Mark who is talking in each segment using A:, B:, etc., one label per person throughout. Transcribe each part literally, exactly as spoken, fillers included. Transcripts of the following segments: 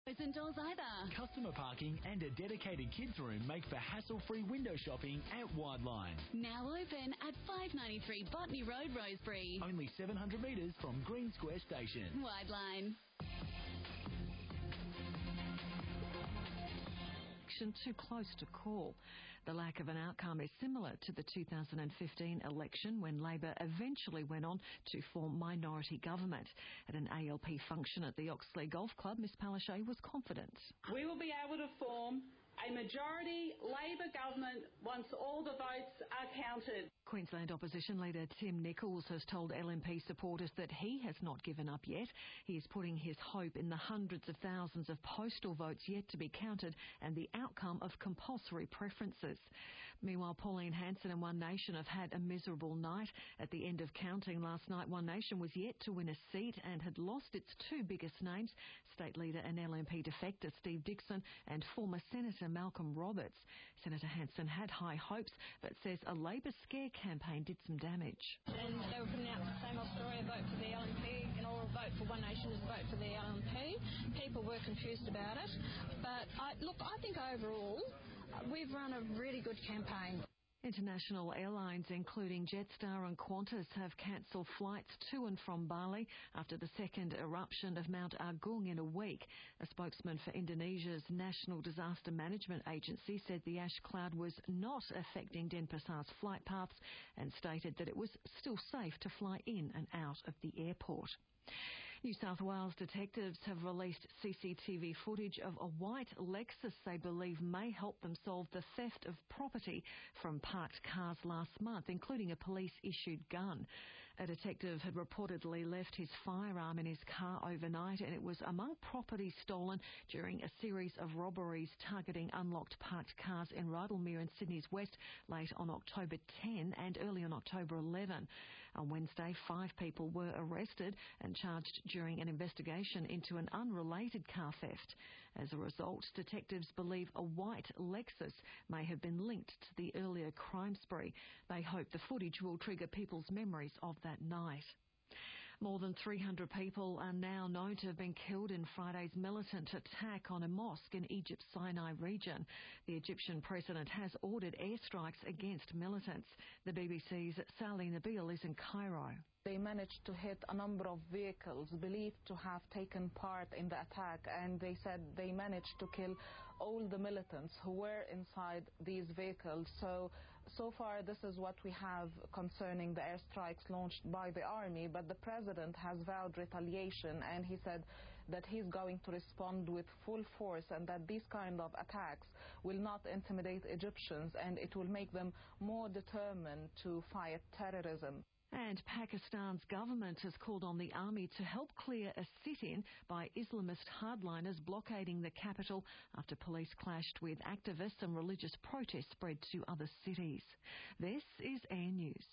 A: Isn't doors either.
B: Customer parking and a dedicated kids room make for hassle-free window shopping at Wideline.
A: Now open at five ninety-three Botany Road, Rosebery.
B: Only seven hundred metres from Green Square Station.
A: Wideline.
C: Too close to call. The lack of an outcome is similar to the two thousand fifteen election when Labor eventually went on to form minority government. At an A L P function at the Oxley Golf Club, Miss Palaszczuk was confident.
D: We will be able to form a majority Labor government once all the votes are counted.
C: Queensland Opposition Leader Tim Nicholls has told L N P supporters that he has not given up yet. He is putting his hope in the hundreds of thousands of postal votes yet to be counted and the outcome of compulsory preferences. Meanwhile, Pauline Hanson and One Nation have had a miserable night. At the end of counting last night, One Nation was yet to win a seat and had lost its two biggest names, State Leader and L N P defector Steve Dixon and former Senator Malcolm Roberts. Senator Hanson had high hopes but says a Labor scare campaign did some damage.
E: And they were putting out the same old story, a vote for the L N P and all a vote for One Nation is a vote for the L N P. People were confused about it. But I, look, I think overall we've run a really good campaign.
C: International airlines, including Jetstar and Qantas, have cancelled flights to and from Bali after the second eruption of Mount Agung in a week. A spokesman for Indonesia's National Disaster Management Agency said the ash cloud was not affecting Denpasar's flight paths and stated that it was still safe to fly in and out of the airport. New South Wales detectives have released C C T V footage of a white Lexus they believe may help them solve the theft of property from parked cars last month, including a police-issued gun. A detective had reportedly left his firearm in his car overnight, and it was among property stolen during a series of robberies targeting unlocked parked cars in Rydalmere and Sydney's West late on October tenth and early on October eleventh. On Wednesday, five people were arrested and charged during an investigation into an unrelated car theft. As a result, detectives believe a white Lexus may have been linked to the earlier crime spree. They hope the footage will trigger people's memories of that night. More than three hundred people are now known to have been killed in Friday's militant attack on a mosque in Egypt's Sinai region. The Egyptian president has ordered airstrikes against militants. The B B C's Sally Nabil is in Cairo.
F: They managed to hit a number of vehicles believed to have taken part in the attack, and they said they managed to kill all the militants who were inside these vehicles. So, so far this is what we have concerning the airstrikes launched by the army, but the president has vowed retaliation, and he said that he's going to respond with full force and that these kind of attacks will not intimidate Egyptians and it will make them more determined to fight terrorism.
C: And Pakistan's government has called on the army to help clear a sit-in by Islamist hardliners blockading the capital after police clashed with activists and religious protests spread to other cities. This is Air News.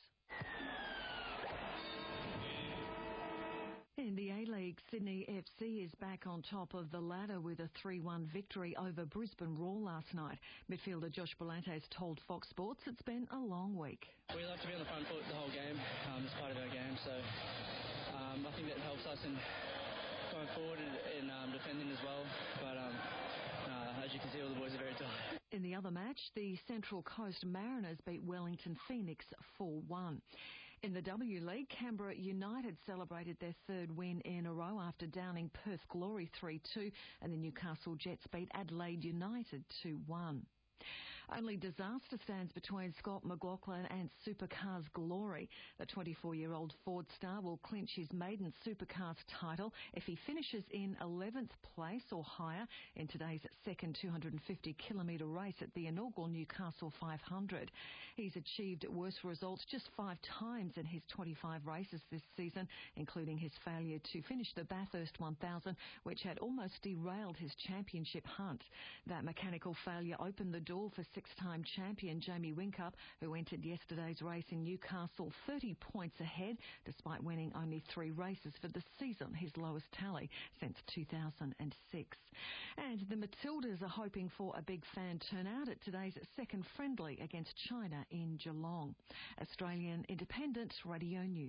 C: In the A-League, Sydney F C is back on top of the ladder with a three one victory over Brisbane Roar last night. Midfielder Josh Belantes told Fox Sports it's been a long week.
G: We like to be on the front foot the whole game. Um, it's part of our game, so um, I think that helps us in going forward and, and um, defending as well. But um, uh, as you can see, all the boys are very tired.
C: In the other match, the Central Coast Mariners beat Wellington Phoenix four one. In the W League, Canberra United celebrated their third win in a row after downing Perth Glory three two, and the Newcastle Jets beat Adelaide United two one. Only disaster stands between Scott McLaughlin and Supercars glory. The twenty-four-year-old Ford star will clinch his maiden Supercars title if he finishes in eleventh place or higher in today's second two hundred fifty kilometre race at the inaugural Newcastle five hundred. He's achieved worse results just five times in his twenty-five races this season, including his failure to finish the Bathurst one thousand, which had almost derailed his championship hunt. That mechanical failure opened the door for six-time champion Jamie Whincup, who entered yesterday's race in Newcastle thirty points ahead, despite winning only three races for the season, his lowest tally since two thousand six. And the Matildas are hoping for a big fan turnout at today's second friendly against China in Geelong. Australian Independent Radio News.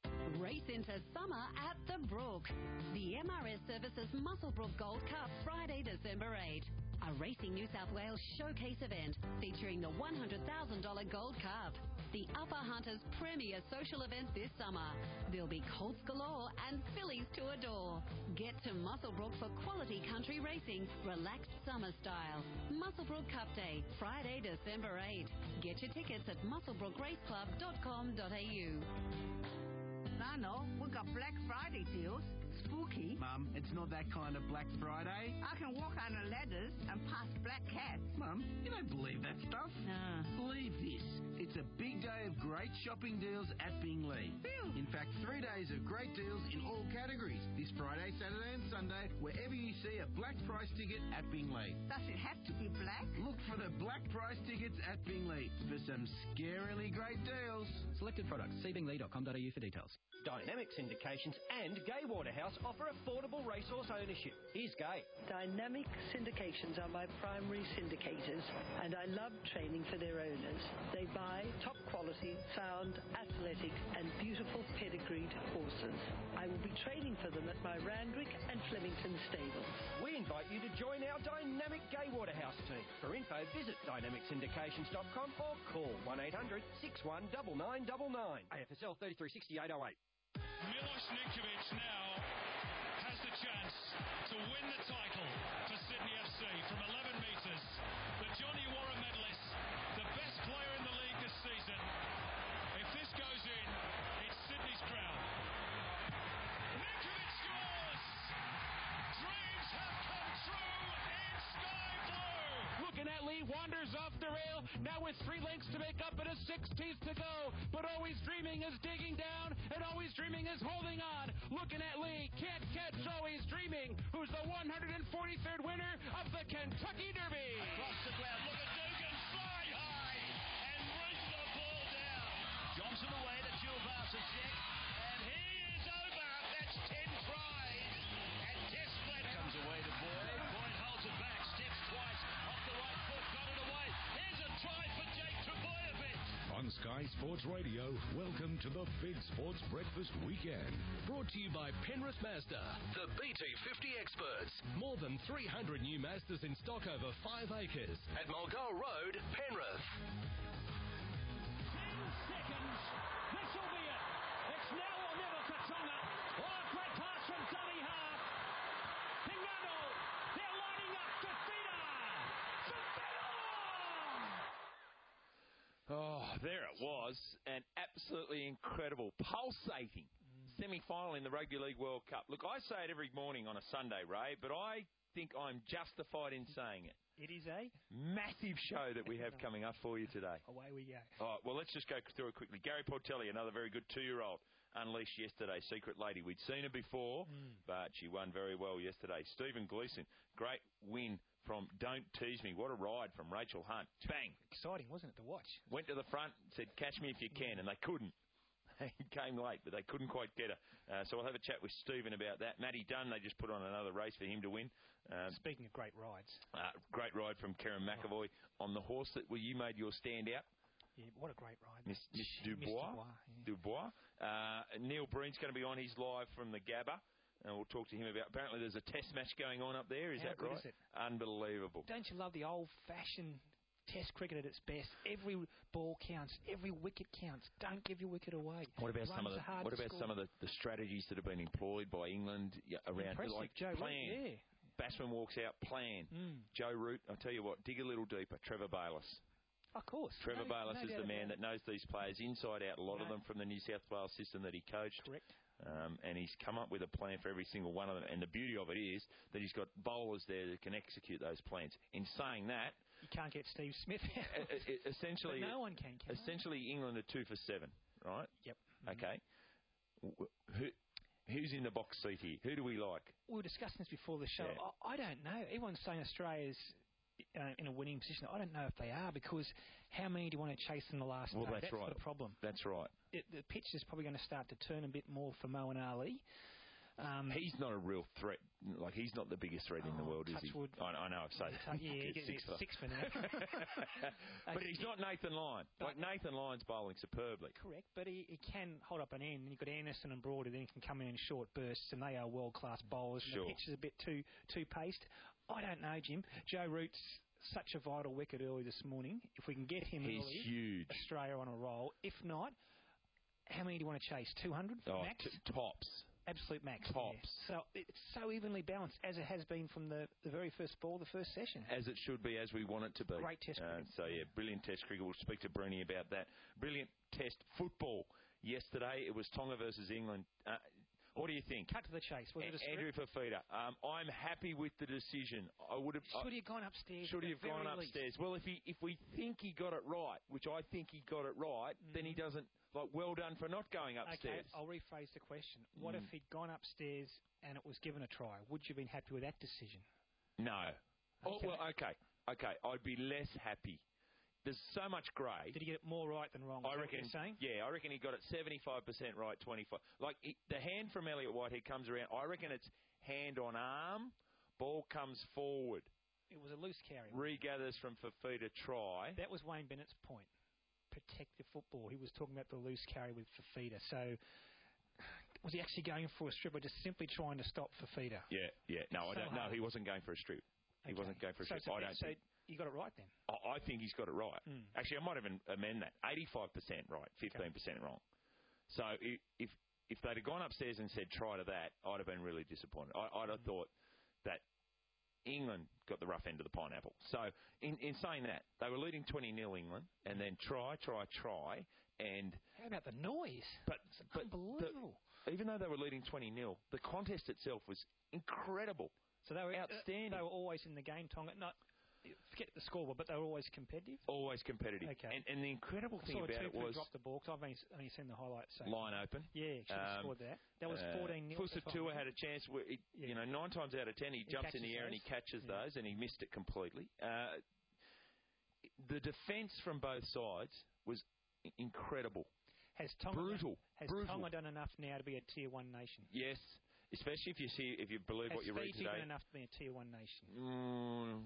A: Race into summer at the Brook. The M R S Services Muswellbrook Gold Cup, Friday, December eighth. A Racing New South Wales showcase event featuring the one hundred thousand dollars Gold Cup. The Upper Hunters' premier social event this summer. There'll be colts galore and fillies to adore. Get to Muswellbrook for quality country racing, relaxed summer style. Muswellbrook Cup Day, Friday, December eighth. Get your tickets at muswellbrook race club dot com dot a u.
H: Nano, we've got Black Friday deals. Spooky.
I: Mum, it's not that kind of Black Friday.
H: I can walk under ladders and pass black cats.
I: Mum, you don't believe that stuff?
C: Nah.
I: Believe this. It's a big day of great shopping deals at Binglee.
H: Phew.
I: In fact, three days of great deals in all categories. This Friday, Saturday and Sunday, wherever you see a black price ticket at Binglee.
H: Does it have to be black?
I: Look for the black price tickets at Binglee for some scarily great deals.
J: Selected products. See binglee dot com dot a u for details.
K: Dynamic Syndications and Gay Waterhouse offer affordable racehorse ownership. Here's Gay.
L: Dynamic Syndications are my primary syndicators, and I love training for their owners. They buy top quality, sound, athletic, and beautiful pedigreed horses. I will be training for them at my Randwick and Flemington stables.
K: We invite you to join our Dynamic Gay Waterhouse team. For info, visit dynamic syndications dot com or call one eight hundred six one nine nine nine nine. A F S L thirty-three sixty-eight oh eight.
M: Milos Ninkovic now has the chance to win the title for Sydney F C from eleven metres. The Johnny Warren medalist, the best player in the league this season. If this goes in, it's Sydney's crown. Ninkovic scores! Dreams have come true in sky blue!
N: Looking at Lee, wanders off the rail, now with three lengths to make up and a sixteenth to go. But Always Dreaming is digging down, and Always Dreaming is holding on. Looking at Lee, can't catch Always Dreaming, who's the one hundred forty-third winner of the Kentucky Derby.
M: Across the ground, look at Dugan, fly high, and run the ball down. Johnson away to Jill Barsichek, and he is over. That's ten tries, and Tess Flett comes away to Boyd. Boyd holds it back, steps twice, off the right foot, got it away. Here's a try for Jake Trebojevic.
O: On Sky Sports Radio, welcome to the Big Sports Breakfast Weekend. Brought to you by Penrith Mazda, the B T fifty experts. More than three hundred new Mazdas in stock over five acres at Mulgoa Road, Penrith.
N: Ten seconds. This will be it. It's now or never for Tonga. Oh, great pass from Danny Hart. Pingano. They're lining up to Fina.
P: Oh, there it was. An absolutely incredible, pulsating mm. semi-final in the Rugby League World Cup. Look, I say it every morning on a Sunday, Ray, but I think I'm justified in saying it.
Q: It is a
P: massive show that we have coming up for you today.
Q: Away we go.
P: All right, well, let's just go through it quickly. Gary Portelli, another very good two-year-old, unleashed yesterday. Secret Lady. We'd seen her before, mm. but she won very well yesterday. Stephen Gleeson, great win from Don't Tease Me. What a ride from Rachel Hunt. Bang.
Q: Exciting, wasn't it, to watch?
P: Went to the front, said, catch me if you can, and they couldn't. They came late, but they couldn't quite get her. Uh, so we'll have a chat with Stephen about that. Matty Dunn, they just put on another race for him to win. Um,
Q: Speaking of great rides.
P: Uh, great ride from Karen McAvoy on the horse that well, you made your stand out.
Q: Yeah, what a great ride.
P: Miss, Miss Dubois. Miss Dubois. Yeah. Dubois. Uh, Neil Breen's going to be on. He's live from the Gabba. And we'll talk to him about... Apparently there's a test match going on up there. Is
Q: How
P: that
Q: good
P: right?
Q: Is it?
P: Unbelievable.
Q: Don't you love the old-fashioned test cricket at its best? Every ball counts. Every wicket counts. Don't give your wicket away.
P: What about some of the What about score. some of the, the strategies that have been employed by England around...
Q: Impressive.
P: Like
Q: Joe
P: plan.
Q: Root, yeah.
P: Batsman walks out, plan.
Q: Mm.
P: Joe Root, I'll tell you what, dig a little deeper. Trevor Bayliss.
Q: Of course.
P: Trevor
Q: no,
P: Bayliss
Q: no
P: is the man that knows these players inside out, a lot
Q: no.
P: of them from the New South Wales system that he coached.
Q: Correct.
P: Um, and he's come up with a plan for every single one of them. And the beauty of it is that he's got bowlers there that can execute those plans. In saying that...
Q: You can't get Steve Smith out.
P: essentially,
Q: but no one can, can
P: Essentially,
Q: they?
P: England are two for seven, right?
Q: Yep.
P: Okay. Who, who's in the box seat here? Who do we like?
Q: We were discussing this before the show.
P: Yeah.
Q: I, I don't know. Everyone's saying Australia's uh, in a winning position. I don't know if they are, because how many do you want to chase in the last
P: well,
Q: day?
P: That's,
Q: that's
P: right.
Q: the problem.
P: That's right.
Q: It, the pitch is probably going to start to turn a bit more for Moeen Ali. Um,
P: he's not a real threat. Like, he's not the biggest threat
Q: oh,
P: in the world, is he?
Q: Wood.
P: I, I know, I've said
Q: that. Yeah, he gets
P: six,
Q: six, six for now.
P: But he's not Nathan Lyon. Like, Nathan Lyon's bowling superbly.
Q: Correct, but he, he can hold up an end. And you've got Anderson and Broad, then he can come in in short bursts, and they are world-class bowlers.
P: Sure.
Q: And the pitch is a bit too too paced. I don't know, Jim. Joe Root's such a vital wicket early this morning. If we can get him
P: he's
Q: early,
P: huge.
Q: Australia on a roll. If not, how many do you want to chase? two hundred
P: oh,
Q: max?
P: T- tops.
Q: Absolute max.
P: Tops.
Q: Yeah. So it's so evenly balanced, as it has been from the, the very first ball, the first session.
P: As it should be, as we want it to be.
Q: Great test cricket.
P: Uh, so, yeah, brilliant test cricket. We'll speak to Bruni about that. Brilliant test football yesterday. It was Tonga versus England. Uh, what do you think?
Q: Cut to the chase. Was it a
P: Andrew Fafita. Um, I'm happy with the decision. I would have.
Q: Should he have gone upstairs?
P: Should he have gone upstairs?
Q: Least.
P: Well, if he if we think he got it right, which I think he got it right, mm. then he doesn't. Like, well done for not going upstairs.
Q: Okay, I'll rephrase the question. What
P: mm.
Q: if he'd gone upstairs and it was given a try? Would you have been happy with that decision?
P: No.
Q: Okay.
P: Oh, well, okay, okay. I'd be less happy. There's so much grey.
Q: Did he get it more right than wrong?
P: I
Q: Is
P: reckon.
Q: That what you're saying?
P: Yeah, I reckon he got it seventy-five percent right, twenty-five. Like it, the hand from Elliot Whitehead comes around. I reckon it's hand on arm, ball comes forward.
Q: It was a loose carry.
P: Regathers from Fafita try.
Q: That was Wayne Bennett's point. Protect the football. He was talking about the loose carry with Fafita. So was he actually going for a strip or just simply trying to stop Fafita?
P: Yeah, yeah. No,
Q: it's
P: I don't.
Q: So
P: No, he wasn't going for a strip. He
Q: okay.
P: wasn't going for a
Q: so
P: strip. I don't
Q: so
P: think.
Q: You got it right then.
P: I, I think he's got it right.
Q: Mm.
P: Actually, I might even amend that. eighty-five percent right, fifteen percent
Q: okay.
P: wrong. So if, if if they'd have gone upstairs and said try to that, I'd have been really disappointed. I, I'd have mm. thought that England got the rough end of the pineapple. So in, in saying that, they were leading twenty nil England, and then try, try, try, and
Q: how about the noise?
P: But, but
Q: unbelievable.
P: The, even though they were leading twenty nil, the contest itself was incredible.
Q: So they were
P: outstanding.
Q: Uh, they were always in the game, Tonga. Not forget the scoreboard, but they were always competitive.
P: Always competitive.
Q: Okay.
P: And, and the incredible thing
Q: about
P: it was
Q: dropped the ball. Cause I've only, only seen the highlights. So
P: line open.
Q: Yeah, should have um, scored that. That was fourteen nil.
P: Fusatua had a chance. Where it, yeah. You know, nine times out of ten, he, he jumps in the air
Q: those.
P: and he catches
Q: yeah.
P: those, and he missed it completely. Uh, the defence from both sides was incredible.
Q: Has Tonga
P: brutal?
Q: Done, has
P: brutal.
Q: Tonga done enough now to be a tier one nation?
P: Yes. Especially if you see, if you believe
Q: has
P: what you read
Q: Fiji
P: today.
Q: Has enough to be a tier one nation?
P: Mm,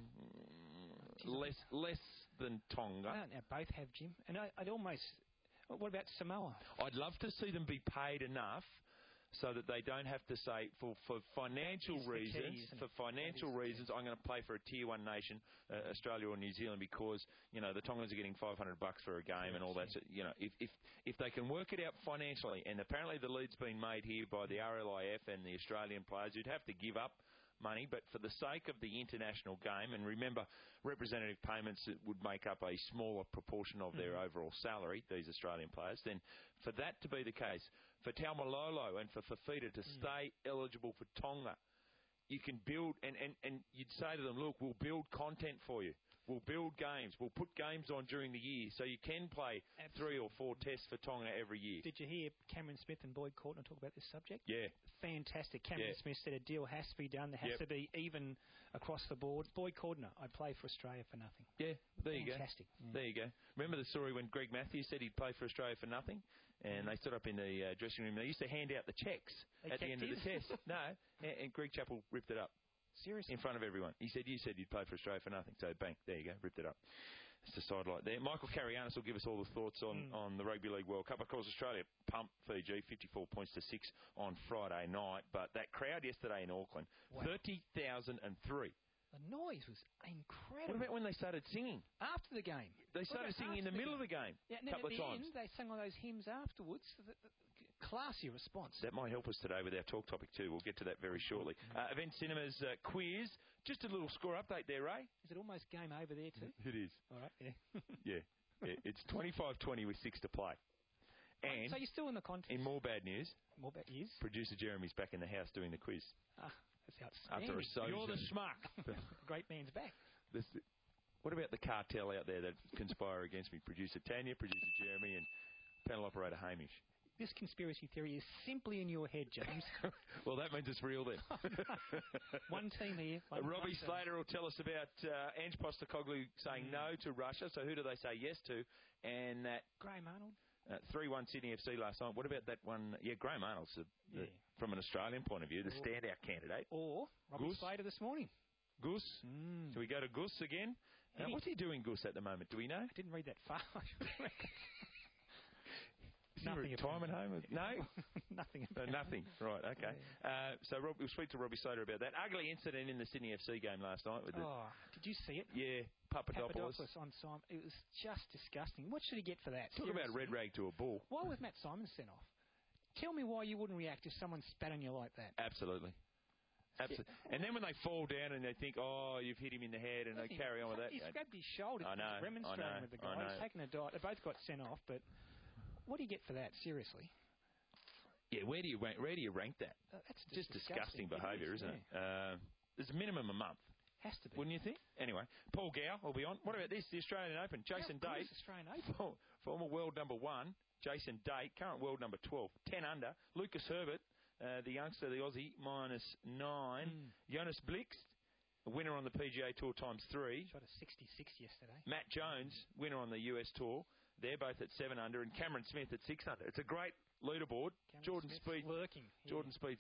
P: less, less than Tonga.
Q: No, now both have, Jim. And I, I'd almost. What about Samoa?
P: I'd love to see them be paid enough so that they don't have to say, for, for financial reasons,
Q: key,
P: for financial reasons, I'm going to play for a tier one nation, uh, Australia or New Zealand, because you know the Tongans are getting five hundred bucks for a game and all that. So, you know, if if if they can work it out financially, and apparently the lead's been made here by the R L I F and the Australian players, who'd have to give up money, but for the sake of the international game, and remember, representative payments would make up a smaller proportion of their mm. overall salary, these Australian players, then for that to be the case, for Taumalolo and for Fafita to mm. stay eligible for Tonga, you can build, and, and, and you'd say to them, look, we'll build content for you. We'll build games. We'll put games on during the year so you can play Absolutely. three or four tests for Tonga every year.
Q: Did you hear Cameron Smith and Boyd Courtner talk about this subject?
P: Yeah.
Q: Fantastic. Cameron
P: yeah.
Q: Smith said a deal has to be done. There has
P: yep.
Q: to be even across the board. Boyd Courtner, I play for Australia for nothing.
P: Yeah, there
Q: Fantastic.
P: you go.
Q: Fantastic. Yeah.
P: There you go. Remember the story when Greg Matthews said he'd play for Australia for nothing? And they stood up in the uh, dressing room. They used to hand out the cheques at the end
Q: in.
P: of the test. No, and, and Greg Chappell ripped it up.
Q: Seriously?
P: In front of everyone. He said, you said you'd play for Australia for nothing. So, bang, there you go, ripped it up. It's a sidelight there. Michael Carianis will give us all the thoughts on, mm. on the Rugby League World Cup. Of course, Australia pumped Fiji fifty-four points to six on Friday night. But that crowd yesterday in Auckland, wow. thirty thousand three.
Q: The noise was incredible.
P: What about when they started singing?
Q: After the game.
P: They started singing in the, the middle of the game
Q: yeah,
P: a couple
Q: of
P: times.
Q: End, they sang all those hymns afterwards. The, the, classy response.
P: That might help us today with our talk topic too. We'll get to that very shortly. Uh, Event Cinemas uh, quiz. Just a little score update there, Ray.
Q: Is it almost game over there too?
P: It is.
Q: All right, yeah.
P: yeah. yeah. It's twenty-five twenty with six to play. And
Q: so you're still in the contest.
P: In more bad news.
Q: More bad news.
P: Producer Jeremy's back in the house doing the quiz.
Q: Ah, that's outstanding.
P: After a sojourn.
Q: You're the schmuck. Great man's back.
P: This, what about the cartel out there that conspire against me? Producer Tanya, producer Jeremy, and panel operator Hamish.
Q: This conspiracy theory is simply in your head, James.
P: Well, that means it's real then.
Q: One team here. One
P: uh, Robbie
Q: one
P: Slater will tell us about uh, Ange Postecoglou saying mm. no to Russia. So who do they say yes to? And that
Q: Graham Arnold.
P: Uh, three one Sydney F C last night. What about that one? Yeah, Graham Arnold's, the, the,
Q: Yeah.
P: from an Australian point of view, the
Q: Or-
P: standout candidate.
Q: Or Robbie
P: Goose.
Q: Slater this morning.
P: Goose.
Q: Mm.
P: Do we go to Goose again? Uh,
Q: He-
P: what's he doing, Goose, at the moment? Do we know?
Q: I didn't read that far.
P: Is he
Q: Nothing
P: retirement home? No?
Q: Nothing.
P: No, nothing. Right, okay. Uh, so Rob, we'll speak to Robbie Slater about that. Ugly incident in the Sydney F C game last night. With the,
Q: Oh, did you see it?
P: yeah, Papadopoulos.
Q: Papadopoulos on Simon. It was just disgusting. What should he get for that?
P: Talk about a red rag to a bull.
Q: Why was Matt Simon sent off? Tell me why you wouldn't react if someone spat on you like that.
P: Absolutely. Absolutely. And then when they fall down and they think, oh, you've hit him in the head, and they carry on with that.
Q: He's grabbed his shoulder.
P: I know,
Q: He's remonstrating
P: I know,
Q: with the
P: I
Q: guy.
P: know.
Q: He's taken a dive. They both got sent off, but what do you get for that? Seriously.
P: Yeah, where do you rank, where do you rank that?
Q: Uh, that's
P: Just
Q: disgusting,
P: disgusting behaviour,
Q: is,
P: isn't it? Uh, there's a minimum a month.
Q: Has to be.
P: Wouldn't you think? Anyway, Paul Gow will be on. What about this? The Australian Open. Jason
Q: Yeah, of
P: Date,
Q: course, Australian Open.
P: former world number one. Jason Date, current world number twelve, ten under. Lucas Herbert, uh, the youngster, the Aussie, minus nine.
Q: Mm.
P: Jonas Blixt, a winner on the P G A Tour times three.
Q: Shot a sixty-six yesterday.
P: Matt Jones, winner on the U S Tour. They're both at seven under, and Cameron Smith at six under. It's a great leaderboard.
Q: Cameron
P: Jordan
Q: Smith's
P: Speed,
Q: lurking. Yeah.
P: Jordan Speed.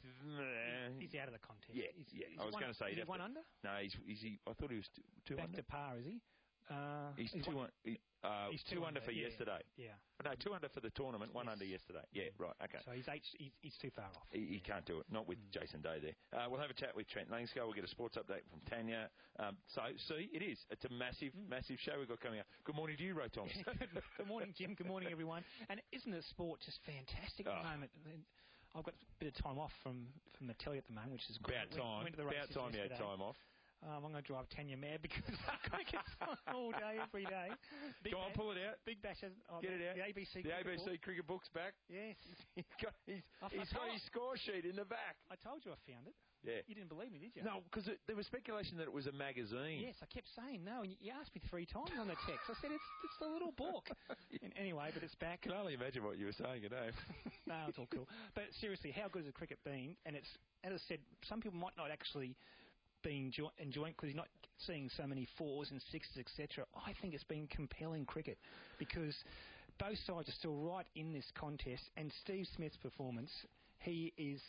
Q: He's out of the contest.
P: Yeah,
Q: He's,
P: yeah.
Q: he's
P: I was
Q: one,
P: going to say
Q: is
P: he'd
Q: he
P: have
Q: one
P: to-
Q: under.
P: No, he's, is he? I thought he was two, two
Q: Back
P: under.
Q: to par, is he? Uh,
P: He's two,
Q: one,
P: un, he, uh,
Q: he's
P: two,
Q: two
P: under
Q: under,
P: for
Q: yeah,
P: yesterday.
Q: Yeah.
P: No, two under for the tournament, one
Q: Yes.
P: under yesterday. Yeah, right. Okay.
Q: So he's eight, he's, he's too far off.
P: He, he can't do it. Not with Jason Day there. Uh, we'll have a chat with Trent Langscale. We'll get a sports update from Tanya. Um, so, see, it is. It's a massive,
Q: Mm.
P: massive show we've got coming up. Good morning to you, Ray Thomas.
Q: Good morning, Jim. Good morning, everyone. And isn't the sport just fantastic at
P: Oh.
Q: the moment? I mean, I've got a bit of time off from, from the telly at the moment, which is great.
P: About
Q: Went-
P: time.
Q: Went to the
P: About
Q: races
P: time you had
Q: yesterday.
P: time off.
Q: Um, I'm going to drive Tanya mad because cricket's on all day, every day. Big
P: Go on,
Q: Bash-
P: pull it out.
Q: Big Bash has oh,
P: Get it out.
Q: The A B C.
P: The A B
Q: cricket
P: C
Q: book.
P: cricket book's back.
Q: Yes.
P: He's got his,
Q: I- I
P: he's got
Q: told-
P: his score sheet in the back.
Q: I told you I found it.
P: Yeah.
Q: You didn't believe me, did you?
P: No, because there was speculation that it was a magazine.
Q: Yes, I kept saying no, and you- you asked me three times on the text. I said it's it's the little book. And anyway, but it's back.
P: I can only imagine what you were saying at home.
Q: No, it's all cool. But seriously, how good has the cricket been? And it's, as I said, some people might not actually be enjoy- enjoying because you're not seeing so many fours and sixes, et cetera. I think it's been compelling cricket because both sides are still right in this contest. And Steve Smith's performance, he is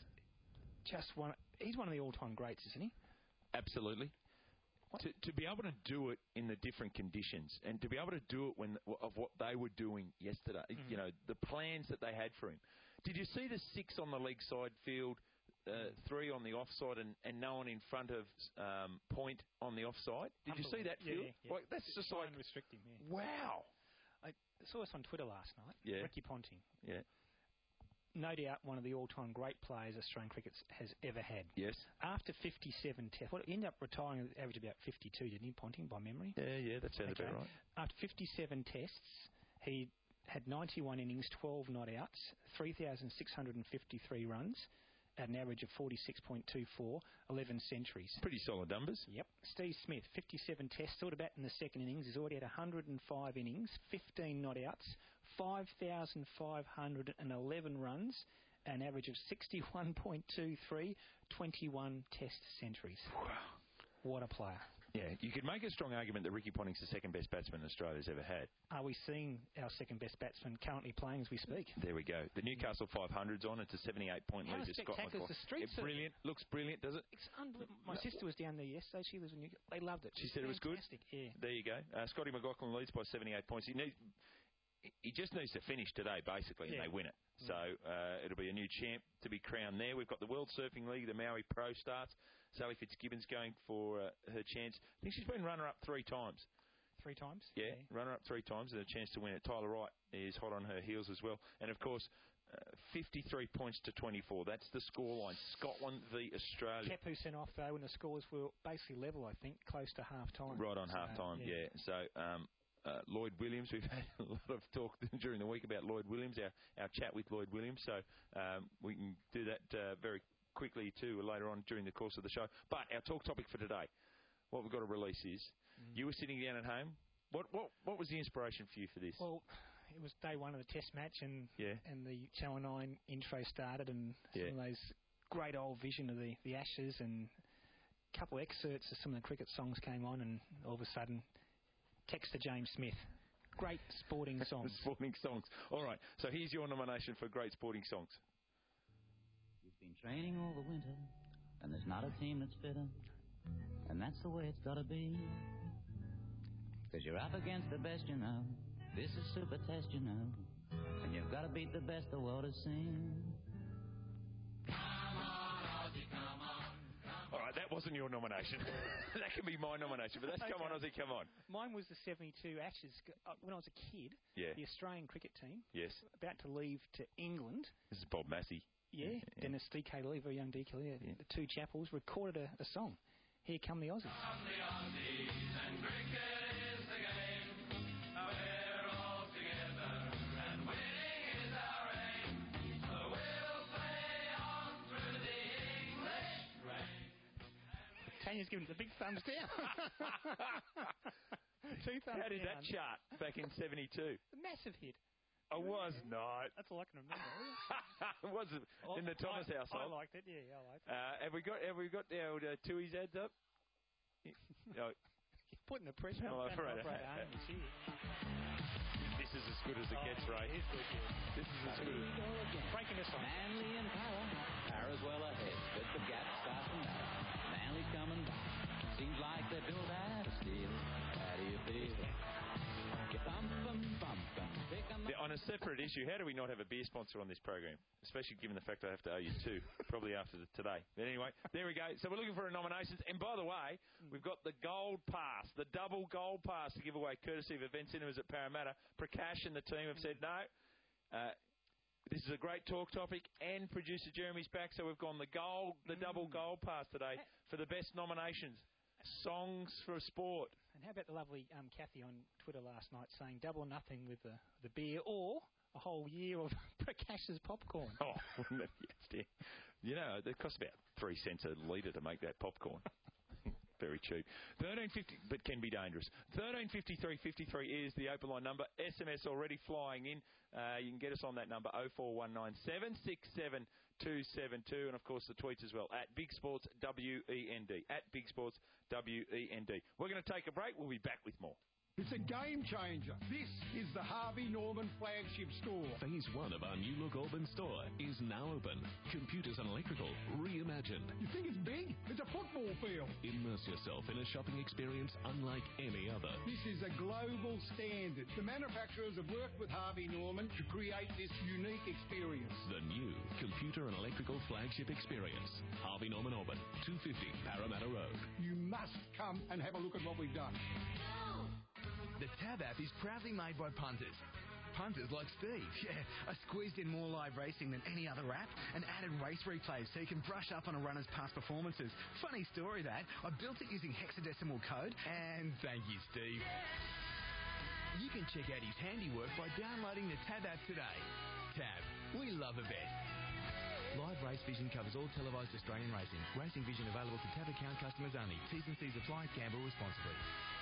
Q: just one. He's one of the all-time greats, isn't he?
P: Absolutely. To, to be able to do it in the different conditions and to be able to do it when of what they were doing yesterday,
Q: Mm-hmm.
P: you know, the plans that they had for him. Did you see the six on the leg side field, uh, three on the offside, and, and no one in front of um, point on the offside? Did you see that
Q: Yeah,
P: field?
Q: yeah, yeah.
P: Like, that's just
Q: Try
P: like,
Q: and restrict him, yeah.
P: wow.
Q: I saw this on Twitter last night.
P: Yeah.
Q: Ricky Ponting.
P: Yeah.
Q: No doubt one of the all-time great players Australian cricket has ever had.
P: Yes.
Q: After fifty-seven tests, well, he ended up retiring at the average of about fifty-two, didn't he, Ponting, by memory?
P: Yeah, yeah, that sounds
Q: Okay.
P: about right.
Q: After fifty-seven tests, he had ninety-one innings, twelve not-outs, three thousand six hundred fifty-three runs, at an average of forty-six point two four, eleven centuries.
P: Pretty solid numbers.
Q: Yep. Steve Smith, fifty-seven tests, still to bat in the second innings. He's already had one hundred five innings, fifteen not-outs, five thousand five hundred eleven runs, an average of sixty-one point two three, twenty-one test centuries.
P: Wow.
Q: What a player.
P: Yeah, you could make a strong argument that Ricky Ponting's the second best batsman Australia's ever had.
Q: Are we seeing our second best batsman currently playing as we speak?
P: There we go. The Newcastle five hundred's on. It's a seventy-eight point
Q: How
P: lead to Scott
Q: spectacular is
P: McLaughlin.
Q: the streets
P: It's
Q: are-
P: brilliant. Looks brilliant, does it?
Q: It's unbelievable. My sister was down there yesterday. She lives in Newcastle. They loved it.
P: She said it was good?
Q: Fantastic, yeah.
P: There you go. Uh, Scotty McLaughlin leads by seventy-eight points. He needs, he just needs to finish today, basically, and
Q: Yeah.
P: they win it. So uh, it'll be a new champ to be crowned there. We've got the World Surfing League, the Maui Pro starts. Sally Fitzgibbon's going for uh, her chance. I think she's been runner-up three times.
Q: Three times?
P: Yeah, runner-up three times and a chance to win it. Tyler Wright is hot on her heels as well. And, of course, uh, fifty-three points to twenty-four. That's the scoreline. Scotland v Australia.
Q: Kepu sent off, though, when the scores were basically level, I think, close to half-time.
P: Right on
Q: So,
P: half-time, yeah. So um, uh, Lloyd Williams, we've had a lot of talk during the week about Lloyd Williams, our, our chat with Lloyd Williams. So um, we can do that uh, very quickly, too, later on during the course of the show. But our talk topic for today, what we've got to release is, mm. you were sitting down at home. What, what, what was the inspiration for you for this?
Q: Well, it was day one of the Test match, and
P: yeah.
Q: and the Channel nine intro started, and
P: yeah.
Q: some of those great old vision of the, the Ashes, and a couple of excerpts of some of the cricket songs came on, and all of a sudden, text to James Smith, Great sporting songs.
P: Sporting songs. All right. So here's your nomination for great sporting songs.
R: You've been training all the winter, and there's not a team that's fitter, and that's the way it's got to be. Because you're up against the best, you know. This is super test, you know. And you've got to beat the best the world has seen.
P: All right, that wasn't your nomination. That can be my nomination, but that's
Q: Okay.
P: Come On Aussie, Come On.
Q: Mine was the seventy-two Ashes. Uh, When I was a kid,
P: Yeah.
Q: the Australian cricket team,
P: Yes.
Q: about to leave to England.
P: This is Bob Massey.
Q: Yeah,
P: Yeah.
Q: Dennis D K Lee, very young D K Lee, yeah. The two Chapels recorded a, a song. Here Come the Aussies. Tanya's giving it a big thumbs down. Two thumbs
P: How did
Q: down.
P: that chart back in seventy-two?
Q: A massive hit.
P: I was not.
Q: That's all I can remember.
P: It was in the Thomas
Q: I,
P: household.
Q: I liked it, yeah, I liked it.
P: Uh, have we got have we got the old uh, Tui's ads up? No.
Q: You're putting the pressure
P: No,
Q: on
P: operator.
Q: operator, aren't you? Cheers.
P: This is as good as it
Q: Oh,
P: gets, Ray.
Q: it is good, yeah.
P: This is as good as...
Q: Breaking this on.
R: Manly and Para. Para's well ahead, but the gap starts from now. Manly's coming back. Seems like they're built out of steel. How do you feel? You bump 'em, bump 'em, pick 'em
P: Yeah, on a separate issue, how do we not have a beer sponsor on this program? Especially given the fact I have to owe you two, probably after the, today. But anyway, there we go. So we're looking for a nominations. And by the way, we've got the gold pass, the double gold pass to give away courtesy of Event Cinemas at Parramatta. Prakash and the team have said no. Uh, this is a great talk topic, and producer Jeremy's back, so we've gone the gold, the mm. double gold pass today for the best nominations. Songs for sport.
Q: And how about the lovely um, Kathy on Twitter last night saying double nothing with the, the beer or a whole year of Prakash's popcorn?
P: Oh, wouldn't it? Yes, dear. You know, it costs about three cents a litre to make that popcorn. Very cheap. thirteen fifty, but can be dangerous. thirteen fifty-three fifty-three is the open line number. S M S already flying in. Uh, you can get us on that number, oh four one nine seven six seven two seven two, and of course the tweets as well, at Big Sports W E N D, at Big Sports W E N D. We're going to take a break. We'll be back with more.
S: It's a game changer. This is the Harvey Norman flagship store.
O: Phase one of our new look Auburn store is now open. Computers and electrical reimagined.
S: You think it's big? It's a football field.
O: Immerse yourself in a shopping experience unlike any other.
S: This is a global standard. The manufacturers have worked with Harvey Norman to create this unique experience.
O: The new computer and electrical flagship experience. Harvey Norman Auburn, two fifty Parramatta Road.
S: You must come and have a look at what we've done.
T: The Tab app is proudly made by punters. Punters like Steve. Yeah, I squeezed in more live racing than any other app and added race replays so you can brush up on a runner's past performances. Funny story that. I built it using hexadecimal code and thank you, Steve. You can check out his handiwork by downloading the Tab app today. Tab, we love a bet. Live Race Vision covers all televised Australian racing. Racing Vision available to Tab account customers only. T's and C's apply. Gamble responsibly.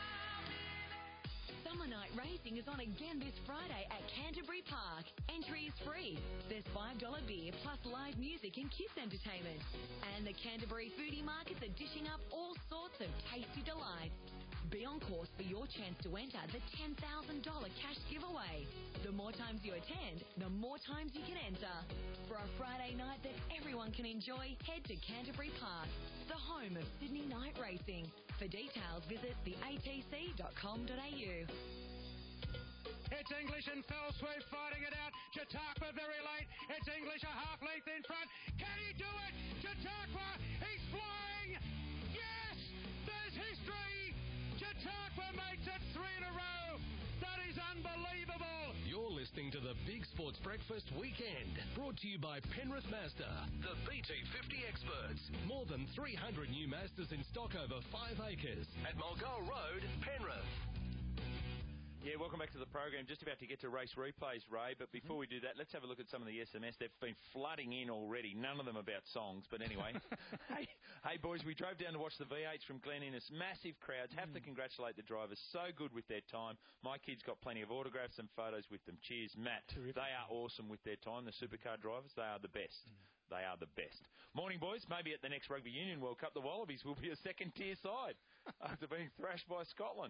A: Summer Night Racing is on again this Friday at Canterbury Park. Entry is free. There's five dollars beer plus live music and kids entertainment. And the Canterbury Foodie Markets are dishing up all sorts of tasty delights. Be on course for your chance to enter the ten thousand dollars cash giveaway. The more times you attend, the more times you can enter. For a Friday night that everyone can enjoy, head to Canterbury Park, the home of Sydney Night Racing. For details, visit the a t c dot com dot a u.
N: It's English and fell sweep fighting it out. Chautauqua very late. It's English a half length in front. Can he do it? Chautauqua, he's flying. Yes, there's history. Chautauqua makes it three in a row. That is unbelievable.
O: You're listening to the Big Sports Breakfast Weekend, brought to you by Penrith Mazda, the B T fifty experts. More than three hundred new Mazdas in stock over five acres at Mulgall Road, Penrith.
P: Yeah, welcome back to the program. Just about to get to race replays, Ray, but before we do that, let's have a look at some of the S M S. They've been flooding in already, none of them about songs, but anyway. hey, hey, boys, we drove down to watch the V eights from Glen Innes. Massive crowds. Have mm. to congratulate the drivers. So good with their time. My kids got plenty of autographs and photos with them. Cheers, Matt. Terrific. They are awesome with their time. The supercar drivers, they are the best. Mm. They are the best. Morning, boys. Maybe at the next Rugby Union World Cup, the Wallabies will be a second-tier side after being thrashed by Scotland.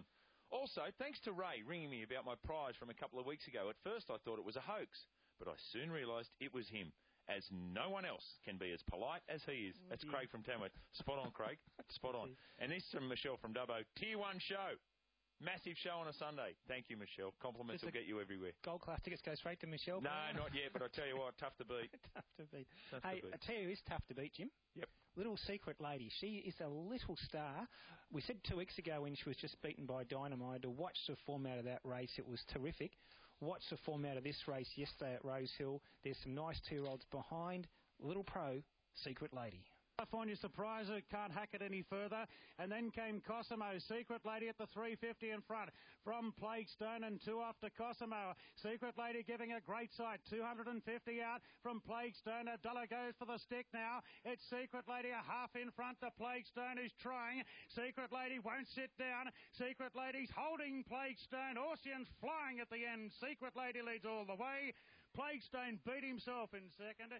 P: Also, thanks to Ray ringing me about my prize from a couple of weeks ago. At first I thought it was a hoax, but I soon realised it was him, as no one else can be as polite as he is. That's
Q: Yeah.
P: Craig from Tamworth. Spot on, Craig. Spot on. And this from Michelle from Dubbo. Tier one show. Massive show on a Sunday. Thank you, Michelle. Compliments
Q: Does
P: will
Q: the
P: get you everywhere.
Q: Gold class tickets go straight to Michelle?
P: No, not yet, but I tell you what, tough to beat.
Q: tough to beat.
P: Tough
Q: hey,
P: to beat.
Q: I tell you who's tough to beat, Jim.
P: Yep.
Q: Little secret lady. She is a little star. We said two weeks ago when she was just beaten by Dynamite to watch the format of that race. It was terrific. Watch the format of this race yesterday at Rosehill. There's some nice two-year-olds behind. Little pro, Secret Lady.
U: California Surpriser can't hack it any further. And then came Cosimo. Secret Lady at the three fifty in front from Plaguestone and two off to Cosimo. Secret Lady giving a great sight. two hundred fifty out from Plaguestone. Abdullah goes for the stick now. It's Secret Lady a half in front. The Plaguestone is trying. Secret Lady won't sit down. Secret Lady's holding Plaguestone. Ocean's flying at the end. Secret Lady leads all the way. Plaguestone beat himself in second.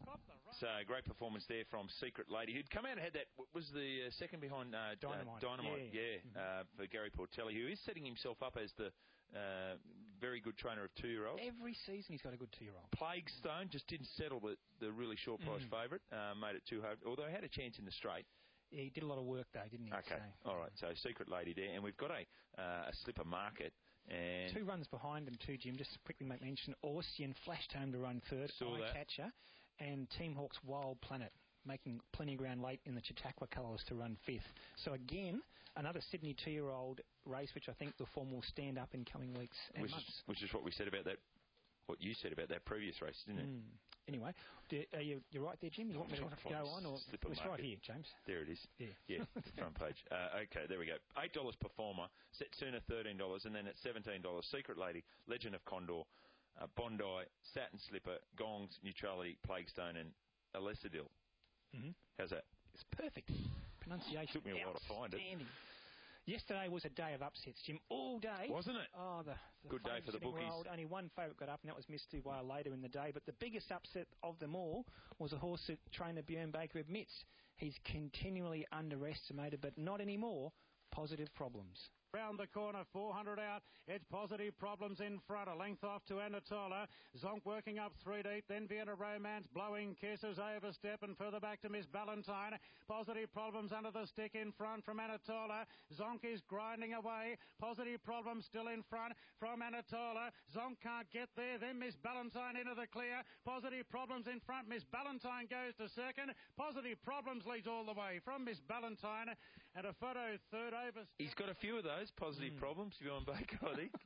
P: So, great performance there from Secret Lady, who'd come out and had that, was the uh, second behind uh,
Q: Dynamite.
P: Uh, Dynamite,
Q: yeah,
P: yeah, mm-hmm. uh, for Gary Portelli, who is setting himself up as the uh, very good trainer of two-year-olds.
Q: Every season he's got a good two-year-old.
P: Plaguestone just didn't settle the, the really short price
Q: Mm.
P: favourite, uh, made it too hard, although he had a chance in the straight.
Q: Yeah, he did a lot of work, though, didn't he?
P: Okay,
Q: So,
P: all right, so Secret Lady there, and we've got a, uh, a slipper market. And
Q: two runs behind him too, Jim. Just to quickly make mention, Orsian flashed home to run third,
P: Saw that.
Q: Eyecatcher, and Team Hawk's Wild Planet making plenty of ground late in the Chautauqua colours to run fifth. So again, another Sydney two-year-old race, which I think the form will stand up in coming weeks and
P: which
Q: months.
P: is, which is what we said about that, what you said about that previous race, didn't it?
Q: Mm. Anyway, do, are you, you're right there, Jim? You want me to go on? Or
P: Slipper
Q: it's
P: market.
Q: right here, James.
P: There it is.
Q: Yeah.
P: Yeah, the front page. Uh, okay, there we go. eight dollars Performer, Setsuna thirteen dollars, and then at seventeen dollars, Secret Lady, Legend of Condor, uh, Bondi, Satin Slipper, Gongs, Neutrality, Plaguestone, and Alessadil.
Q: Mm-hmm.
P: How's that?
Q: It's perfect. Pronunciation.
P: Took me a while to find it.
Q: Outstanding. Yesterday was a day of upsets, Jim. All day.
P: Wasn't it?
Q: Oh, the, the
P: Good day for the bookies.
Q: Rolled. Only one favourite got up, and that was Miss Dubois later in the day. But the biggest upset of them all was a horse that trainer Björn Baker admits he's continually underestimated, but not anymore. Positive Problems.
U: Round the corner, four hundred out. It's Positive Problems in front. A length off to Anatola. Zonk working up three deep. Then Vienna Romance blowing kisses, overstep and further back to Miss Ballantyne. Positive Problems under the stick in front from Anatola. Zonk is grinding away. Positive Problems still in front from Anatola. Zonk can't get there. Then Miss Ballantyne into the clear. Positive Problems in front. Miss Ballantyne goes to second. Positive Problems leads all the way from Miss Ballantyne. And a photo third over.
P: He's got a few of those positive
Q: Mm.
P: problems, Bjorn Baker, I think.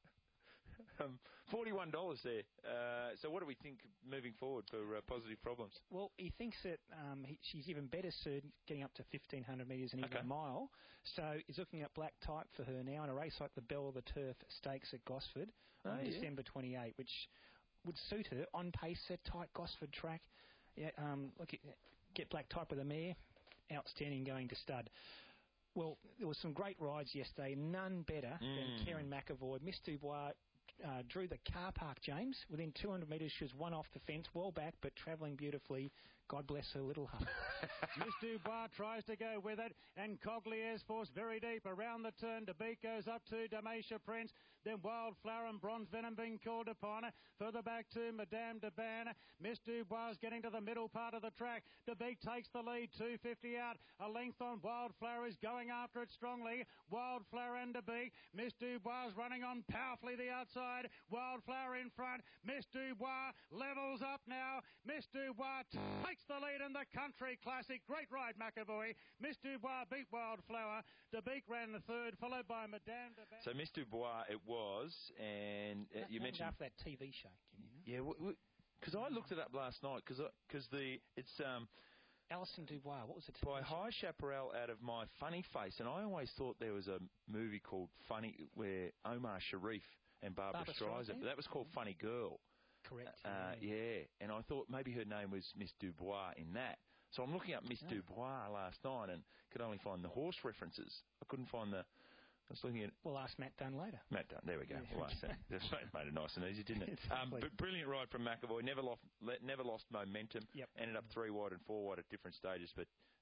P: um, forty-one dollars there. Uh, so what do we think moving forward for uh, Positive Problems?
Q: Well, he thinks that um, he, she's even better suited getting up to fifteen hundred metres and even
P: Okay.
Q: a mile. So he's looking at black type for her now in a race like the Bell of the Turf Stakes at Gosford on
P: Oh, yeah.
Q: December twenty-eighth, which would suit her on pace, a tight Gosford track. Yeah, um, look, at, get black type with a mare. Outstanding going to stud. Well, there was some great rides yesterday. None better
P: Mm.
Q: than Karen McAvoy. Miss Dubois uh, drew the car park, James. Within two hundred metres, she was one off the fence, well back, but travelling beautifully. God bless her little heart.
U: Miss Dubois tries to go with it, and Coglier's force very deep around the turn. De Beek goes up to Damasha Prince, then Wildflower and Bronze Venom being called upon. Further back to Madame de Ban. Miss Dubois getting to the middle part of the track. De Beek takes the lead, two fifty out. A length on Wildflower is going after it strongly. Wildflower and De Beek. Miss Dubois running on powerfully the outside. Wildflower in front. Miss Dubois levels up now. Miss Dubois takes the lead in the Country Classic. Great ride, McAvoy. Miss Dubois beat Wildflower. De Beek ran the third, followed by Madame de Ban.
P: So Miss Dubois it was, and uh, you
Q: Named
P: mentioned...
Q: after that T V show, can you know?
P: Yeah, because I looked it up last night, because because the it's... um.
Q: Alison Dubois, what was it?
P: By High Chaparral out of My Funny Face, and I always thought there was a movie called Funny where Omar Sharif and Barbara,
Q: Barbra
P: Streisand,
Q: Streisand?
P: but that was called Funny Girl.
Q: Correct.
P: Uh, yeah, and I thought maybe her name was Miss Dubois in that. So I'm looking up Miss
Q: Oh.
P: Dubois last night and could only find the horse references. I couldn't find the... I was looking at...
Q: We'll ask Matt Dunn later.
P: Matt Dunn, there we go.
Q: Yeah.
P: We'll ask that. That's made it nice and easy, didn't it? Um,
Q: Exactly.
P: but brilliant ride from McAvoy. Never lost, le- never lost momentum.
Q: Yep.
P: Ended up three wide and four wide at different stages, but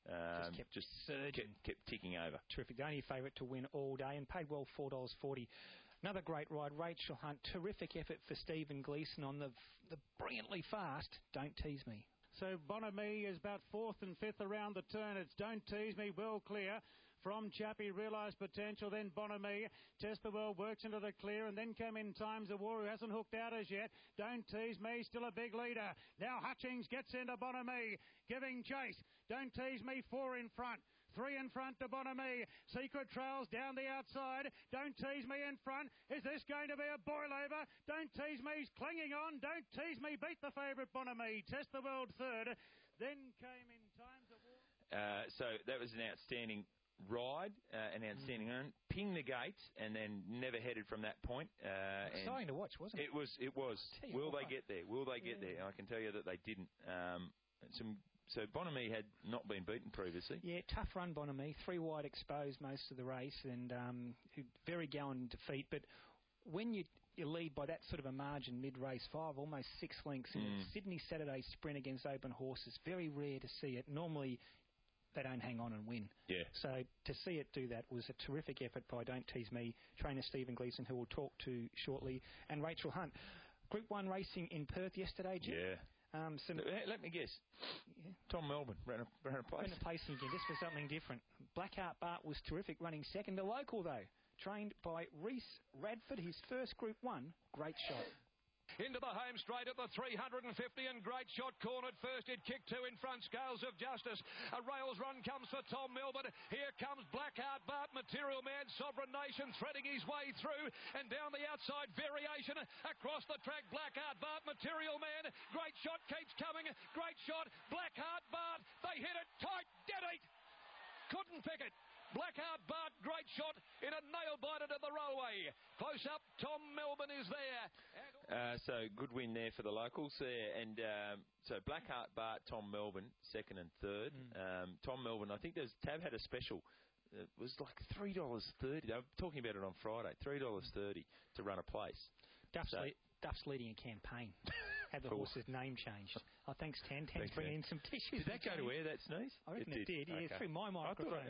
P: Um,
Q: just kept
P: just
Q: surging.
P: Kept, kept ticking over.
Q: Terrific. The only favourite to win all day and paid well, four dollars forty. Another great ride, Rachel Hunt. Terrific effort for Stephen Gleeson on the the brilliantly fast Don't Tease Me.
U: So Bonamy is about fourth and fifth around the turn. It's Don't Tease Me, well clear. From Chappie, realised potential, then Bonamy. Test the World works into the clear, and then came in Times of War, who hasn't hooked out as yet. Don't Tease Me, still a big leader. Now Hutchings gets into Bonamy, giving chase. Don't Tease Me, four in front. Three in front to Bonamy. Secret Trails down the outside. Don't Tease Me in front. Is this going to be a boil over? Don't Tease Me's clinging on. Don't Tease Me beat the favourite Bonamy. Test the World third. Then came in Times of War.
P: Uh, so that was an outstanding ride, uh, an outstanding mm. run. Ping the gates and then never headed from that point. Uh,
Q: Exciting to watch, wasn't it?
P: It was. It was. Will
Q: what.
P: they get there? Will they get yeah. there? I can tell you that they didn't. Um, some. So Bonamy had not been beaten previously.
Q: Yeah, tough run Bonamy. Three wide exposed most of the race and um, very gallant defeat. But when you, you lead by that sort of a margin mid-race, five, almost six lengths in
P: Mm.
Q: a Sydney Saturday sprint against open horses, very rare to see it. Normally they don't hang on and win.
P: Yeah.
Q: So to see it do that was a terrific effort by Don't Tease Me, trainer Stephen Gleeson, who we'll talk to shortly, and Rachel Hunt. Group one racing in Perth yesterday, Jim.
P: Yeah.
Q: Um, some
P: let, let me guess.
Q: Yeah.
P: Tom Melbourne ran a, ran a place.
Q: Ran a place again. This was something different. Blackheart Bart was terrific, running second. The local, though, trained by Reese Radford, his first Group one. Great shot.
B: Into the home straight at the three hundred fifty and Great Shot cornered first. It kicked two in front. Scales of Justice. A rails run comes for Tom Melbourne. Here comes Blackheart Bart, Material Man, Sovereign Nation threading his way through and down the outside. Variation across the track. Blackheart Bart, Material Man. Great Shot keeps coming. Great Shot. Blackheart Bart. They hit it tight. Dead eight. Couldn't pick it. Blackheart Bart, Great Shot in a nail-biter to the railway. Close up, Tom Melbourne is there.
P: Uh, so, good win there for the locals there. And um, so, Blackheart Bart, Tom Melbourne, second and third. Mm. Um, Tom Melbourne, I think there's Tab had a special. It was like three dollars thirty. They were talking about it on Friday. three dollars thirty to run a place.
Q: Duff's,
P: so,
Q: le- Duff's leading a campaign. Had the horse's name changed. Oh, thanks, Tan. Tan's bringing in some tissues.
P: Did that go to air, that sneeze?
Q: I reckon it,
P: it
Q: did,
P: did.
Q: yeah,
P: okay.
Q: through my microphone.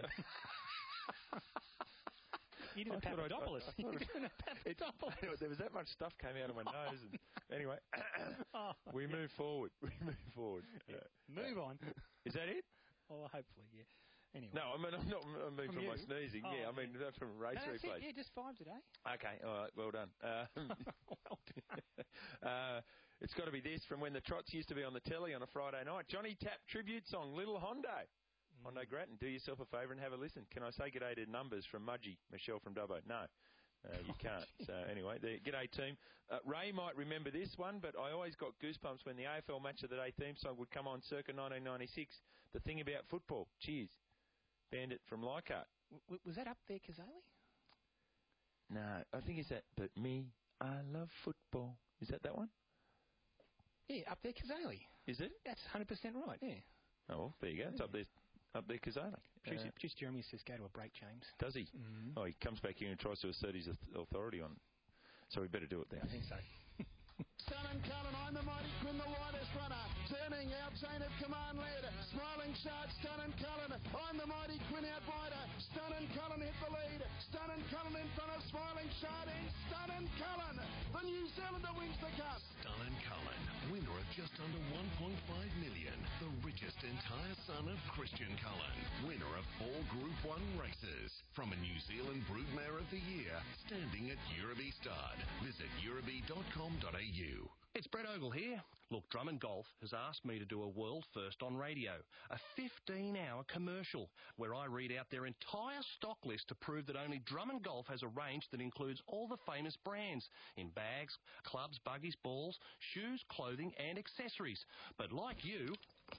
Q: You did a Papadopoulos.
P: There was that much stuff came out of my nose. And anyway,
Q: oh,
P: we
Q: yeah.
P: move forward. We move forward.
Q: Yeah. Move on.
P: Is that it?
Q: Oh, hopefully, yeah. Anyway.
P: No, I mean, I'm not I mean from, from my sneezing.
Q: Oh,
P: yeah, I mean
Q: yeah.
P: from race
Q: no,
P: replays.
Q: Yeah, just five today.
P: Okay, all right, well done. Uh,
Q: well done.
P: uh, it's got to be this from when the trots used to be on the telly on a Friday night. Johnny Tapp tribute song, Little Hondo. Mm. Hondo Grattan, do yourself a favour and have a listen. Can I say g'day to Numbers from Mudgee, Michelle from Dubbo? No. Uh, you can't. So anyway, the g'day team. Uh, Ray might remember this one, but I always got goosebumps when the A F L Match of the Day theme song would come on circa nineteen ninety-six. The thing about football. Cheers. Bandit from Leichhardt.
Q: W- was that up there, Kazali?
P: No, I think it's that. But me, I love football. Is that that one?
Q: Yeah, up there, Kazali.
P: Is it?
Q: That's one hundred percent right, yeah.
P: Oh, well, there you go. It's
Q: yeah.
P: up there. Up there, Kazali.
Q: Producer,
P: Uh,
Q: Producer Jeremy says go to a break, James.
P: Does he?
Q: Mm-hmm.
P: Oh, he comes back here and tries to assert his authority on. So we better do it then.
Q: I think so.
V: Stunning Cullen, I'm the mighty Quinn, the widest runner. Turning out, chain of command led. Smiling Shark, Stunning Cullen. I'm the mighty Quinn out wider. Stunning Cullen hit the lead. Stunning Cullen in front of Smiling Shark. Stunning Cullen, the New Zealander wins the cup.
O: Stunning Cullen, winner of just under one point five million. The richest entire son of Christian Cullen. Winner of four Group one races. From a New Zealand Broodmare of the Year, standing at Eurobie Stud. Visit eurobie dot com dot a u.
B: It's Brett Ogle here. Look, Drummond Golf has asked me to do a world first on radio, a fifteen-hour commercial where I read out their entire stock list to prove that only Drummond Golf has a range that includes all the famous brands in bags, clubs, buggies, balls, shoes, clothing and accessories. But like you,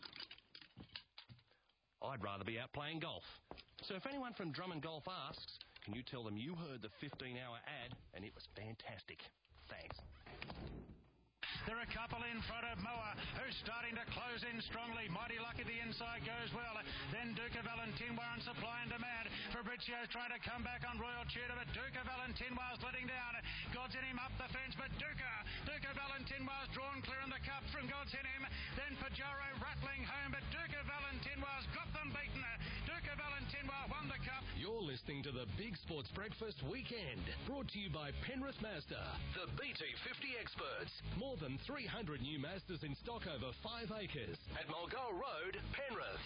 B: I'd rather be out playing golf. So if anyone from Drummond Golf asks, can you tell them you heard the fifteen-hour ad and it was fantastic? Thanks.
U: They're a couple in front of Moa, who's starting to close in strongly. Mighty Lucky the inside goes well. Then Duca Valentinois on supply and demand. Fabrizio's trying to come back on Royal Tudor, but Duca Valentinois letting down. God's in him up the fence, but Duca, Duca Valentinois drawn clear in the cup from God's in him. Then Pajaro rattling home, but Duca Valentinois got them beaten. Duca Valentinois won the cup.
O: You're listening to the Big Sports Breakfast Weekend, brought to you by Penrith Mazda, the B T fifty experts. More than three hundred new Mazdas in stock over five acres at Mulgoa Road, Penrith.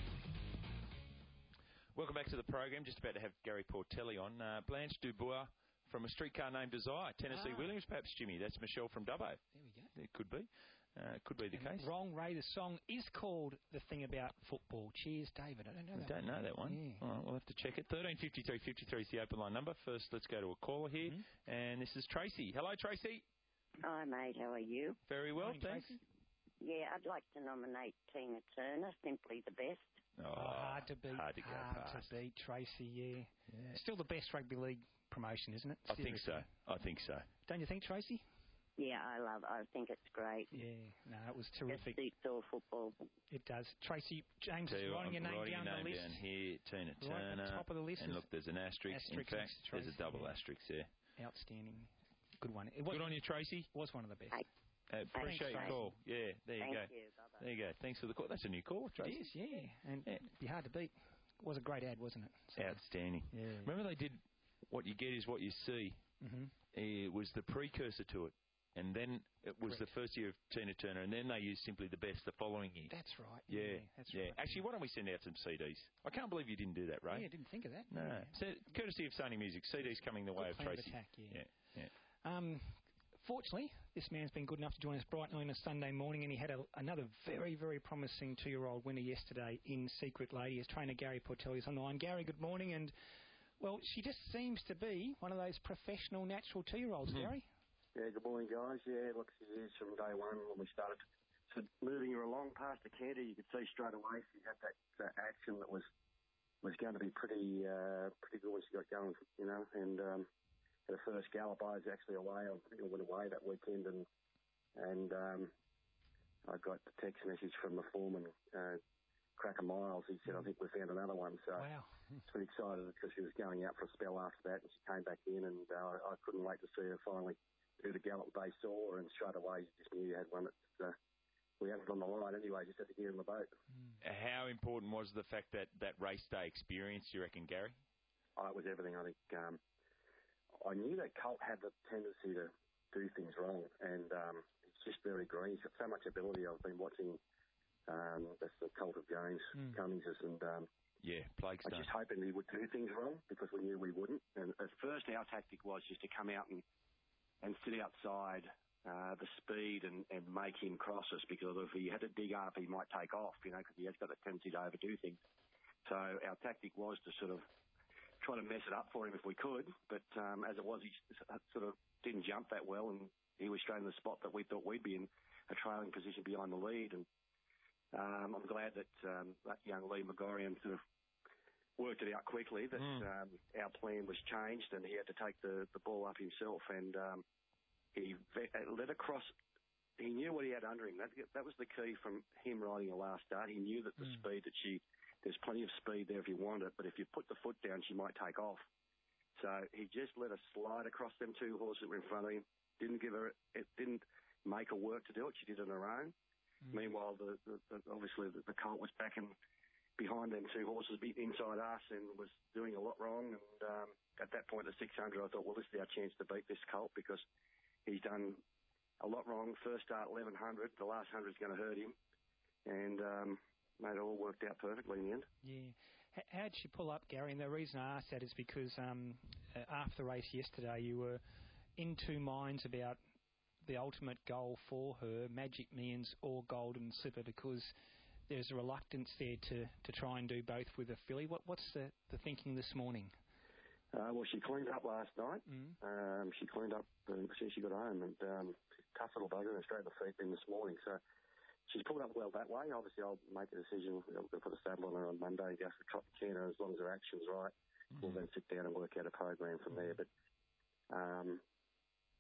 P: Welcome back to the program. Just about to have Gary Portelli on. Uh, Blanche Dubois from A Streetcar Named Desire. Tennessee
Q: Ah.
P: Williams, perhaps, Jimmy. That's Michelle from Dubbo.
Q: There we go.
P: It could be. Uh, could be the
Q: And
P: case.
Q: Wrong Ray, the song is called The Thing About Football. Cheers, David. I don't know
P: I
Q: that
P: don't
Q: one.
P: know that one.
Q: Yeah.
P: All right, we'll have to check it. thirteen fifty-three fifty-three is the open line number. First, let's go to a caller here.
Q: Mm-hmm.
P: And this is Tracy. Hello, Tracy.
D: Hi, mate. How are you?
P: Very well,
Q: Morning,
P: thanks.
Q: Tracy.
D: Yeah, I'd like to nominate Tina Turner, simply the best.
P: Oh,
Q: Oh, hard to beat.
P: Hard to go
Q: Hard
P: past.
Q: to beat, Tracy, yeah. Still the best rugby league promotion, isn't it?
P: I think so.
Q: Seriously.
P: I think so.
Q: Don't you think, Tracy?
D: Yeah, I love I think it's great.
Q: Yeah, no, it was
D: It
Q: terrific.
D: suits all football.
Q: It does. Tracy, James
P: Tell
Q: is
P: you what,
Q: writing your
P: I'm
Q: name
P: writing
Q: down
P: your
Q: the
P: name
Q: list.
P: down here, Tina
Q: Right at the
P: Turner.
Q: top of the list
P: And
Q: is
P: look, there's an asterisk.
Q: asterisk
P: In fact,
Q: next to
P: there's a
Q: Tracy,
P: double
Q: yeah.
P: asterisk there.
Q: Outstanding. Good one. It was,
P: Good on you, Tracy.
Q: was one of the best.
D: Hey,
P: Uh, appreciate your
D: Tracy.
P: call. Yeah, there you
D: Thank
P: go.
D: you. Bye-bye.
P: There you go. Thanks for the call. That's a new call,
Q: It
P: Tracy.
Q: is, yeah. And it'd be hard to beat. It was a great ad, wasn't it? So,
P: Outstanding.
Q: yeah.
P: Remember they did What You Get Is What You See.
Q: Mm-hmm.
P: It was the precursor to it. And then it was
Q: Correct.
P: the first year of Tina Turner, and then they used Simply the Best the following year.
Q: That's right.
P: Yeah,
Q: that's
P: yeah.
Q: right.
P: Actually, why don't we send out some C Ds? I can't believe you didn't do that, Ray.
Q: Yeah, I didn't think of that.
P: No.
Q: Yeah.
P: So, courtesy of Sony Music, C Ds coming the way
Q: Good
P: of
Q: plan of
P: Tracy.
Q: attack, yeah.
P: yeah, yeah.
Q: Um, fortunately, this man's been good enough to join us bright and early on a Sunday morning, and he had a, another very, very promising two-year-old winner yesterday in Secret Lady. As trainer Gary Portelli is on the line. Gary, good morning, and well, she just seems to be one of those professional, natural two-year-olds.
P: Mm-hmm.
Q: Gary.
E: Yeah, good morning, guys. Yeah, look, she is from day one when we started. So moving her along past the canter, you could see straight away she had that, that action that was was going to be pretty uh, pretty good when she got going, you know. And um, her first gallop, I was actually away. I think I went away that weekend, and and um, I got the text message from the foreman, uh, Cracker Miles. He said, "I think we found another one." So
Q: Wow.
E: I was pretty excited because she was going out for a spell after that, and she came back in, and uh, I couldn't wait to see her finally do the gallop they saw, and straight away you just knew you had one that uh, we had it on the line anyway, just had to get in the boat.
P: How important was the fact that that race day experience, you reckon, Gary?
E: Oh, it was everything. I think um, I knew that Colt had the tendency to do things wrong, and um, it's just very green. He's got so much ability. I've been watching um, that's the Colt of James
P: Mm.
E: Cummings, and um,
P: Yeah, plague
E: I was
P: stone.
E: just hoping he would do things wrong because we knew we wouldn't. And at first, our tactic was just to come out and and sit outside uh, the speed and, and make him cross us, because if he had to dig up, he might take off, you know, because he has got a tendency to overdo things. So our tactic was to sort of try to mess it up for him if we could, but um, as it was, he sort of didn't jump that well, and he was straight in the spot that we thought we'd be in, a trailing position behind the lead. And um, I'm glad that um, that young Lee Megorian sort of worked it out quickly, that
P: Mm.
E: um, our plan was changed and he had to take the, the ball up himself, and um, he ve- led across. He knew what he had under him. That, that was the key from him riding the last start. He knew that the
Q: Mm.
E: speed that she, there's plenty of speed there if you want it, but if you put the foot down, she might take off. So he just let her slide across them two horses that were in front of him. Didn't give her, it didn't make her work to do it. She did it on her own.
Q: Mm.
E: Meanwhile, the, the, the, obviously the, the Colt was back in behind them two horses, be inside us, and was doing a lot wrong. And um, at that point, at six hundred, I thought, well, this is our chance to beat this Colt, because he's done a lot wrong. First start, eleven hundred. The last hundred is going to hurt him. And, um, mate, it all worked out perfectly in the end.
Q: Yeah. H- how'd she pull up, Gary? And the reason I asked that is because um, uh, after the race yesterday, you were in two minds about the ultimate goal for her, Magic Millions or Golden Slipper, because there's a reluctance there to, to try and do both with a filly. What, what's the, the thinking this morning?
E: Uh, well, she cleaned up last night.
Q: Mm.
E: Um, she cleaned up as soon as she got home, and um, tough little bugger, and straight to the feet in this morning. So she's pulled up well that way. Obviously, I'll make a decision. I'll put a saddle on her on Monday, go for a trot and canter, as long as her action's right. Mm-hmm. We'll then sit down and work out a program from there. But um,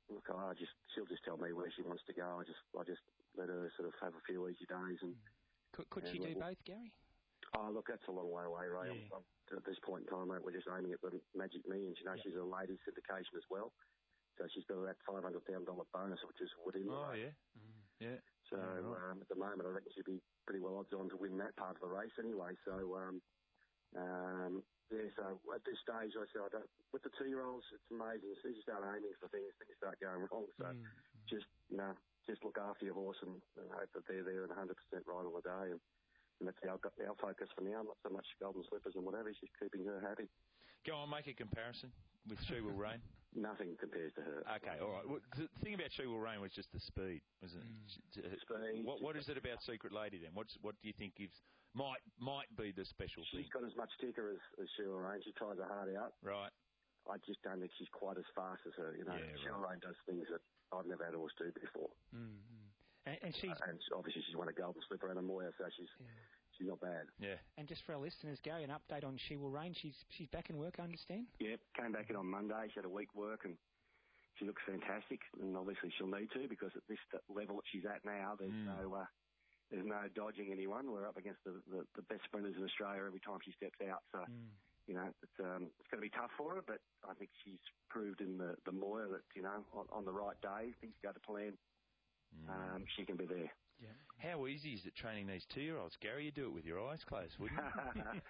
E: look, I just she'll just tell me where she wants to go. I just I just let her sort of have a few easy days. And
Q: could, could
E: and
Q: she do
E: we'll,
Q: both, Gary?
E: Oh, look, that's a long way away, Ray.
Q: Yeah.
E: I'm, I'm, at this point in time, mate, we're just aiming at the Magic Millions. You know,
Q: yeah.
E: she's a ladies syndication as well, so she's got that five hundred thousand dollar bonus, which is within.
P: Oh
E: the
P: yeah, mm. yeah.
E: So
P: yeah, right.
E: um, at the moment, I reckon she'd be pretty well odds on to win that part of the race anyway. So um, um, yeah, so at this stage, I said, I don't, with the two-year-olds, it's amazing. As soon as you start aiming for things, things start going wrong. So
Q: mm.
E: just you know, just look after your horse and, and hope that they're there and one hundred percent right on the day. And, And that's our, our focus for now, not so much golden slippers and whatever. She's keeping her happy.
P: Go on, make a comparison with She Will Reign.
E: Nothing compares to her.
P: Okay, all right. Well, the thing about She Will Reign was just the speed, wasn't it? Mm.
E: Speed.
P: What, what is it about Secret Lady then? What's, what do you think gives might might be the special
E: She's
P: thing?
E: got as much ticker as, as She Will Reign. She tries her heart out.
P: Right.
E: I just don't think she's quite as fast as her. You know,
P: yeah,
E: She Will Reign does things that I've never had a horse do before.
Q: Mm-hmm. And, and she's
E: uh, and obviously she's won a golden slipper and a Moya, so she's. Yeah. She's not bad.
P: Yeah.
Q: And just for our listeners, Gary, an update on She Will Reign. She's she's back in work, I understand?
E: Yeah, came back in on Monday. She had a week work and she looks fantastic. And obviously she'll need to because at this level that she's at now, there's mm. no uh, there's no dodging anyone. We're up against the, the, the best sprinters in Australia every time she steps out. So, mm. you know, it's um, it's going to be tough for her, but I think she's proved in the, the Moya that, you know, on, on the right day, things go to plan, mm. um, she can be there.
P: Yeah. How easy is it training these two-year-olds? Gary, you do it with your eyes closed, wouldn't you?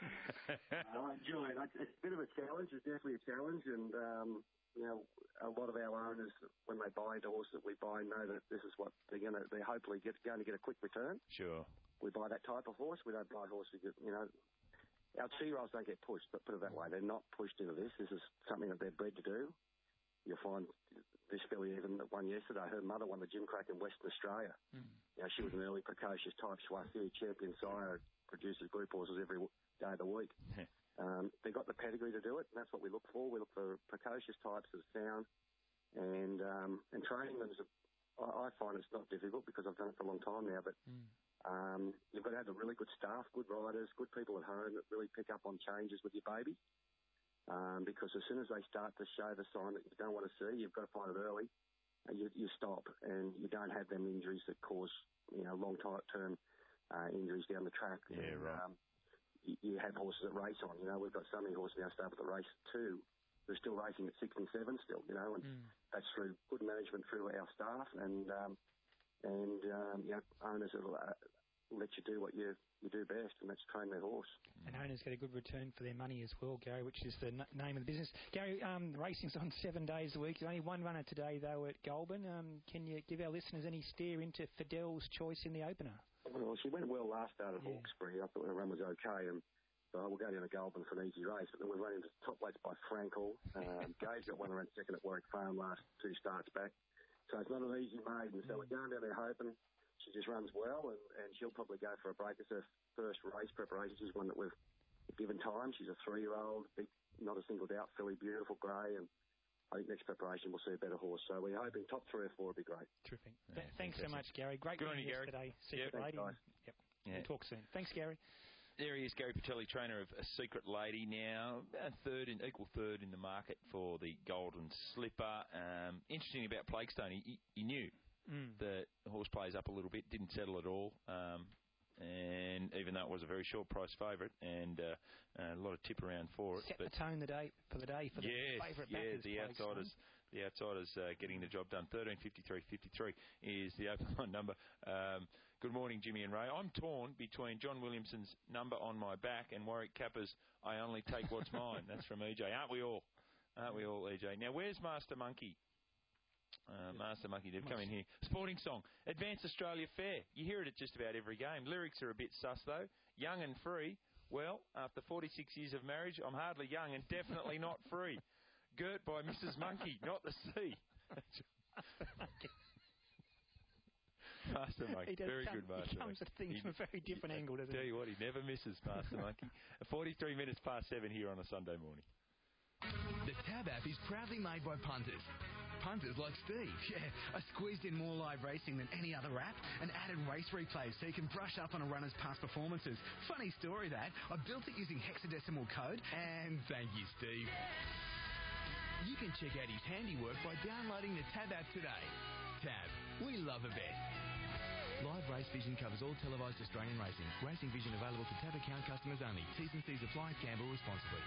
E: I enjoy it. It's a bit of a challenge. It's definitely a challenge. And, um, you know, a lot of our owners, when they buy a horse that we buy, know that this is what they're going to, they're hopefully get, going to get a quick return.
P: Sure.
E: We buy that type of horse. We don't buy horses that, you know, our two-year-olds don't get pushed, but put it that way. They're not pushed into this. This is something that they're bred to do. You'll find this filly even that won yesterday, her mother won the Gimcrack in Western Australia. Mm. You know, she was an early precocious type Swahili champion sire, produces group horses every day of the week. um, they got the pedigree to do it, and that's what we look for. We look for precocious types that are sound, and um, and training them is, a, I, I find it's not difficult because I've done it for a long time now, but mm. um, you've got to have a really good staff, good riders, good people at home that really pick up on changes with your baby. Um, because as soon as they start to show the sign that you don't want to see, you've got to find it early, and you, you stop, and you don't have them injuries that cause, you know, long-term uh, injuries down the track.
P: Yeah,
E: and,
P: right.
E: Um, you, you have horses that race on. You know, we've got so many horses now start with the race two. They're still racing at six and seven still, you know, and mm. that's through good management through our staff, and um, and um, you know, owners will uh, let you do what you you do best, and that's train their horse.
Q: And owners get a good return for their money as well, Gary, which is the n- name of the business. Gary, um, racing's on seven days a week. There's only one runner today, though, at Goulburn. Um, can you give our listeners any steer into Fidel's choice in the opener?
E: Well, she went well last start at yeah. Hawkesbury. I thought her run was okay, and so we'll go down to Goulburn for an easy race. But then we run into top weights by Frankel. Um, Gage got one around second at Warwick Farm last two starts back. So it's not an easy maiden. So mm. we're going down there hoping she just runs well, and, and she'll probably go for a break. It's her first race preparation. She's one that we've given time. She's a three-year-old, big, not a single doubt filly, beautiful grey, and I think next preparation we'll see a better horse. So we're hoping top three or four will be great.
Q: Terrific. Yeah, Th- thanks so much, Gary. Great
P: Good on you, Gary.
Q: Today. Secret
P: yep.
Q: Lady.
E: Thanks,
Q: yep. Yeah. We'll talk soon. Thanks, Gary.
P: There he is, Gary Patelli, trainer of a Secret Lady now, uh, third in equal third in the market for the Golden Slipper. Um, interesting about Plaguestone, he, he knew mm. that the horse plays up a little bit, didn't settle at all, um, and even though it was a very short price favourite and uh, uh, a lot of tip around for it.
Q: Set
P: but
Q: the tone the day for the day for the
P: yes,
Q: favourite
P: yeah,
Q: backers.
P: the outsiders. The outsiders uh, getting the job done. thirteen fifty-three fifty-three is the open line number. Um, good morning, Jimmy and Ray. I'm torn between John Williamson's number on my back and Warwick Kappa's I only take what's mine. That's from E J. Aren't we all? Aren't we all, E J? Now, where's Master Monkey? Uh, Master Monkey, they've come in here. Sporting song, Advance Australia Fair. You hear it at just about every game. Lyrics are a bit sus, though. Young and free. Well, after forty-six years of marriage, I'm hardly young and definitely not free. Girt by Missus Monkey, not the sea. Master Monkey, very
Q: come,
P: good Master
Q: He comes
P: Monkey.
Q: at things
P: he,
Q: from a very different
P: he,
Q: angle, doesn't
P: tell
Q: he?
P: you what, he never misses, Master Monkey. forty-three minutes past seven here on a Sunday morning.
T: The Tab app is proudly made by punters. Punters like Steve, yeah. I squeezed in more live racing than any other app and added race replays so you can brush up on a runner's past performances. Funny story that. I built it using hexadecimal code, and thank you, Steve. You can check out his handiwork by downloading the Tab app today. Tab, we love a bet. Live Race Vision covers all televised Australian racing. Racing Vision available for Tab account customers only. T's and C's apply. Gamble responsibly.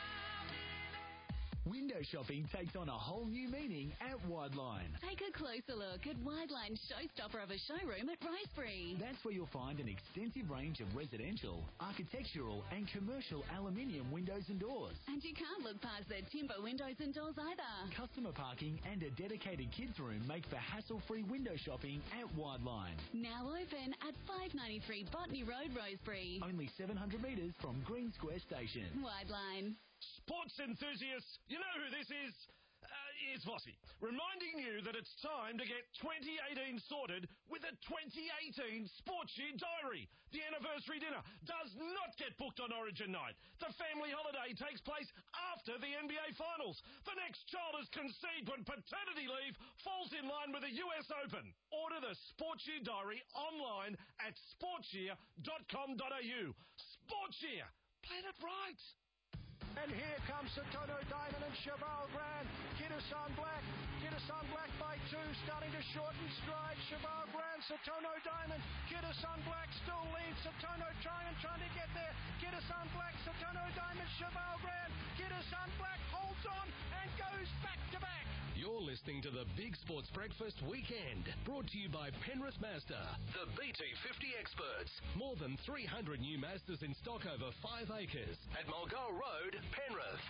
O: Window shopping takes on a whole new meaning at Wideline.
A: Take a closer look at Wideline's showstopper of a showroom at Rosebery.
O: That's where you'll find an extensive range of residential, architectural and commercial aluminium windows and doors.
A: And you can't look past their timber windows and doors either.
O: Customer parking and a dedicated kids room make for hassle-free window shopping at Wideline.
A: Now open at five ninety-three Botany Road, Rosebery.
O: Only seven hundred metres from Green Square Station.
A: Wideline.
F: Sports enthusiasts, you know who this is. Uh, it's Vossi, reminding you that it's time to get twenty eighteen sorted with a twenty eighteen Sports Year Diary. The anniversary dinner does not get booked on Origin night. The family holiday takes place after the N B A Finals. The next child is conceived when paternity leave falls in line with the U S Open. Order the Sports Year Diary online at sportsyear dot com dot a u. Sports Year, play it right.
V: And here comes Satono Diamond and Cheval Grand. Kidderson Black. Kidderson Black by two, starting to shorten stride. Cheval Grand, Satono Diamond. Kidderson Black still leads. Satono trying, trying to get there. Kidderson Black, Satono Diamond, Cheval Grand. Kidderson Black holds on and goes back to back.
O: You're listening to the Big Sports Breakfast Weekend, brought to you by Penrith Mazda, the B T fifty experts. More than three hundred new Mazdas in stock over five acres at Mulgoa Road, Penrith.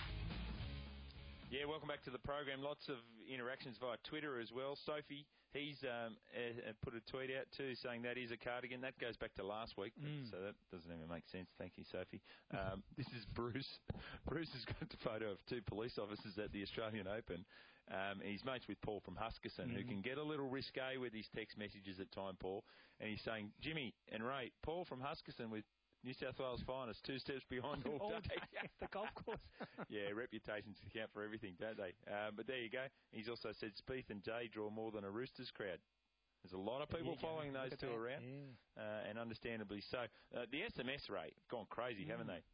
P: Yeah, welcome back to the program. Lots of interactions via Twitter as well. Sophie, he's um, uh, put a tweet out too saying that is a cardigan. That goes back to last week,
Q: Mm.
P: so that doesn't even make sense. Thank you, Sophie. Um, this is Bruce. Bruce has got a photo of two police officers at the Australian Open. Um, he's mates with Paul from Huskisson,
Q: Mm.
P: who can get a little risque with his text messages at time, Paul. And he's saying, Jimmy and Ray, Paul from Huskisson with New South Wales finest, two steps behind all,
Q: All
P: day.
Q: day at the golf course.
P: Yeah, reputations count for everything, don't they? Um, but there you go. He's also said Spieth and Jay draw more than a Roosters crowd. There's a lot of people following those two
Q: that.
P: around,
Q: Yeah.
P: uh, and understandably so. Uh, the S M S rate have gone crazy,
Q: Mm.
P: haven't they?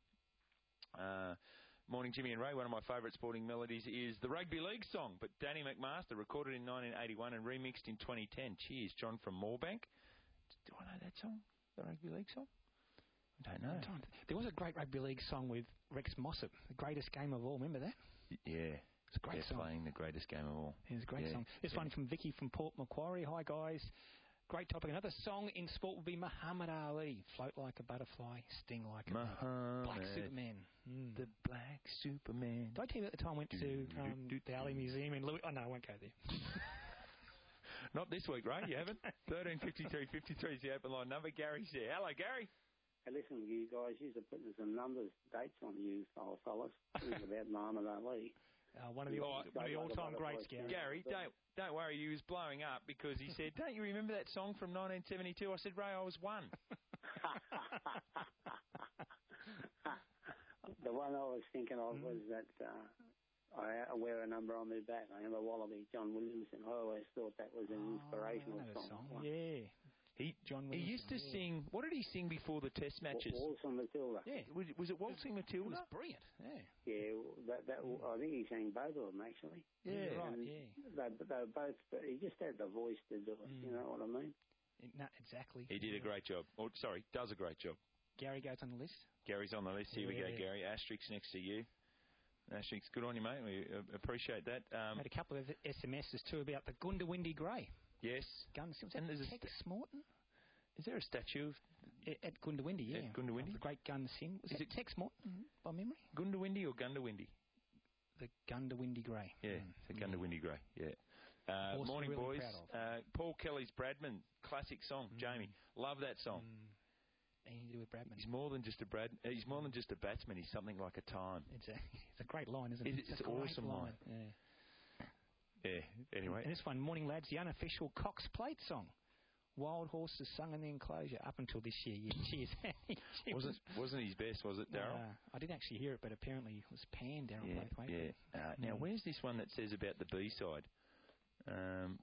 P: Uh, Morning, Jimmy and Ray. One of my favourite sporting melodies is the Rugby League song, but Danny McMaster recorded in nineteen eighty-one and remixed in twenty ten. Cheers, John from Moorebank. Do I know that song? The Rugby League song? I don't know.
Q: There was a great rugby league song with Rex Mossop, the greatest game of all. Remember that?
P: Yeah.
Q: It's a great
P: They're
Q: song.
P: playing the greatest game of all.
Q: It's a great
P: Yeah.
Q: song. This
P: Yeah.
Q: one from Vicky from Port Macquarie. Hi, guys. Great topic. Another song in sport would be Muhammad Ali. Float like a butterfly, sting like a bee.
P: Muhammad,
Q: Black Superman. Mm.
P: the Black Superman.
Q: Did I tell you at the time I went to um, the Ali Museum in Louis? Oh, no, I won't go there.
P: Not this week, Ray. You haven't? thirteen fifty-three fifty-three is the open line number. Gary's there. Hello, Gary.
G: Hey, listen, you guys used to put some numbers, dates on you, old fellas. It was about Muhammad Ali.
Q: Uh, one of the, all, one of the all-time greats, Gary.
P: Gary, don't don't worry. He was blowing up because he said, "Don't you remember that song from nineteen seventy-two?" I said, "Ray, I was one."
G: The one I was thinking of was that uh, I wear a number on my back. I am a Wallaby, John Williamson. I always thought that was an inspirational
Q: Oh,
G: song.
Q: song. Yeah.
P: He
Q: John
P: he
Q: Williamson,
P: used to
Q: yeah.
P: sing. What did he sing before the Test matches?
G: Waltzing Matilda.
P: Yeah, was, was it Waltzing Matilda?
Q: It was brilliant. Yeah.
G: Yeah, that, that, I think he sang both of them, actually.
P: Yeah,
Q: right,
G: And
Q: yeah.
G: They, they were both, but he just had the voice to do it, you know what I mean?
Q: It, no, exactly.
P: He did a great job. Or, sorry, does a great job.
Q: Gary goes on the list.
P: Gary's on the list. Here we go,
Q: Yeah.
P: Gary. Asterix next to you. Asterix, good on you, mate. We uh, appreciate that. Um,
Q: Had a couple of S M Ses too about the Gundawindi Grey.
P: yes.
Q: Gun. Was that
P: And there's a
Q: Tex
P: st-
Q: Morton?
P: Is there a statue of
Q: At, at Gundawindi, yeah.
P: At Gundawindi?
Q: Of the great gun sin. Was
P: Is
Q: it
P: it-
Q: Tex Morton, by memory?
P: Gundawindi or Gundawindi?
Q: The Gundawindi Grey.
P: Yeah,
Q: Mm.
P: the Gundawindi Grey. Yeah. Uh,
Q: Horse
P: morning,
Q: we're really
P: boys.
Q: proud
P: Uh, Paul Kelly's Bradman, classic song. Jamie, love that song.
Q: Mm. Anything to do with Bradman.
P: He's more than just a Brad. uh, He's more than just a batsman. He's something like a time.
Q: It's a, it's a great line, isn't it?
P: It- it's
Q: a
P: an
Q: great
P: awesome line.
Q: Yeah.
P: Yeah. Anyway,
Q: And this one, Morning Lads, the unofficial Cox Plate song. Wild Horses sung in the enclosure up until this year. Yeah, cheers. It
P: wasn't wasn't his best, was it, Darryl?
Q: Uh, I didn't actually hear it, but apparently it was panned, Darryl
P: Yeah,
Q: Braithwaite.
P: yeah. Uh, Now,
Q: Mm.
P: where's this one that says about the B side? Um,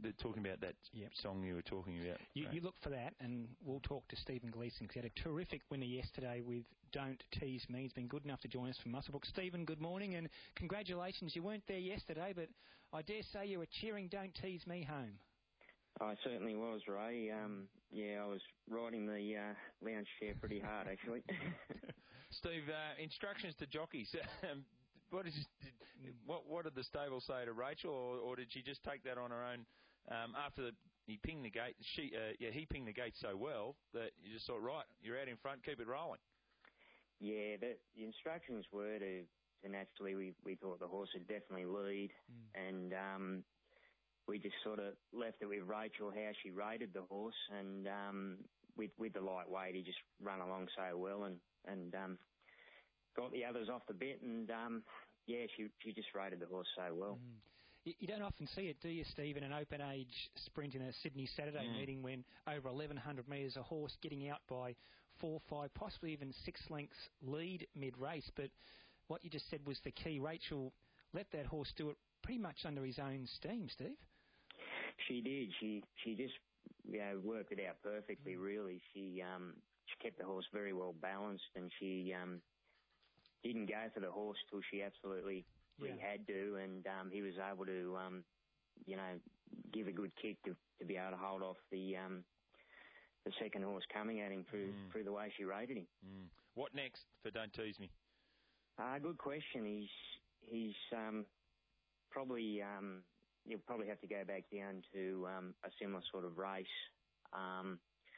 P: they're talking about that
Q: Yep.
P: song you were talking about.
Q: You,
P: right?
Q: you look for that, and we'll talk to Stephen Gleeson, because he had a terrific winner yesterday with Don't Tease Me. He's been good enough to join us from Muswellbrook. Stephen, good morning, and congratulations. You weren't there yesterday, but I dare say you were cheering Don't Tease Me home.
C: I certainly was, Ray. Um, yeah, I was riding the uh, lounge chair pretty hard, actually.
P: Steve, uh, instructions to jockeys. Um, what, is, what, what did the stable say to Rachel, or, or did she just take that on her own um, after the, he pinged the gate? She, uh, yeah, he pinged the gate so well that you just thought, right, you're out in front, keep it rolling.
C: Yeah, the, the instructions were to, to naturally, we, we thought the horse would definitely lead, mm. and um, we just sort of left it with Rachel how she rated the horse, and um, with with the lightweight, he just run along so well, and and um, got the others off the bit, and um, yeah, she she just rated the horse so well.
Q: Mm. You, you don't often see it, do you, Steve, in an open age sprint in a Sydney Saturday
P: mm.
Q: meeting when over eleven hundred metres a horse getting out by four, five, possibly even six lengths lead mid-race. But what you just said was the key. Rachel let that horse do it pretty much under his own steam, Steve.
C: She did. She she just you know, worked it out perfectly, really. She um she kept the horse very well balanced, and she um didn't go for the horse till she absolutely
Q: yeah.
C: had to, and um he was able to um you know give a good kick to, to be able to hold off the um the second horse coming at him through
P: mm.
C: through the way she rated him.
P: Mm. What next for Don't Tease Me?
C: Uh, good question. He's he's um probably um. You'll probably have to go back down to um, a similar sort of race um,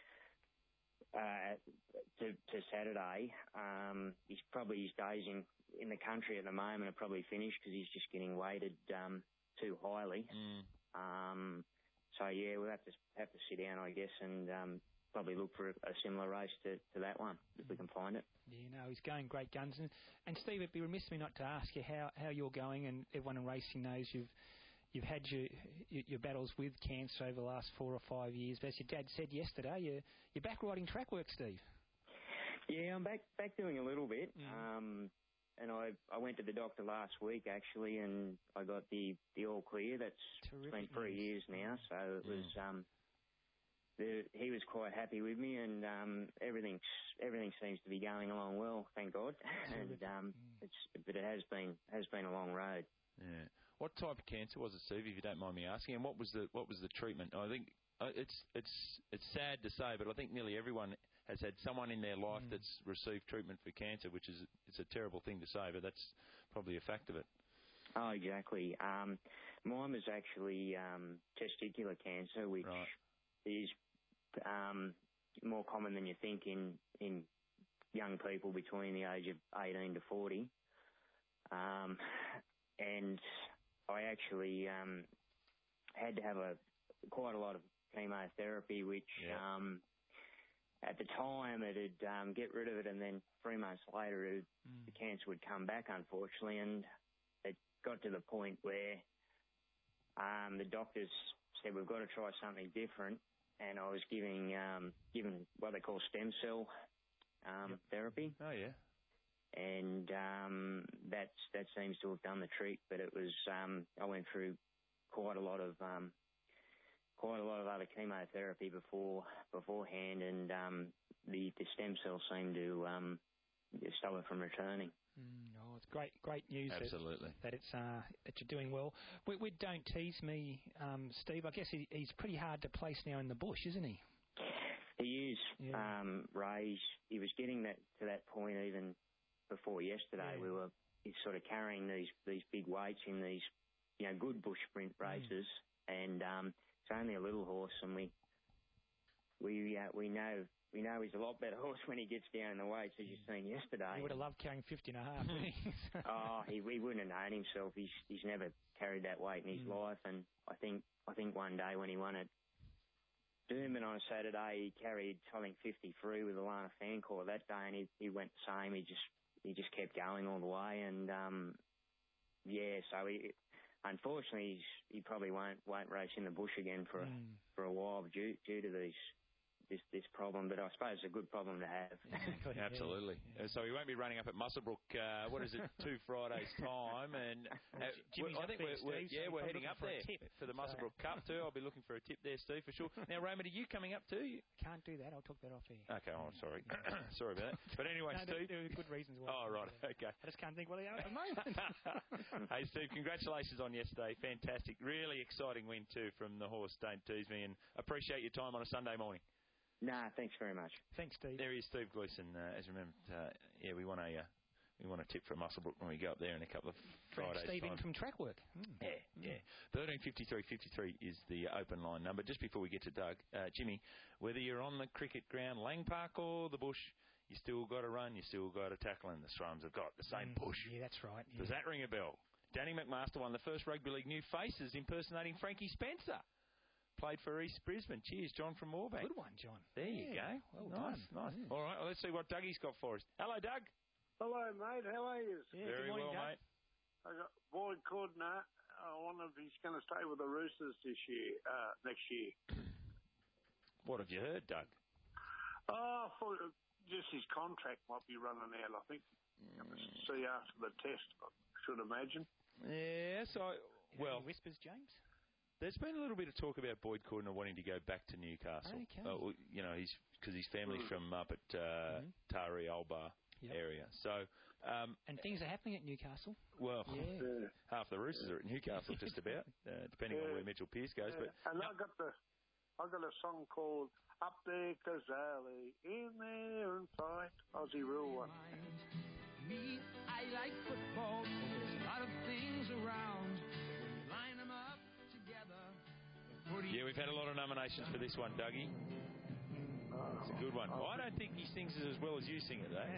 C: uh, to, to Saturday. Um, he's probably his days in, in the country at the moment are probably finished because he's just getting weighted um, too highly.
P: Mm.
C: Um, so yeah, we'll have to have to sit down, I guess, and um, probably look for a, a similar race to, to that one if we can find it.
Q: Yeah, no, he's going great guns. And, and Steve, it'd be remiss of me not to ask you how, how you're going, and everyone in racing knows you've You've had your, your your battles with cancer over the last four or five years. But as your dad said yesterday, you're, you're back riding track work, Steve.
C: Yeah, I'm back back doing a little bit.
Q: Mm.
C: Um, and I I went to the doctor last week, actually, and I got the, the all clear. That's
Q: Terrific
C: been three
Q: news.
C: years now, so it
P: Mm.
C: was... Um, the, he was quite happy with me, and um, everything everything seems to be going along well, thank God. and um,
Q: mm.
C: it's but it has been has been a long road.
P: Yeah. What type of cancer was it, Steve, if you don't mind me asking? And what was the what was the treatment? I think uh, it's it's it's sad to say, but I think nearly everyone has had someone in their life
Q: Mm.
P: that's received treatment for cancer, which is it's a terrible thing to say, but that's probably a fact of it.
C: Oh, exactly. Um, mine was actually um, testicular cancer, which
P: right.
C: is um, more common than you think in, in young people between the age of eighteen to forty. Um, and I actually um, had to have a quite a lot of chemotherapy, which
P: yeah.
C: um, at the time it would um, get rid of it, and then three months later it,
Q: mm.
C: the cancer would come back, unfortunately, and it got to the point where um, the doctors said, we've got to try something different, and I was giving um, given what they call stem cell um,
P: yep.
C: therapy.
P: Oh, yeah.
C: And um, that's, that seems to have done the trick, but it was, um, I went through quite a lot of, um, quite a lot of other chemotherapy before, beforehand, and um, the, the stem cells seemed to um, stop it from returning.
Q: Mm, oh, it's great, great news.
P: Absolutely.
Q: That, that it's uh, that you're doing well. We, we Don't Tease Me, um, Steve. I guess he, he's pretty hard to place now in the bush, isn't he?
C: He is.
Q: Yeah.
C: Um, Ray, he was getting that to that point even before yesterday.
Q: Yeah.
C: We were sort of carrying these these big weights in these, you know, good bush sprint races, mm. and um, it's only a little horse, and we we uh, we know. We know he's a lot better horse when he gets down in the weights, as you've seen yesterday.
Q: He would have loved carrying fifty and a half.
C: oh, he, he wouldn't have known himself. He's he's never carried that weight in his mm. life, and I think I think one day when he won at Doomben on a Saturday, he carried I think fifty-three with Alana Fancourt that day, and he he went the same. He just he just kept going all the way, and um, yeah, so he. Unfortunately, he's, he probably won't won't race in the bush again for
Q: mm.
C: a, for a while due due to these. this this problem, but I suppose it's a good problem to have.
P: Yeah, absolutely. Uh, So he won't be running up at Muswellbrook. Uh, what is it? Two Fridays time, and uh,
Q: Jimmy's
P: I
Q: up
P: think
Q: there,
P: we're, we're
Q: Steve,
P: yeah
Q: so
P: we're
Q: probably
P: heading up
Q: looking for a
P: there
Q: tip.
P: for the Muswellbrook Cup too. I'll be looking for a tip there, Steve, for sure. Now, Raymond, are you coming up too? You...
Q: Can't do that. I'll talk that off here.
P: Okay, oh, sorry, sorry about that. But anyway,
Q: no, there,
P: Steve.
Q: there are good reasons why.
P: Oh right, okay.
Q: I just can't think what they are at the moment.
P: Hey, Steve, congratulations on yesterday. Fantastic, really exciting win too from the horse. Don't Tease Me, and appreciate your time on a Sunday morning.
C: Nah, thanks very much.
Q: Thanks, Steve.
P: There is Steve Gleeson. Uh, as remember, uh, yeah, we want a uh, we want a tip from Muswellbrook when we go up there in a couple of
Q: Frank
P: Fridays.
Q: Steve in
P: time.
Q: from track work. Mm.
P: Yeah, yeah. Thirteen fifty three fifty three is the open line number. Just before we get to Doug, uh, Jimmy, whether you're on the cricket ground, Lang Park or the bush, you still got to run. You still got to tackle, and the Scrums have got the same
Q: Mm,
P: push.
Q: Yeah, that's right. Yeah.
P: Does that ring a bell? Danny McMaster won the first Rugby League New Faces impersonating Frankie Spencer. Played for East Brisbane. Cheers, John from Moorebank.
Q: Good one, John.
P: There you
Q: Yeah,
P: go.
Q: well
P: nice,
Q: done.
P: nice.
Q: Mm.
P: All right, well, let's see what Dougie's got for us. Hello, Doug.
H: Hello, mate. How are you?
Q: Yeah,
P: Very
Q: good morning,
P: well,
Q: Doug.
P: mate.
H: I got Boyd Cordner. I wonder if he's going to stay with the Roosters this year, uh, next year.
P: What have you heard, Doug?
H: Oh, I thought just his contract might be running out. I think. Mm. See after the test, I should imagine.
P: Yeah, so, well...
Q: Any whispers, James?
P: There's been a little bit of talk about Boyd Cordner wanting to go back to Newcastle.
Q: Okay.
P: Uh, well, you know, he's because his family's from up at uh,
Q: Mhm.
P: Taree, Albar
Q: Yep.
P: area. So, um,
Q: And things are happening at Newcastle.
P: well,
Q: Yeah.
P: half the Roosters are at Newcastle, just about, uh, depending on
H: Yeah.
P: where Mitchell Pearce goes.
H: Yeah.
P: But
H: and I got the, I got a song called "Up There, Kazali, in there and fight." Aussie rule one.
I: Me, I like football. There's a lot of things around. When you line them up together.
P: yeah, we've had a lot of nominations for this one, Dougie. It's a good one. Well, I don't think he sings it as well as you sing it, though.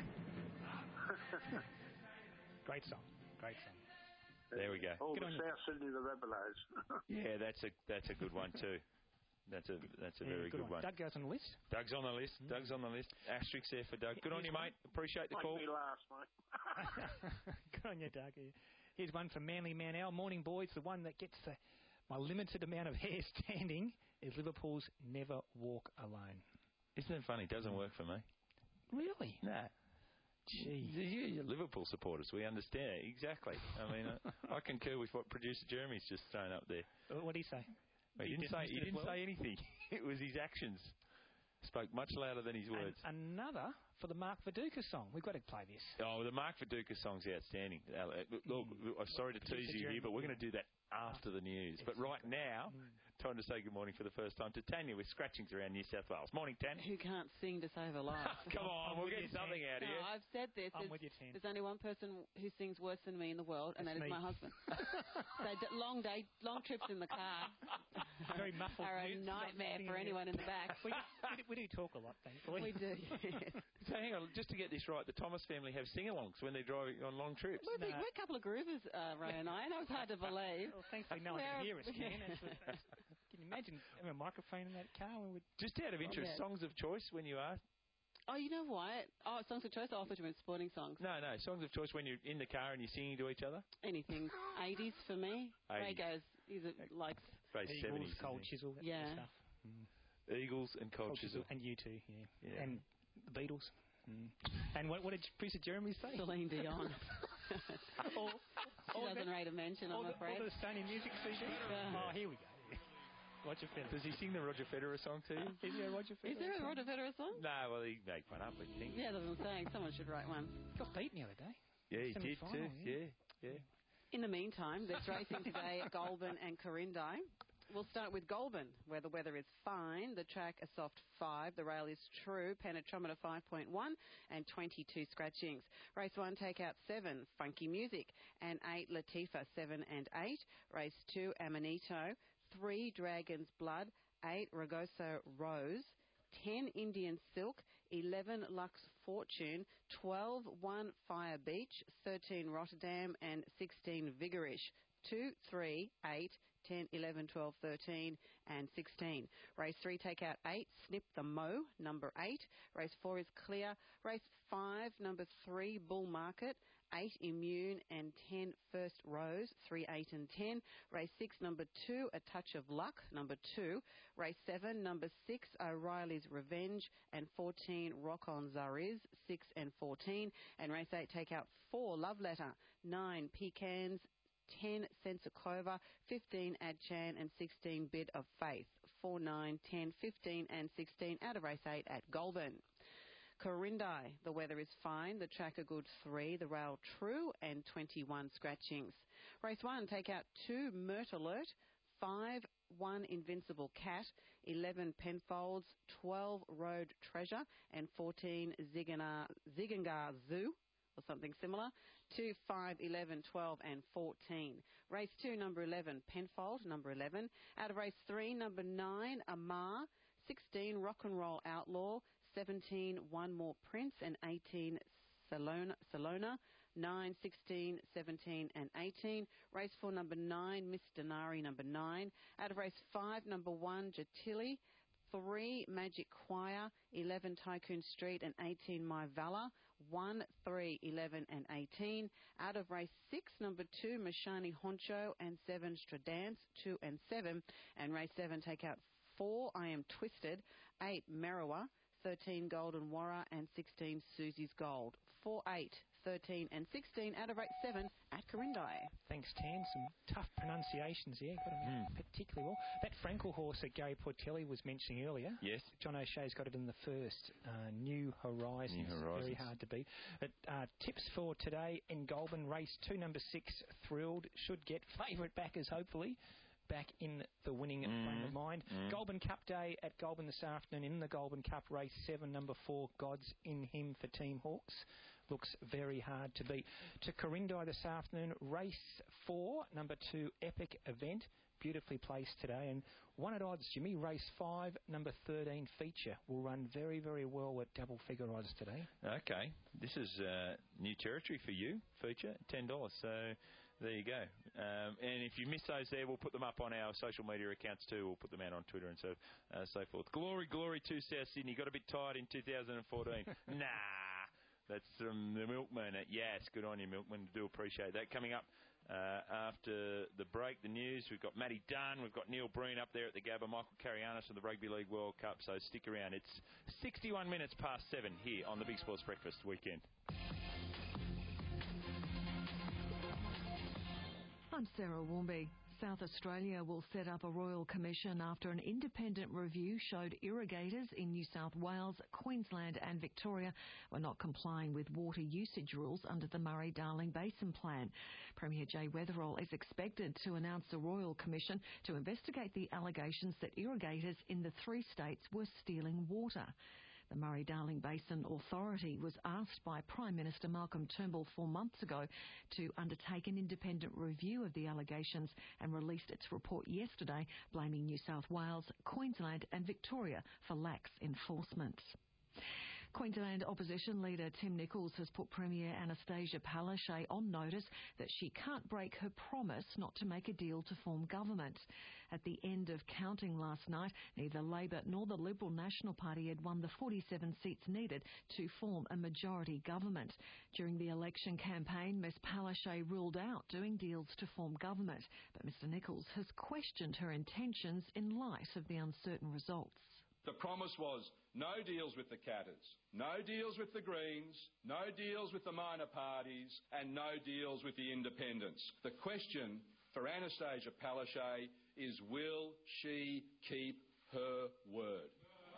Q: Great song. Great song.
P: There we go.
H: All
Q: Good
H: the
Q: on you.
H: South Sydney, the Rabbitohs.
P: Yeah, that's a that's a good one too. That's a that's a
Q: Yeah,
P: very good, one.
Q: Doug goes on the list.
P: Doug's on the list. Doug's on the list. Asterisk there for Doug. Good on you, mate. Appreciate the
H: Make
P: call.
H: me laugh, mate.
Q: Good on you, Doug. Here's one for Manly Man Al. Morning, boys. The one that gets the, my limited amount of hair standing is Liverpool's Never Walk Alone.
P: Isn't it funny? It doesn't work for me.
Q: Really?
P: Nah.
Q: Gee.
P: You, you're Liverpool supporters. We understand. Exactly. I mean, uh, I concur with what producer Jeremy's just thrown up there.
Q: What did he say?
P: He
Q: You
P: didn't say,
Q: dismissed
P: he
Q: it as
P: didn't
Q: well?
P: say anything. It was his actions. Spoke much louder than his words.
Q: And another for the Mark Viduka song. We've got to play this.
P: Oh, the Mark Viduka song's outstanding. Uh, Look, look, I'm sorry to tease you here, but we're going to do that after the news. But right now, time to say good morning for the first time to Tanya with scratchings around New South Wales. Morning, Tan.
W: Who can't sing to save a life?
P: Come on,
Q: I'm
P: we'll
Q: with
P: get
Q: you,
P: something
Q: Tan.
P: out of
W: No,
P: you.
W: I've said this.
Q: I'm
W: there's,
Q: with you, Tan.
W: there's only one person who sings worse than me in the world, and
Q: That's
W: that is
Q: me.
W: my husband. so d- long day, long trips in the car
Q: Very muffled.
W: are a
Q: mute,
W: nightmare
Q: not
W: for
Q: singing
W: anyone
Q: it.
W: in the back.
Q: we, do, we, do, we do talk a lot, thankfully.
W: We do. Yes.
P: So hang on, just to get this right, the Thomas family have sing-alongs when they're driving on long trips.
W: We're, big, we're a couple of groovers, uh, Ray and I. I know it's hard to believe.
Q: Well, thankfully, no one
W: We're-
Q: can hear us, Ken. That's what- that's- Can you imagine having a microphone in that car? When we'd
P: Just out of interest,
W: Yeah.
P: songs of choice when you are?
W: Oh, you know what? Oh, songs of choice. Oh, I thought you meant sporting songs.
P: No, no, songs of choice when you're in the car and you're singing to each other?
W: Anything. eighties for me. Ray
P: eighties.
W: goes, he's a, likes,
P: Very
Q: Eagles,
P: seventies.
Q: Cold
P: isn't
Q: Chisel, that
W: Yeah.
Q: sort of stuff. Mm.
P: he? Eagles and Cold,
Q: Cold
P: Chisel.
Q: And you too, yeah.
P: Yeah.
Q: And the Beatles. Mm. And what, what did producer Jeremy say?
W: Celine Dion.
Q: all,
W: She
Q: all
W: doesn't
Q: the,
W: rate a mention,
Q: all
W: I'm
Q: the,
W: afraid.
Q: all the Sony music C D?
W: Yeah.
Q: Oh, here we go. Roger Federer.
P: Does he sing the Roger Federer song to you?
Q: Is there a Roger Federer?
W: Is there a
Q: song?
W: Roger Federer song?
P: No, well, he made one up, I think.
W: Yeah, that's what I'm saying. Someone should write one.
Q: Got beaten the other day.
P: Yeah, he did
Q: Semi-final,
P: too.
Q: yeah.
P: Yeah, yeah.
W: In the meantime, there's racing today at Goulburn and Corindai. We'll start with Goulburn, where the weather is fine. The track a soft five. The rail is true. Penetrometer five point one and twenty-two scratchings. Race one, take out seven. Funky Music. And eight, Latifa, seven and eight. Race two, Amanito. Three, Dragon's Blood. Eight, Ragoso Rose. ten, Indian Silk. eleven, Lux Fortune. twelve, one, Fire Beach. thirteen, Rotterdam. And sixteen, Vigorish. two, three, eight, ten, eleven, twelve, thirteen, and sixteen. Race three, take out eight, Snip the Mo, number eight. Race four is Clear. Race five, number three, Bull Market. eight, Immune, and ten, First Rose, three, eight and ten. Race six, number two, A Touch of Luck, number two. Race seven, number six, O'Reilly's Revenge, and fourteen, Rock on Zariz, six and fourteen. And race eight, take out four, Love Letter, nine, Pecans, ten, Sensakova, fifteen, Adchan, and sixteen, Bit of Faith. four, nine, ten, fifteen, and sixteen out of race eight at Goulburn. Corindai, the weather is fine. The track a good three, the rail true, and twenty-one scratchings. Race one, take out two, Mert Alert, five, one, Invincible Cat, eleven, Penfolds, twelve, Road Treasure, and fourteen, Ziggana- Ziggangar Zoo, or something similar. two, five, eleven, twelve, and fourteen. Race two, number eleven, Penfold, number eleven. Out of race three, number nine, Amar, sixteen, Rock and Roll Outlaw, seventeen, One More Prince, and eighteen, Salona, Salona, nine, sixteen, seventeen, and eighteen. Race four, number nine, Miss Denari, number nine. Out of race five, number one, Jatili, three, Magic Choir, eleven, Tycoon Street, and eighteen, My Valor, one, three, eleven, and eighteen. Out of race six, number two, Mashani Honcho, and seven, Stradance, two and seven. And race seven, take out four, I Am Twisted, eight, Merawa, thirteen, Golden Warra, and sixteen, Susie's Gold. four, eight, thirteen, and sixteen out of race seven at Corindai.
Q: Thanks, Tan. Some tough pronunciations there. Got them
P: Mm.
Q: particularly well. That Frankel horse that Gary Portelli was mentioning earlier.
P: Yes.
Q: John O'Shea's got it in the first. Uh, New Horizons.
P: New Horizons.
Q: Very hard to beat. But uh, tips for today in Goulburn, race two, number six, Thrilled. Should get favourite backers, hopefully. Back in the winning
P: Mm.
Q: frame of mind.
P: Mm.
Q: Goulburn Cup Day at Goulburn this afternoon in the Goulburn Cup, race seven, number four, God's in Him for Team Hawks. Looks very hard to beat. To Corindai this afternoon, race four, number two, Epic Event. Beautifully placed today. And one at odds, Jimmy, race five, number thirteen, Feature. Will run very, very well at double figure odds today.
P: Okay. This is uh, new territory for you, Feature, ten dollars. So there you go. Um, and if you miss those there, we'll put them up on our social media accounts too. We'll put them out on Twitter and so uh, so forth. Glory, glory to South Sydney. Got a bit tired in two thousand fourteen. Nah, that's from the Milkman at Yes. Good on you, Milkman. Do appreciate that. Coming up uh, after the break, the news, we've got Matty Dunn. We've got Neil Breen up there at the Gabba. Michael Carrianis from the Rugby League World Cup. So stick around. It's sixty-one minutes past seven here on the Big Sports Breakfast weekend.
J: I'm Sarah Warmby. South Australia will set up a royal commission after an independent review showed irrigators in New South Wales, Queensland and Victoria were not complying with water usage rules under the Murray-Darling Basin Plan. Premier Jay Weatherill is expected to announce a royal commission to investigate the allegations that irrigators in the three states were stealing water. The Murray-Darling Basin Authority was asked by Prime Minister Malcolm Turnbull four months ago to undertake an independent review of the allegations and released its report yesterday, blaming New South Wales, Queensland and Victoria for lax enforcement. Queensland opposition leader Tim Nicholls has put Premier Anastasia Palaszczuk on notice that she can't break her promise not to make a deal to form government. At the end of counting last night, neither Labor nor the Liberal National Party had won the forty-seven seats needed to form a majority government. During the election campaign, Ms Palaszczuk ruled out doing deals to form government, but Mr Nicholls has questioned her intentions in light of the uncertain results.
K: The promise was no deals with the Catters, no deals with the Greens, no deals with the minor parties, and no deals with the independents. The question for Anastasia Palaszczuk is, will she keep her word?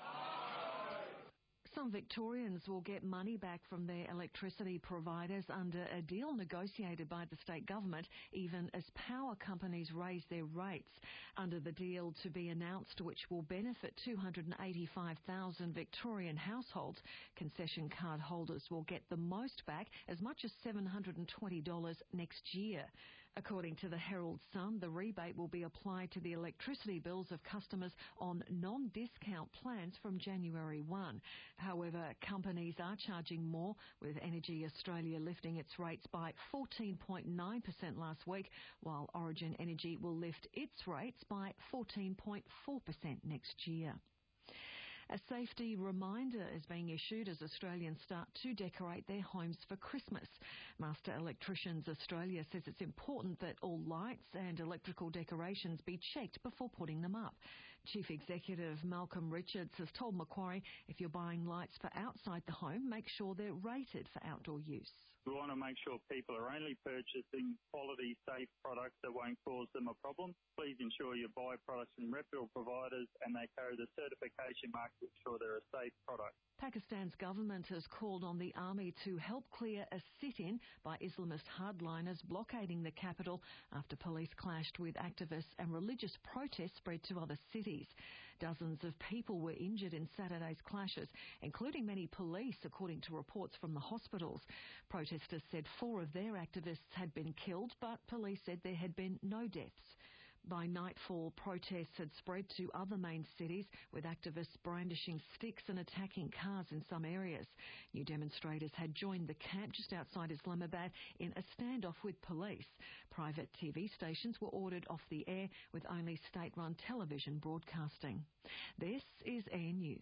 J: Some Victorians will get money back from their electricity providers under a deal negotiated by the state government, even as power companies raise their rates. Under the deal to be announced, which will benefit two hundred eighty-five thousand Victorian households, concession card holders will get the most back, as much as seven hundred twenty dollars next year. According to the Herald Sun, the rebate will be applied to the electricity bills of customers on non-discount plans from January first. However, companies are charging more, with Energy Australia lifting its rates by fourteen point nine percent last week, while Origin Energy will lift its rates by fourteen point four percent next year. A safety reminder is being issued as Australians start to decorate their homes for Christmas. Master Electricians Australia says it's important that all lights and electrical decorations be checked before putting them up. Chief Executive Malcolm Richards has told Macquarie if you're buying lights for outside the home, make sure they're rated for outdoor use.
L: We want to make sure people are only purchasing quality, safe products that won't cause them a problem. Please ensure you buy products from reputable providers and they carry the certification mark to ensure they're a safe product.
J: Pakistan's government has called on the army to help clear a sit-in by Islamist hardliners blockading the capital after police clashed with activists and religious protests spread to other cities. Dozens of people were injured in Saturday's clashes, including many police, according to reports from the hospitals. Protesters said four of their activists had been killed, but police said there had been no deaths. By nightfall, protests had spread to other main cities, with activists brandishing sticks and attacking cars in some areas. New demonstrators had joined the camp just outside Islamabad in a standoff with police. Private T V stations were ordered off the air, with only state-run television broadcasting. This is Air News.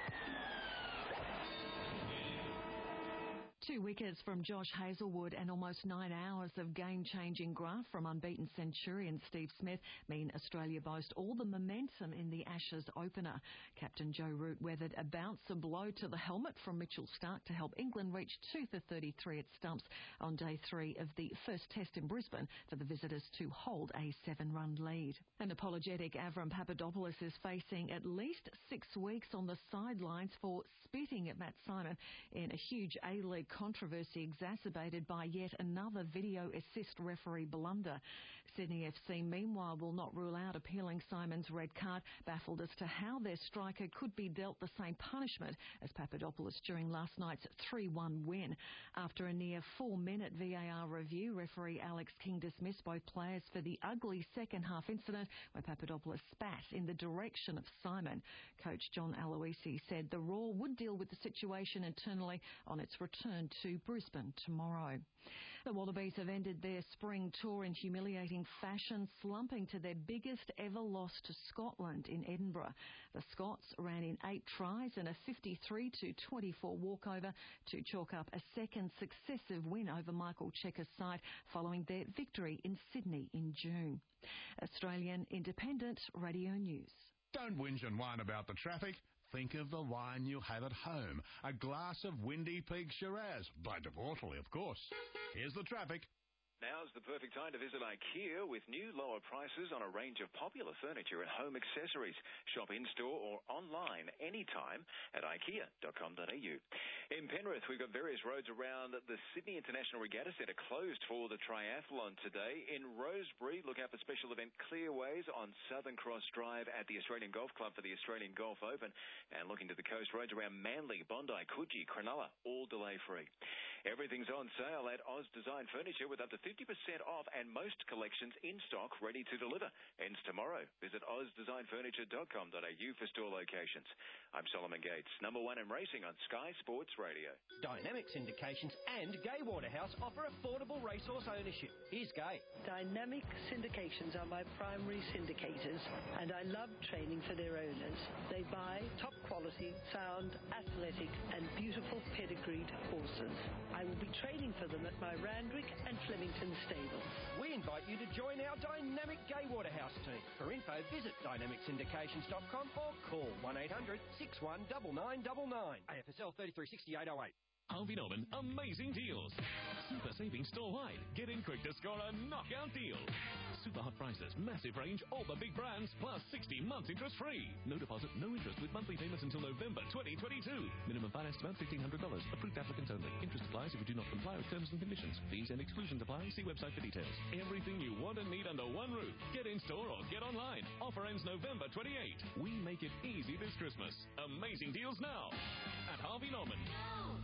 J: Two wickets from Josh Hazlewood and almost nine hours of game-changing graft from unbeaten centurion Steve Smith mean Australia boast all the momentum in the Ashes opener. Captain Joe Root weathered a bouncer blow to the helmet from Mitchell Starc to help England reach two for thirty-three at stumps on day three of the first test in Brisbane for the visitors to hold a seven-run lead. An apologetic Avram Papadopoulos is facing at least six weeks on the sidelines for spitting at Matt Simon in a huge A-League controversy exacerbated by yet another video assist referee blunder. Sydney F C, meanwhile, will not rule out appealing Simon's red card, baffled as to how their striker could be dealt the same punishment as Papadopoulos during last night's three one win. After a near four-minute V A R review, referee Alex King dismissed both players for the ugly second-half incident where Papadopoulos spat in the direction of Simon. Coach John Aloisi said the Roar would deal with the situation internally on its return to Brisbane tomorrow. The Wallabies have ended their spring tour in humiliating fashion, slumping to their biggest ever loss to Scotland in Edinburgh. The Scots ran in eight tries and a fifty-three to twenty-four walkover to chalk up a second successive win over Michael Cheika's side following their victory in Sydney in June. Australian Independent Radio News.
M: Don't whinge and whine about the traffic. Think of the wine you'll have at home. A glass of Windy Peak Shiraz, by De Bortoli, of course. Here's the traffic.
R: Now's the perfect time to visit IKEA with new lower prices on a range of popular furniture and home accessories. Shop in-store or online anytime at ikea dot com dot a u. In Penrith, we've got various roads around the Sydney International Regatta Centre closed for the triathlon today. In Rosebery, look out for special event clearways on Southern Cross Drive at the Australian Golf Club for the Australian Golf Open. And looking to the coast, roads around Manly, Bondi, Coogee, Cronulla, all delay-free. Everything's on sale at Oz Design Furniture with up to fifty percent off and most collections in stock ready to deliver. Ends tomorrow. Visit oz design furniture dot com dot a u for store locations. I'm Solomon Gates, number one in racing on Sky Sports Radio.
X: Dynamic Syndications and Gay Waterhouse offer affordable racehorse ownership. Here's Gay.
Y: Dynamic Syndications are my primary syndicators, and I love training for their owners. They buy top quality, sound, athletic, and beautiful pedigreed horses. I will be training for them at my Randwick and Flemington stables.
X: We invite you to join our dynamic Gay Waterhouse team. For info, visit dynamic syndications dot com or call one eight hundred six one nine nine nine nine. A F S L thirty-three sixty-eight oh eight.
Z: Harvey Norman, amazing deals. Super savings store-wide. Get in quick to score a knockout deal. Super hot prices, massive range, all the big brands, plus sixty months interest-free. No deposit, no interest with monthly payments until November twenty twenty-two. Minimum finance amount fifteen hundred dollars. Approved applicants only. Interest applies if you do not comply with terms and conditions. Fees and exclusions apply. See website for details. Everything you want and need under one roof. Get in-store or get online. Offer ends November twenty-eighth. We make it easy this Christmas. Amazing deals now at Harvey Norman.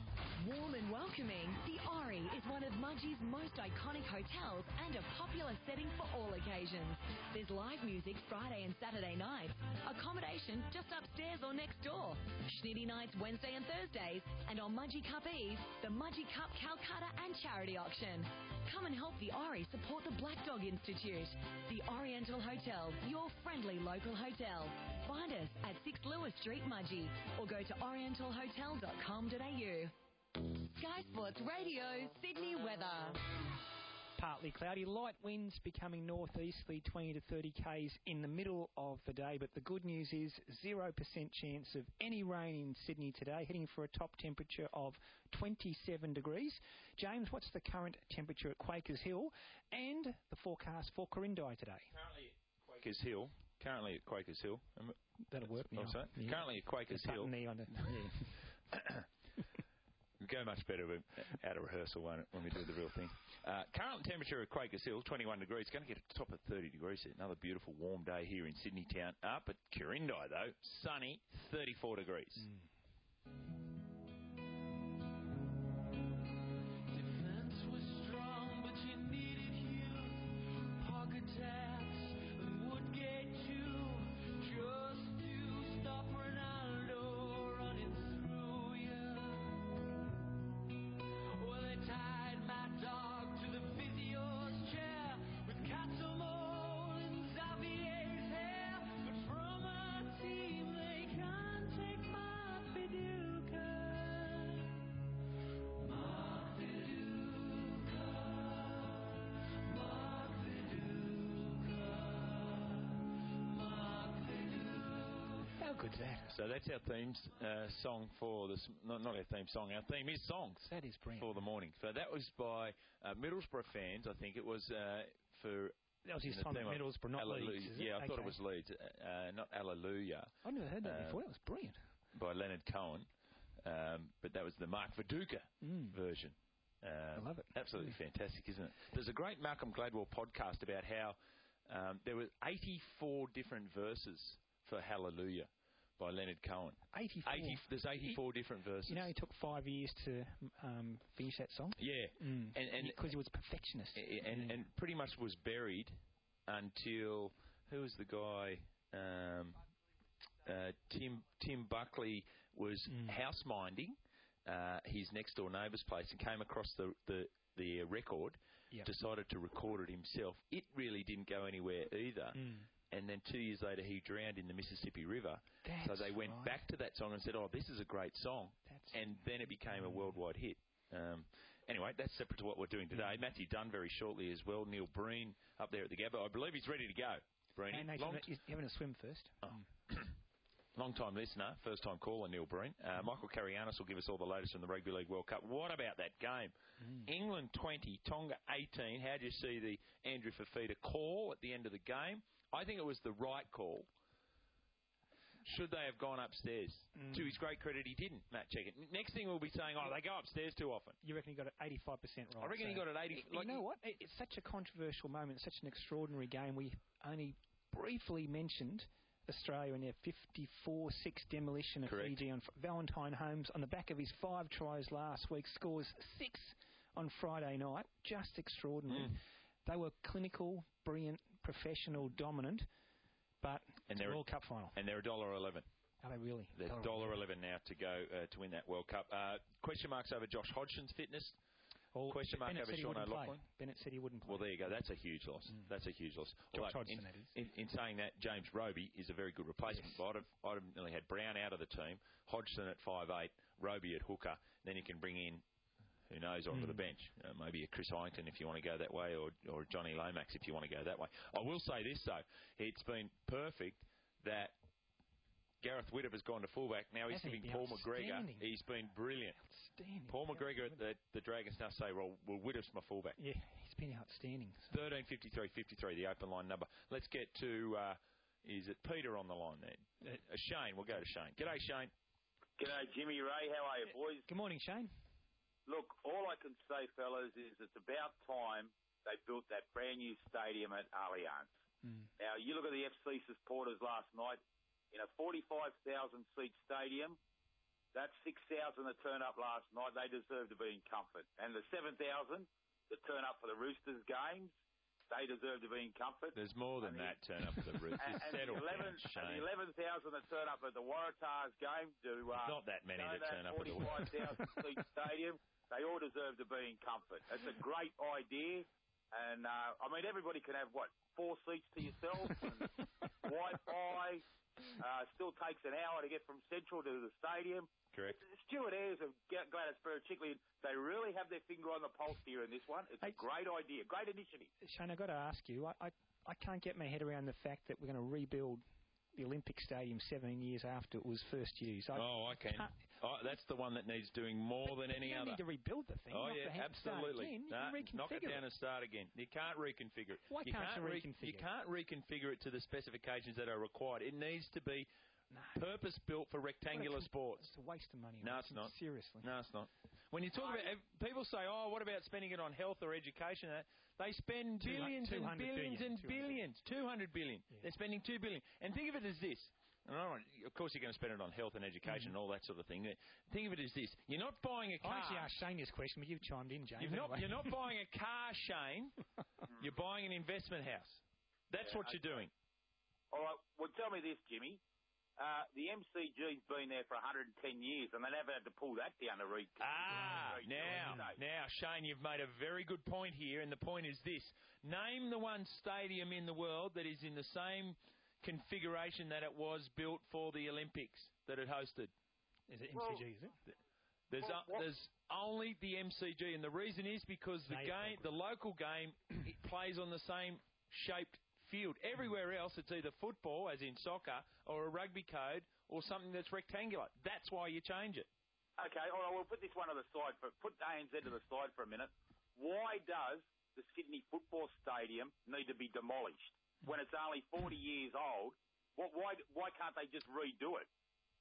B: Warm and welcoming, the Ori is one of Mudgee's most iconic hotels and a popular setting for all occasions. There's live music Friday and Saturday nights, accommodation just upstairs or next door, Schnitty nights Wednesday and Thursdays, and on Mudgee Cup Eve, the Mudgee Cup Calcutta and charity auction. Come and help the Ori support the Black Dog Institute. The Oriental Hotel, your friendly local hotel. Find us at six Lewis Street, Mudgee, or go to oriental hotel dot com dot a u. Sky Sports Radio, Sydney weather.
Q: Partly cloudy, light winds becoming northeasterly twenty to thirty k's in the middle of the day, but the good news is zero percent chance of any rain in Sydney today, heading for a top temperature of twenty-seven degrees. James, what's the current temperature at Quakers Hill and the forecast for Corindai today?
P: Currently at Quakers Hill. Currently at Quakers Hill.
Q: That'll work now.
P: Also,
Q: Yeah.
P: Currently at Quakers Hill.
Q: On the, yeah.
P: We go much better with, out of rehearsal when, when we do the real thing. Uh, current temperature at Quakers Hill, twenty-one degrees. Going to get a top of thirty degrees. Another beautiful warm day here in Sydney town. Up at Corindai, though, sunny, thirty-four degrees.
Q: Mm.
I: Defense was strong, but you needed healing. Pocket tats would get you just to stop Ronaldo running through you. Well, they tied my dog to the physio's chair with Catamol and Xavier's hair. But from our team, they can't take my Fiduca. Mark Fiduca. Mark Fiduca. Mark Fiduca.
Q: How good's that?
P: So that's our theme uh, song for this. Not, not our theme song. Our theme is songs.
Q: That is brilliant.
P: For the morning. So that was by uh, Middlesbrough fans. I think it was uh, for.
Q: That was his
P: the
Q: time at
P: theme of
Q: Middlesbrough, not
P: Alleluia.
Q: Leeds, is it?
P: Yeah, I thought it
Q: Okay.
P: was Leeds, uh, uh, not Alleluia.
Q: I've never heard that
P: Uh,
Q: before. That was brilliant.
P: By Leonard Cohen, um, but that was the Mark Viduka
Q: Mm.
P: version. Um,
Q: I love it.
P: Absolutely fantastic, isn't it? There's a great Malcolm Gladwell podcast about how um, there were eighty-four different verses for Hallelujah by Leonard Cohen.
Q: eighty-four.
P: eighty, there's eighty-four different verses.
Q: You know, it took five years to um, finish that song.
P: Yeah,
Q: Mm.
P: and and
Q: because he was a perfectionist.
P: and, and pretty much was buried until who was the guy? Um, uh, Tim Tim Buckley was house minding uh, his next door neighbour's place and came across the the, the record.
Q: Yep.
P: Decided to record it himself. It really didn't go anywhere either.
Q: Mm.
P: And then two years later, he drowned in the Mississippi River.
Q: That's
P: so they went
Q: right.
P: back to that song and said, "Oh, this is a great song."
Q: That's
P: and then it became a worldwide hit. Um, anyway, that's separate to what we're doing today. Matthew Dunn very shortly as well. Neil Breen up there at the Gabba. I believe he's ready to go. Breen,
Q: And they
P: long,
Q: he's having a swim first.
P: oh. long time listener, first time caller, Neil Breen. Uh, Michael Carrianis will give us all the latest from the Rugby League World Cup. What about that game?
Q: Mm.
P: England twenty, Tonga eighteen. How do you see the Andrew Fafita call at the end of the game? I think it was the right call. Should they have gone upstairs?
Q: Mm.
P: To his great credit, he didn't, Matt Checkett. Next thing we'll be saying, oh, they go upstairs too often.
Q: You reckon he got it eighty-five percent right?
P: I reckon he
Q: so-
P: got it eighty.
Q: You know what? It, it's such a controversial moment, such an extraordinary game. We only briefly mentioned Australia and their fifty-four six demolition of
P: Correct.
Q: Fiji on F- Valentine Holmes on the back of his five tries last week scores six on Friday night. Just extraordinary.
P: Mm.
Q: They were clinical, brilliant, professional, dominant, but
P: And
Q: it's
P: they're
Q: a World Cup final.
P: And they're a dollar eleven.
Q: Are they really?
P: They're one dollar eleven now to go uh, to win that World Cup. Uh, question marks over Josh Hodgson's fitness.
Q: Well,
P: question mark
Q: Bennett
P: over
Q: said he
P: Sean
Q: wouldn't play.
P: O'Loughlin.
Q: Bennett said he wouldn't play.
P: Well, there you go. That's a huge loss.
Q: Mm.
P: That's a huge loss.
Q: Josh
P: Although
Q: Hodgson,
P: in,
Q: that is.
P: in, in saying that, James Roby is a very good replacement.
Q: Yes.
P: I'd have, I'd have nearly had Brown out of the team, Hodgson at five eight, Roby at hooker. Then you can bring in, who knows, onto
Q: Mm.
P: the bench. Uh, maybe a Chris Hyington if you want to go that way, or or Johnny Lomax if you want to go that way. I will say this, though. It's been perfect that Gareth Widdop has gone to fullback. Now he's
Q: Hasn't he
P: giving
Q: been
P: Paul McGregor.
Q: outstanding?
P: He's been brilliant.
Q: Outstanding.
P: Paul McGregor at the, the Dragons now say, well, well, Widdop's my fullback.
Q: Yeah, he's been outstanding.
P: thirteen fifty-three fifty-three, the open line number. Let's get to, uh, is it Peter on the line there? Uh, Shane, we'll go to Shane. G'day, Shane.
D: G'day, Jimmy Ray. How are you, boys?
Q: Good morning, Shane.
D: Look, all I can say, fellas, is it's about time they built that brand new stadium at Allianz.
Q: Mm.
D: Now, you look at the F C supporters last night. In a forty-five thousand seat stadium, that six thousand that turned up last night, they deserve to be in comfort. And the seven thousand that turn up for the Roosters games, they deserve to be in comfort.
P: There's more than
D: and
P: that turn up for the Roosters.
D: And, and
P: Settle
D: the eleven,
P: down,
D: and the
P: Shane.
D: eleven thousand that turn up at the Waratahs game to uh,
P: Not that many
D: you know,
P: that turn up at the
D: forty-five thousand seat stadium, they all deserve to be in comfort. It's a great idea. And, uh, I mean, everybody can have, what, four seats to yourself, and Wi-Fi. Uh, still takes an hour to get from Central to the stadium.
P: Correct.
D: Stuart Ayres of Gladys Berejiklian, they really have their finger on the pulse here in this one. It's a great idea, great initiative.
Q: Shane, I've got to ask you, I, I, I can't get my head around the fact that we're going to rebuild the Olympic Stadium seventeen years after it was first used. I,
P: oh, I can. Oh, that's the one that needs doing more than any
Q: you
P: other.
Q: You need to rebuild the thing.
P: Oh,
Q: not
P: yeah,
Q: to have
P: absolutely.
Q: To start again.
P: Nah,
Q: You can
P: knock it down
Q: it.
P: and start again. You can't reconfigure it.
Q: Why
P: you
Q: can't
P: can't
Q: you
P: re-
Q: reconfigure
P: You can't reconfigure it to the specifications that are required. It needs to be
Q: no.
P: purpose-built for rectangular
Q: a,
P: sports.
Q: It's a waste of money.
P: No, it's not.
Q: Seriously.
P: No, it's not. When you talk about... People say, oh, what about spending it on health or education? They spend billions and billions and billions. two hundred billion. Yeah. They're spending two billion. And think of it as this. All right, of course, you're going to spend it on health and education mm-hmm. and all that sort of thing. Think of it as this: you're not buying a car.
Q: I actually asked Shane this question, but you've chimed in, James.
P: You're,
Q: anyway.
P: not, you're not buying a car, Shane. You're buying an investment house. That's
D: yeah,
P: what
D: okay.
P: you're doing.
D: All right. Well, tell me this, Jimmy. Uh, the M C G's been there for one hundred ten years, and they never had to pull that down to read.
P: Ah, now, now, Shane, you've made a very good point here, and the point is this: name the one stadium in the world that is in the same configuration that it was built for the Olympics that it hosted.
Q: Is it M C G, well, is it?
P: There's
D: well,
P: a, there's only the M C G, and the reason is because the
Q: no,
P: game, the local game, it plays on the same shaped field. Everywhere else, it's either football, as in soccer, or a rugby code, or something that's rectangular. That's why you change it.
D: Okay, all right, we'll put this one to the side. For, put A N Z to the side for a minute. Why does the Sydney Football Stadium need to be demolished when it's only forty years old? What, why why can't they just redo it?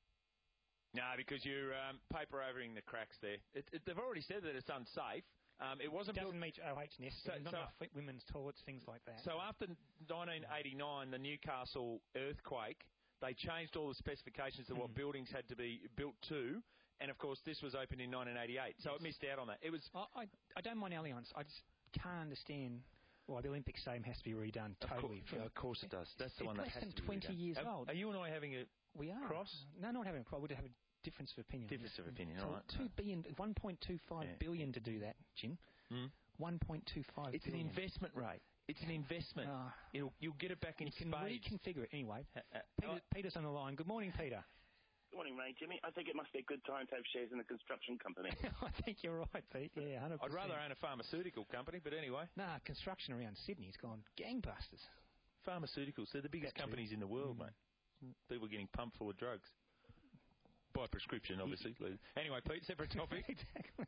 P: No, because you're um, paper overing the cracks there. It, it, they've already said that it's unsafe. Um, it wasn't
Q: it doesn't
P: built...
Q: meet O H necessarily. So, not so, women's toilets, things like that.
P: So after nineteen eighty-nine, the Newcastle earthquake, they changed all the specifications of mm. what buildings had to be built to. And, of course, this was opened in nineteen eighty-eight, so yes. it missed out on that. It was.
Q: I, I, I don't mind Allianz. I just can't understand why the Olympic Stadium has to be redone totally.
P: Of course, of course it does. That's the
Q: it's
P: one that has to be
Q: twenty
P: redone.
Q: years
P: are,
Q: old.
P: Are you and I having a
Q: we are.
P: cross?
Q: No, not having a cross. We have a difference of opinion.
P: Difference of opinion,
Q: so
P: all right.
Q: Two billion, one point two five yeah. billion to do that, Jim.
P: Mm.
Q: One point two five.
P: It's
Q: billion.
P: an investment rate. It's an investment. Uh, It'll, you'll get it back in
Q: you can
P: spades.
Q: reconfigure it anyway.
P: Uh, uh,
Q: Peter, Peter's on the line. Good morning, Peter.
A: Good morning, Ray. Jimmy, I think it must be a good time to have shares in a construction company.
Q: I think you're right, Pete. Yeah, one hundred percent.
P: I'd rather own a pharmaceutical company, but anyway.
Q: Nah, construction around Sydney's gone gangbusters.
P: Pharmaceuticals, they're the biggest That's companies true. in the world, mm. mate. People getting pumped full of drugs. By prescription, obviously. Anyway, Pete, separate topic.
Q: Exactly.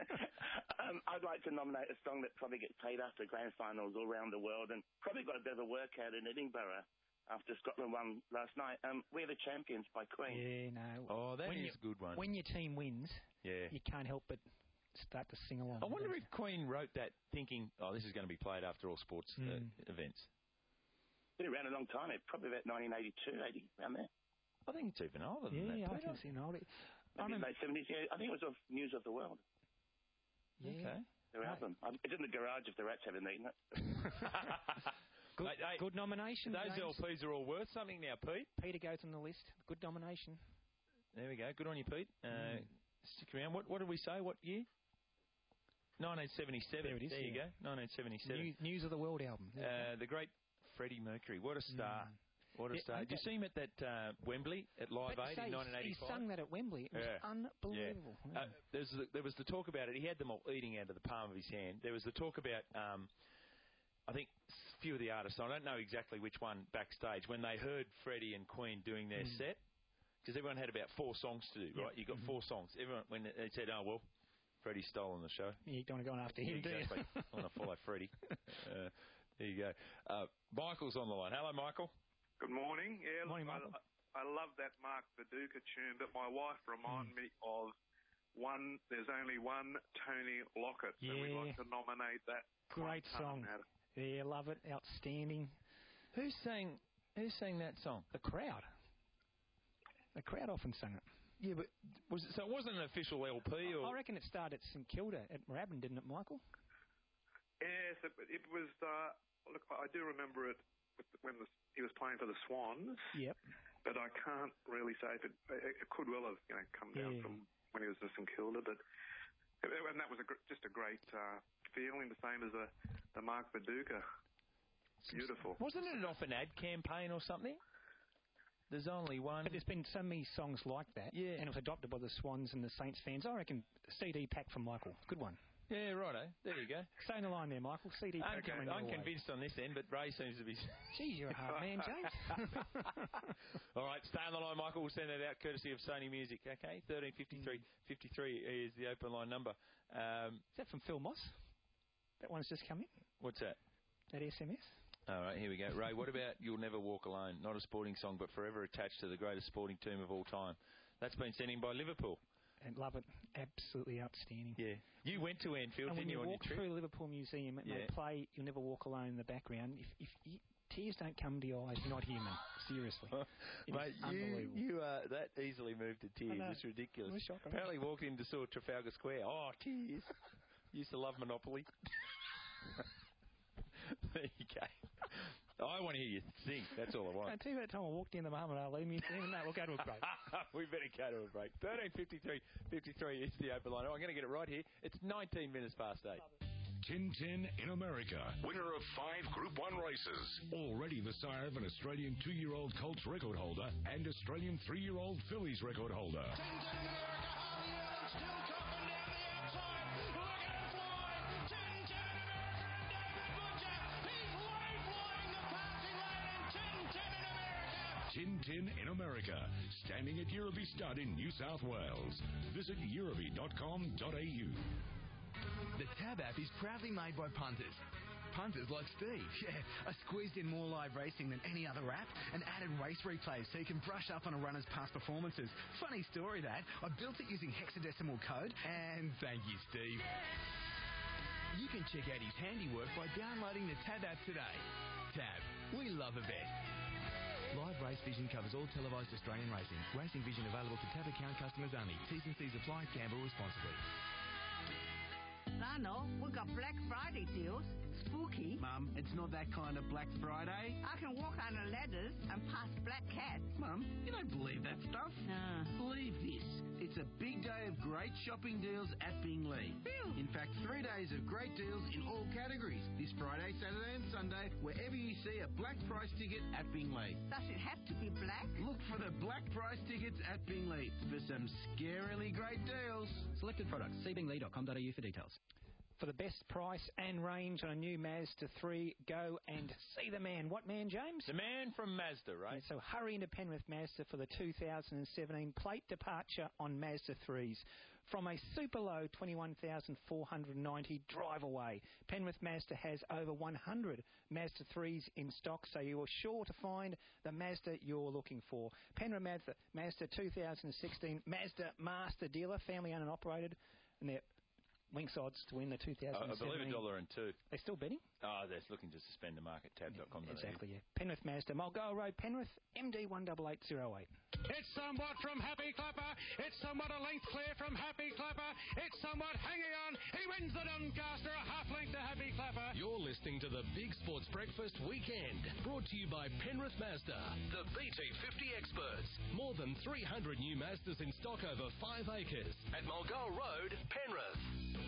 A: um, I'd like to nominate a song that probably gets played after grand finals all around the world and probably got a bit of a workout in Edinburgh after Scotland won last night. Um, We're the Champions by Queen.
Q: Yeah, no.
P: Oh, that
Q: when
P: is
Q: you,
P: a good one.
Q: When your team wins,
P: yeah.
Q: you can't help but start to sing along.
P: I wonder if Queen wrote that thinking, oh, this is going to be played after all sports mm. uh, events.
A: Been around a long time. It's probably about nineteen eighty-two, eighty, around there.
P: I think it's even older than
Q: yeah,
P: that.
Q: Yeah, I can see an older.
A: Maybe late seventies. Yeah, I think it was off News of the World.
Q: Yeah.
P: Okay.
A: Their right. album. It's in the garage if the rats haven't eaten it.
Q: good,
P: hey, hey,
Q: good nomination.
P: Those
Q: James.
P: L Ps are all worth something now, Pete.
Q: Peter goes on the list. Good nomination.
P: There we go. Good on you, Pete. Uh,
Q: mm.
P: Stick around. What, what did we say? What year? nineteen seventy-seven.
Q: There it is.
P: There
Q: yeah.
P: you go. nineteen seventy-seven.
Q: News, News of the World album.
P: Uh, the great Freddie Mercury. What a star. Mm. What a
Q: yeah,
P: star. Did you see him at that uh, Wembley at Live Aid in nineteen eighty-five?
Q: He sung that at Wembley. It was
P: yeah.
Q: unbelievable.
P: Yeah. Uh, there, was the, there was the talk about it. He had them all eating out of the palm of his hand. There was the talk about, um, I think, a few of the artists, I don't know exactly which one backstage, when they heard Freddie and Queen doing their mm. set, because everyone had about four songs to do, right?
Q: Yep.
P: You got
Q: mm-hmm.
P: four songs. Everyone, when they said, oh, well, Freddie's stolen the show.
Q: You don't want to go after him,
P: yeah, exactly.
Q: do you?
P: I want to follow Freddie. Uh, there you go. Uh, Michael's on the line. Hello, Michael.
E: Good morning. Yeah,
Q: morning,
E: I,
Q: Michael.
E: I love that Mark Viduka tune, but my wife reminded mm. me of one. There's only one Tony Lockett, so
Q: yeah.
E: we'd like to nominate that.
Q: Great song. Yeah, love it. Outstanding.
P: Who sang? Who sang that song?
Q: The crowd. The crowd often sang it.
P: Yeah, but was it, so it wasn't an official L P, or
Q: I reckon it started at St Kilda at Moorabbin, didn't it, Michael?
E: Yes, it, it was. Uh, look, I do remember it when the, he was playing for the Swans.
Q: Yep.
E: But I can't really say if it, it could well have, you know, come down
Q: Yeah.
E: from when he was at St Kilda. But and that was a, gr- just a great uh, feeling, the same as a, the Mark Viduka. Beautiful.
P: Wasn't it off an ad campaign or something? There's only one.
Q: But there's been so many songs like that.
P: Yeah.
Q: And it was adopted by the Swans and the Saints fans. I reckon C D pack from Michael. Good one.
P: Yeah, righto. There you go.
Q: Stay in the line there, Michael. C D pack.
P: I'm, I'm convinced on this end, but Ray seems to be...
Q: Geez, you're a hard man, James.
P: All right, stay on the line, Michael. We'll send that out courtesy of Sony Music, okay? thirteen fifty-three fifty-three is the open line number. Um,
Q: is that from Phil Moss? That one's just come in.
P: What's that?
Q: That S M S?
P: All right, here we go. Ray, what about You'll Never Walk Alone? Not a sporting song, but forever attached to the greatest sporting team of all time. That's been sent in by Liverpool.
Q: And love it. Absolutely outstanding.
P: Yeah. You went to Anfield,
Q: and
P: didn't
Q: when you
P: you, on
Q: walk
P: your trip?
Q: through Liverpool Museum and
P: Yeah.
Q: they play You'll Never Walk Alone in the background, if, if you, tears don't come to your eyes, you're not human. Seriously. It
P: Mate,
Q: is
P: you,
Q: unbelievable.
P: you are that easily moved to tears.
Q: know.
P: It's ridiculous.
Q: It was shocking.
P: Apparently walked into saw Trafalgar Square. Oh, tears. Used to love Monopoly. There you go. I want to hear you sing. That's all I want.
Q: I tell you that time I walked in the Muhammad Ali Museum. No, we'll go to a break.
P: We better go to a break. thirteen fifty-three fifty-three is the open line. Oh, I'm going to get it right here. It's nineteen minutes past eight.
M: Tin Tin in America. Winner of five Group one races. Already the sire of an Australian two-year-old Colts record holder and Australian three-year-old Phillies record holder. Tin Tin in America, standing at Euroby Stud in New South Wales. Visit euroby dot com dot a u.
F: The Tab app is proudly made by punters. Punters like Steve. Yeah, I squeezed in more live racing than any other app and added race replays so you can brush up on a runner's past performances. Funny story that. I built it using hexadecimal code and thank you, Steve. You can check out his handiwork by downloading the Tab app today. Tab, we love a bet. Live Race Vision covers all televised Australian racing. Racing Vision available to Tab account customers only. T's and C's apply. Gamble responsibly.
N: Lano, we've got Black Friday deals. Spooky.
S: Mum, it's not that kind of Black Friday.
N: I can walk under ladders and pass black cats.
S: Mum, you don't believe that stuff.
N: No.
S: Believe this. It's a big day of great shopping deals at Bingley.
N: Phew.
S: In fact, three days of great deals in all categories. This Friday, Saturday and Sunday, wherever you see a black price ticket at Bingley.
N: Does it have to be black?
S: Look for the black price tickets at Bingley for some scarily great deals.
T: Selected products. See bingley dot com dot a u for details.
Q: For the best price and range on a new Mazda three, go and see the man. What man, James?
P: The man from Mazda, right?
Q: Yeah, so hurry into Penrith Mazda for the two thousand seventeen plate departure on Mazda threes. From a super low twenty-one thousand four hundred ninety drive away, Penrith Mazda has over one hundred Mazda threes in stock, so you are sure to find the Mazda you're looking for. Penrith Mazda, Mazda two thousand sixteen Mazda Master Dealer, family owned and operated, and they're Winks odds to win the two thousand seventeen.
P: I believe a dollar and two.
Q: They still betting?
P: Oh, they're looking to suspend the market. tab dot com.
Q: Yeah, exactly, yeah. Penrith Mazda, Mulgoa Road, Penrith, M D one eight eight zero eight.
U: It's somewhat from Happy Clapper. It's somewhat a length clear from Happy Clapper. It's somewhat hanging on. He wins the Doncaster, a half length to Happy Clapper.
O: You're listening to the Big Sports Breakfast Weekend, brought to you by Penrith Mazda, the B T fifty experts. More than three hundred new Mazdas in stock over five acres at Mulgoa Road, Penrith.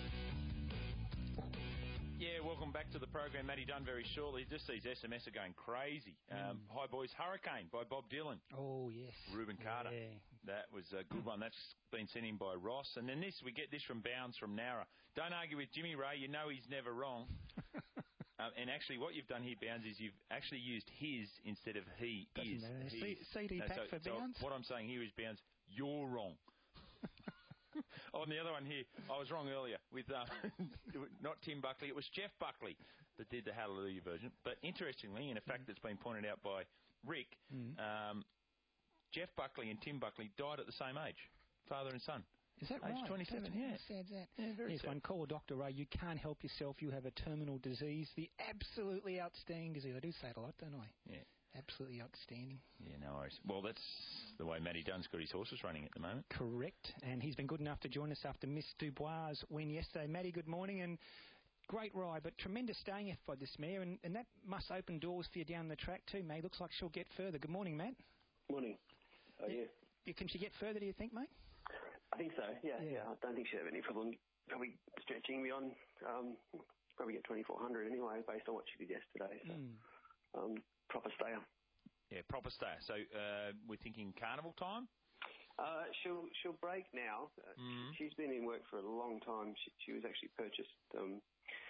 P: Yeah, welcome back to the program. Matty Dunn very shortly. Just these S M S are going crazy. Um,
Q: Mm.
P: Hi, boys. Hurricane by Bob Dylan.
Q: Oh, yes.
P: Ruben Carter.
Q: Yeah.
P: That was a good one. That's been sent in by Ross. And then this, we get this from Bounds from Nowra. Don't argue with Jimmy Ray. You know he's never wrong. um, and actually, what you've done here, Bounds, is you've actually used his instead of he
Q: Doesn't
P: is.
Q: matter.
P: He.
Q: C- CD
P: No,
Q: pack
P: so,
Q: for
P: so
Q: Bounds?
P: what I'm saying here is, Bounds, you're wrong. On the other one here, I was wrong earlier with uh, not Tim Buckley, it was Jeff Buckley that did the Hallelujah version. But interestingly, and a fact that's been pointed out by Rick,
Q: Mm.
P: um, Jeff Buckley and Tim Buckley died at the same age, father and son.
Q: Is that
P: Age
Q: right?
P: twenty-seven, yeah.
Q: Sad, that.
P: Yeah, very
Q: Here's
P: sad.
Q: one. Call Doctor Ray. You can't help yourself. You have a terminal disease. The absolutely outstanding disease. I do say it a lot, don't I?
P: Yeah.
Q: Absolutely outstanding.
P: Yeah, no worries. Well, that's the way Matty Dunn's got his horses running at the moment.
Q: Correct. And he's been good enough to join us after Miss Dubois' win yesterday. Matty, good morning. And great ride, but tremendous staying effort by this mare. And, and that must open doors for you down the track too, May. Looks like she'll get further. Good morning, Matt.
C: Morning. How are you?
Q: you? Can she get further, do you think, mate?
C: I think so, yeah. yeah. I don't think she'll have any problem probably stretching beyond, um, probably get twenty-four hundred anyway, based on what she did yesterday. So,
P: Mm.
C: um, proper stayer.
P: Yeah, proper stayer. So uh, we're thinking carnival time?
C: Uh, she'll she'll break now. Uh,
P: Mm.
C: She's been in work for a long time. She, she was actually purchased um,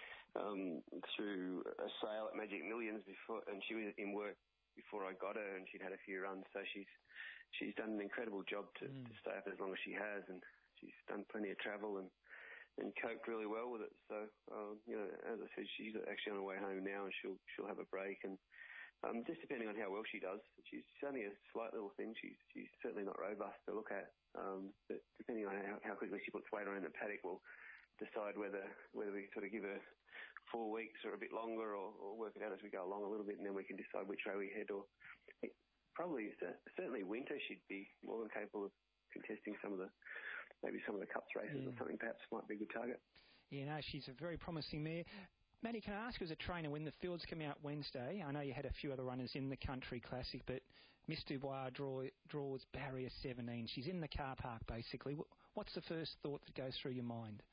C: um, through a sale at Magic Millions before, and she was in work before I got her, and she'd had a few runs. So she's she's done an incredible job to,
P: Mm.
C: to stay up as long as she has, and she's done plenty of travel and and coped really well with it. So um, you know, as I said, she's actually on her way home now, and she'll she'll have a break and. Um, just depending on how well she does, she's only a slight little thing. She's she's certainly not robust to look at. Um, but depending on how, how quickly she puts weight on in the paddock, we'll decide whether whether we sort of give her four weeks or a bit longer, or, or work it out as we go along a little bit, and then we can decide which way we head. Or it, probably certainly winter she'd be more than capable of contesting some of the maybe some of the cups races
Q: Yeah.
C: or something. Perhaps might be a good target.
Q: Yeah, no, she's a very promising mare. Matty, can I ask you as a trainer, when the fields come out Wednesday, I know you had a few other runners in the Country Classic, but Miss Dubois draw, draws barrier seventeen. She's in the car park, basically. What's the first thought that goes through your mind?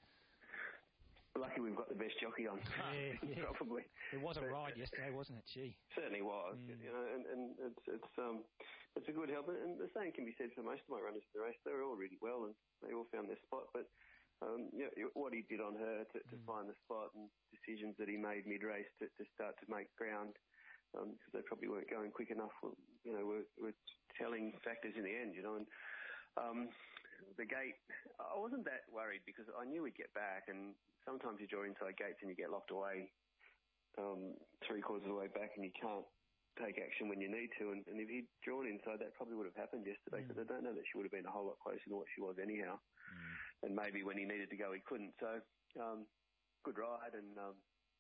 C: Lucky we've got the best jockey on.
Q: Yeah, yeah.
C: Probably.
Q: It was a
C: But-
Q: ride yesterday, wasn't it? Gee.
C: Certainly was,
Q: Mm.
C: you know, and, and it's it's um it's a good help, and the same can be said for most of my runners in the race. They were all really well, and they all found their spot. But um, you know, what he did on her to, to
Q: Mm.
C: find the spot, and decisions that he made mid-race to, to start to make ground, um, because they probably weren't going quick enough. Were, you know, were, were telling factors in the end, you know. And um, the gate, I wasn't that worried because I knew we'd get back, and sometimes you draw inside gates and you get locked away um, three quarters of the way back, and you can't take action when you need to. And, and if he'd drawn inside, that probably would have happened yesterday, because I don't know that she would have been a whole lot closer than what she was anyhow.
P: Mm.
C: And maybe when he needed to go, he couldn't. So, um, good ride, and um,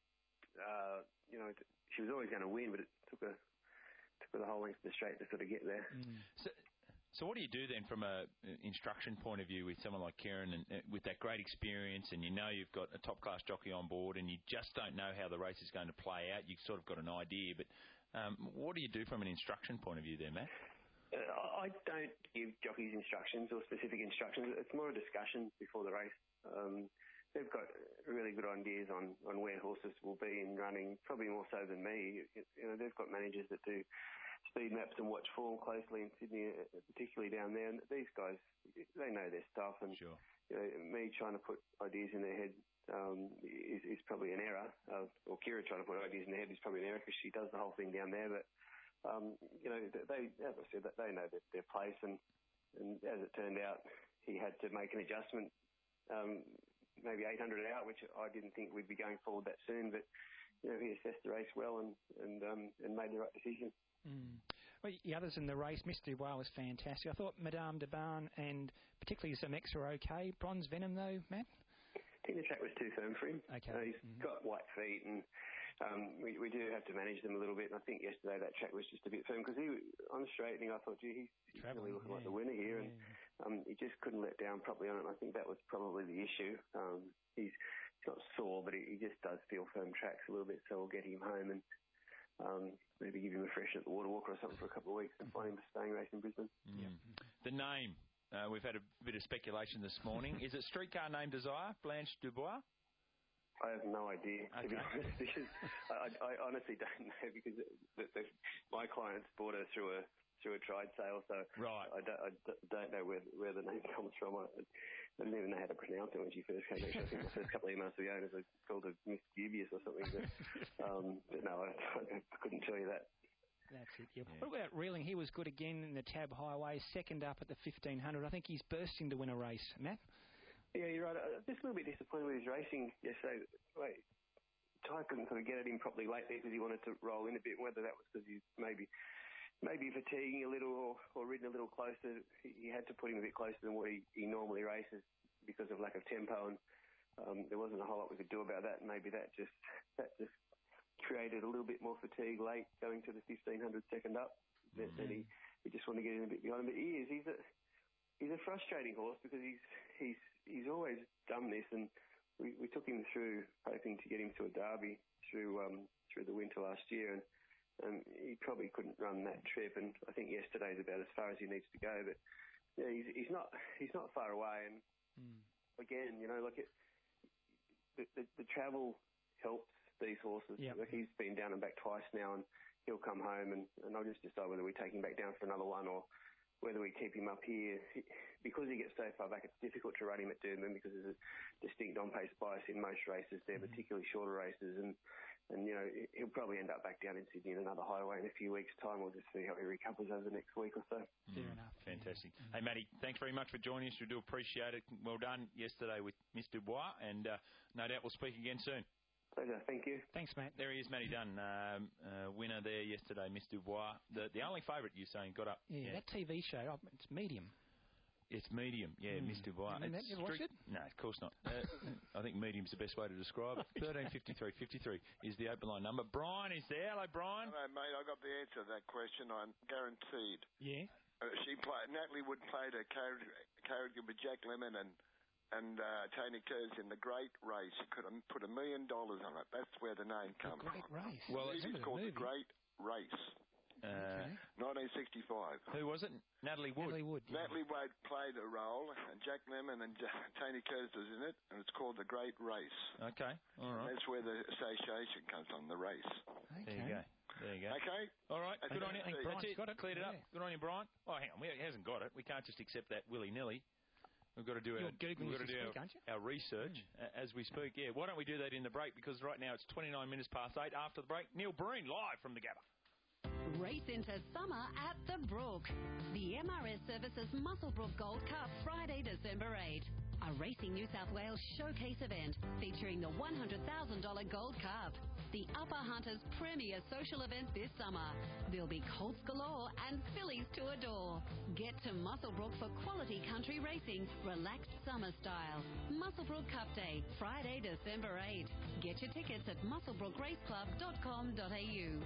C: uh, you know, she was always going to win, but it took her took her the whole length of the straight to sort of get there.
Q: Mm.
P: So, so what do you do then from a uh, instruction point of view with someone like Kieran, and uh, with that great experience, and you know you've got a top class jockey on board, and you just don't know how the race is going to play out? You've sort of got an idea, but um, what do you do from an instruction point of view there, Matt?
C: Uh, I don't give jockeys instructions or specific instructions. It's more a discussion before the race. Um, they've got really good ideas on, on where horses will be in running, probably more so than me. You, you know, they've got managers that do speed maps and watch form closely in Sydney, uh, particularly down there. And these guys, they know their stuff. And
P: sure.
C: you know, me trying to put ideas in their head um, is, is probably an error. Uh, or Kira trying to put ideas in their head is probably an error, because she does the whole thing down there. But Um, you know, they, as I said, that they know their, their place, and, and as it turned out, he had to make an adjustment, um, maybe eight hundred out, which I didn't think we'd be going forward that soon. But you know, he assessed the race well and and um, and made the right decision.
Q: Mm. Well, the others in the race, Mister Dubois was fantastic. I thought Madame de Barn and particularly Zemex were okay. Bronze Venom, though, Matt?
C: I think the track was too firm for him.
Q: Okay.
C: Uh, he's
Q: mm.
C: got white feet, and um, we, we do have to manage them a little bit. And I think yesterday that track was just a bit firm, because he on the straightening, I thought, gee, he's, he's really looking
Q: yeah.
C: like the winner here,
Q: yeah.
C: and um, he just couldn't let down properly on it. And I think that was probably the issue. Um, he's, he's not sore, but he, he just does feel firm tracks a little bit. So we'll get him home and um, maybe give him a fresh at the Water Walker or something for a couple of weeks, and find him a staying race in Brisbane.
P: Mm. The name. Uh, we've had a bit of speculation this morning. Is it Streetcar Named Desire, Blanche Dubois?
C: I have no idea,
P: Okay.
C: to be honest, because I, I honestly don't know, because the, the, my clients bought her through a through a trade sale, so
P: right.
C: I, don't, I don't know where where the name comes from. I, I didn't even know how to pronounce it when she first came. Actually, I think the first couple of emails to the owners I called her Miss Dubious or something. But, um, but no, I, I couldn't tell you that.
Q: That's it. Yeah. What about Reeling? He was good again in the Tab Highway, second up at the fifteen hundred. I think he's bursting to win a race, Matt.
C: Yeah, you're right. I'm just a little bit disappointed with his racing yesterday. Wait, Ty couldn't sort of get at him properly late there because he wanted to roll in a bit. Whether that was because he's maybe maybe fatiguing a little, or, or ridden a little closer, he, he had to put him a bit closer than what he, he normally races because of lack of tempo. And um, there wasn't a whole lot we could do about that. And maybe that just that just created a little bit more fatigue late going to the fifteen hundred second up. Then, then he, he just wanted to get in a bit behind him. But he is, he's a, he's a frustrating horse because he's, he's, he's always done this, and we, we took him through hoping to get him to a derby through, um, through the winter last year, and um, he probably couldn't run that trip, and I think yesterday's about as far as he needs to go, but yeah, he's, he's not, he's not far away, and
Q: mm.
C: again, you know, like it, the, the, the travel helps these horses.
Q: Yep.
C: Like he's been down and back twice now, and he'll come home, and, and I'll just decide whether we take him back down for another one or whether we keep him up here. He, because he gets so far back, it's difficult to run him at Doomben because there's a distinct on-pace bias in most races there, mm-hmm. particularly shorter races, and, and, you know, he'll probably end up back down in Sydney in another highway in a few weeks' time. We'll just see how he recovers over the next week or so.
Q: Fair mm. enough.
P: Fantastic. Mm. Hey, Matty, thanks very much for joining us. We do appreciate it. Well done yesterday with Miss Dubois, and uh, no doubt we'll speak again soon.
C: Pleasure, thank you.
Q: Thanks, mate.
P: There he is, Matty Dunn, um, uh, winner there yesterday, Miss Dubois. The the only favourite you're saying got up.
Q: Yeah, yeah. That T V show, oh, it's medium.
P: It's medium, yeah, mm. Miss Dubois.
Q: You never watch it?
P: No, of course not. Uh, I think medium's the best way to describe it. thirteen fifty-three fifty-three is the open line number. Brian is there. Hello, Brian.
G: Hello, mate. I got the answer to that question. I'm guaranteed.
Q: Yeah.
G: Uh, she played. Natalie Wood played a character with Jack Lemmon and and uh, Tony Kurz in the Great Race. She could have put a million dollars on it. That's where the name comes
Q: from. Great Race.
P: Well,
G: it's called the Great Race.
P: Uh,
G: okay. nineteen sixty-five.
P: Who was it? Natalie Wood.
Q: Natalie Wood. Yeah.
G: Natalie Wood played a role, and Jack Lemmon and J- Tony Kurz was in it, and it's called the Great Race.
P: Okay, all right.
G: And that's where the association comes from, the race.
P: There
Q: Okay.
P: you go. There you go.
G: Okay.
P: All right.
G: That's
P: Good on you. That's it.
Q: Got it.
P: Cleared it
Q: yeah.
P: up. Good on you, Brian. Oh, hang on. We, he hasn't got it. We can't just accept that willy-nilly. We've got to do our, we've got to do
Q: speak,
P: our, our research mm. as we speak. Yeah. Why don't we do that in the break? Because right now it's twenty-nine minutes past eight. After the break, Neil Breen live from the Gabba.
B: Race into summer at the Brook. The M R S Services Muswellbrook Gold Cup, Friday, December eighth. A Racing New South Wales showcase event featuring the one hundred thousand dollars Gold Cup. The Upper Hunters' premier social event this summer. There'll be colts galore and fillies to adore. Get to Muswellbrook for quality country racing, relaxed summer style. Muswellbrook Cup Day, Friday, December eighth. Get your tickets at muswellbrook race club dot com dot a u.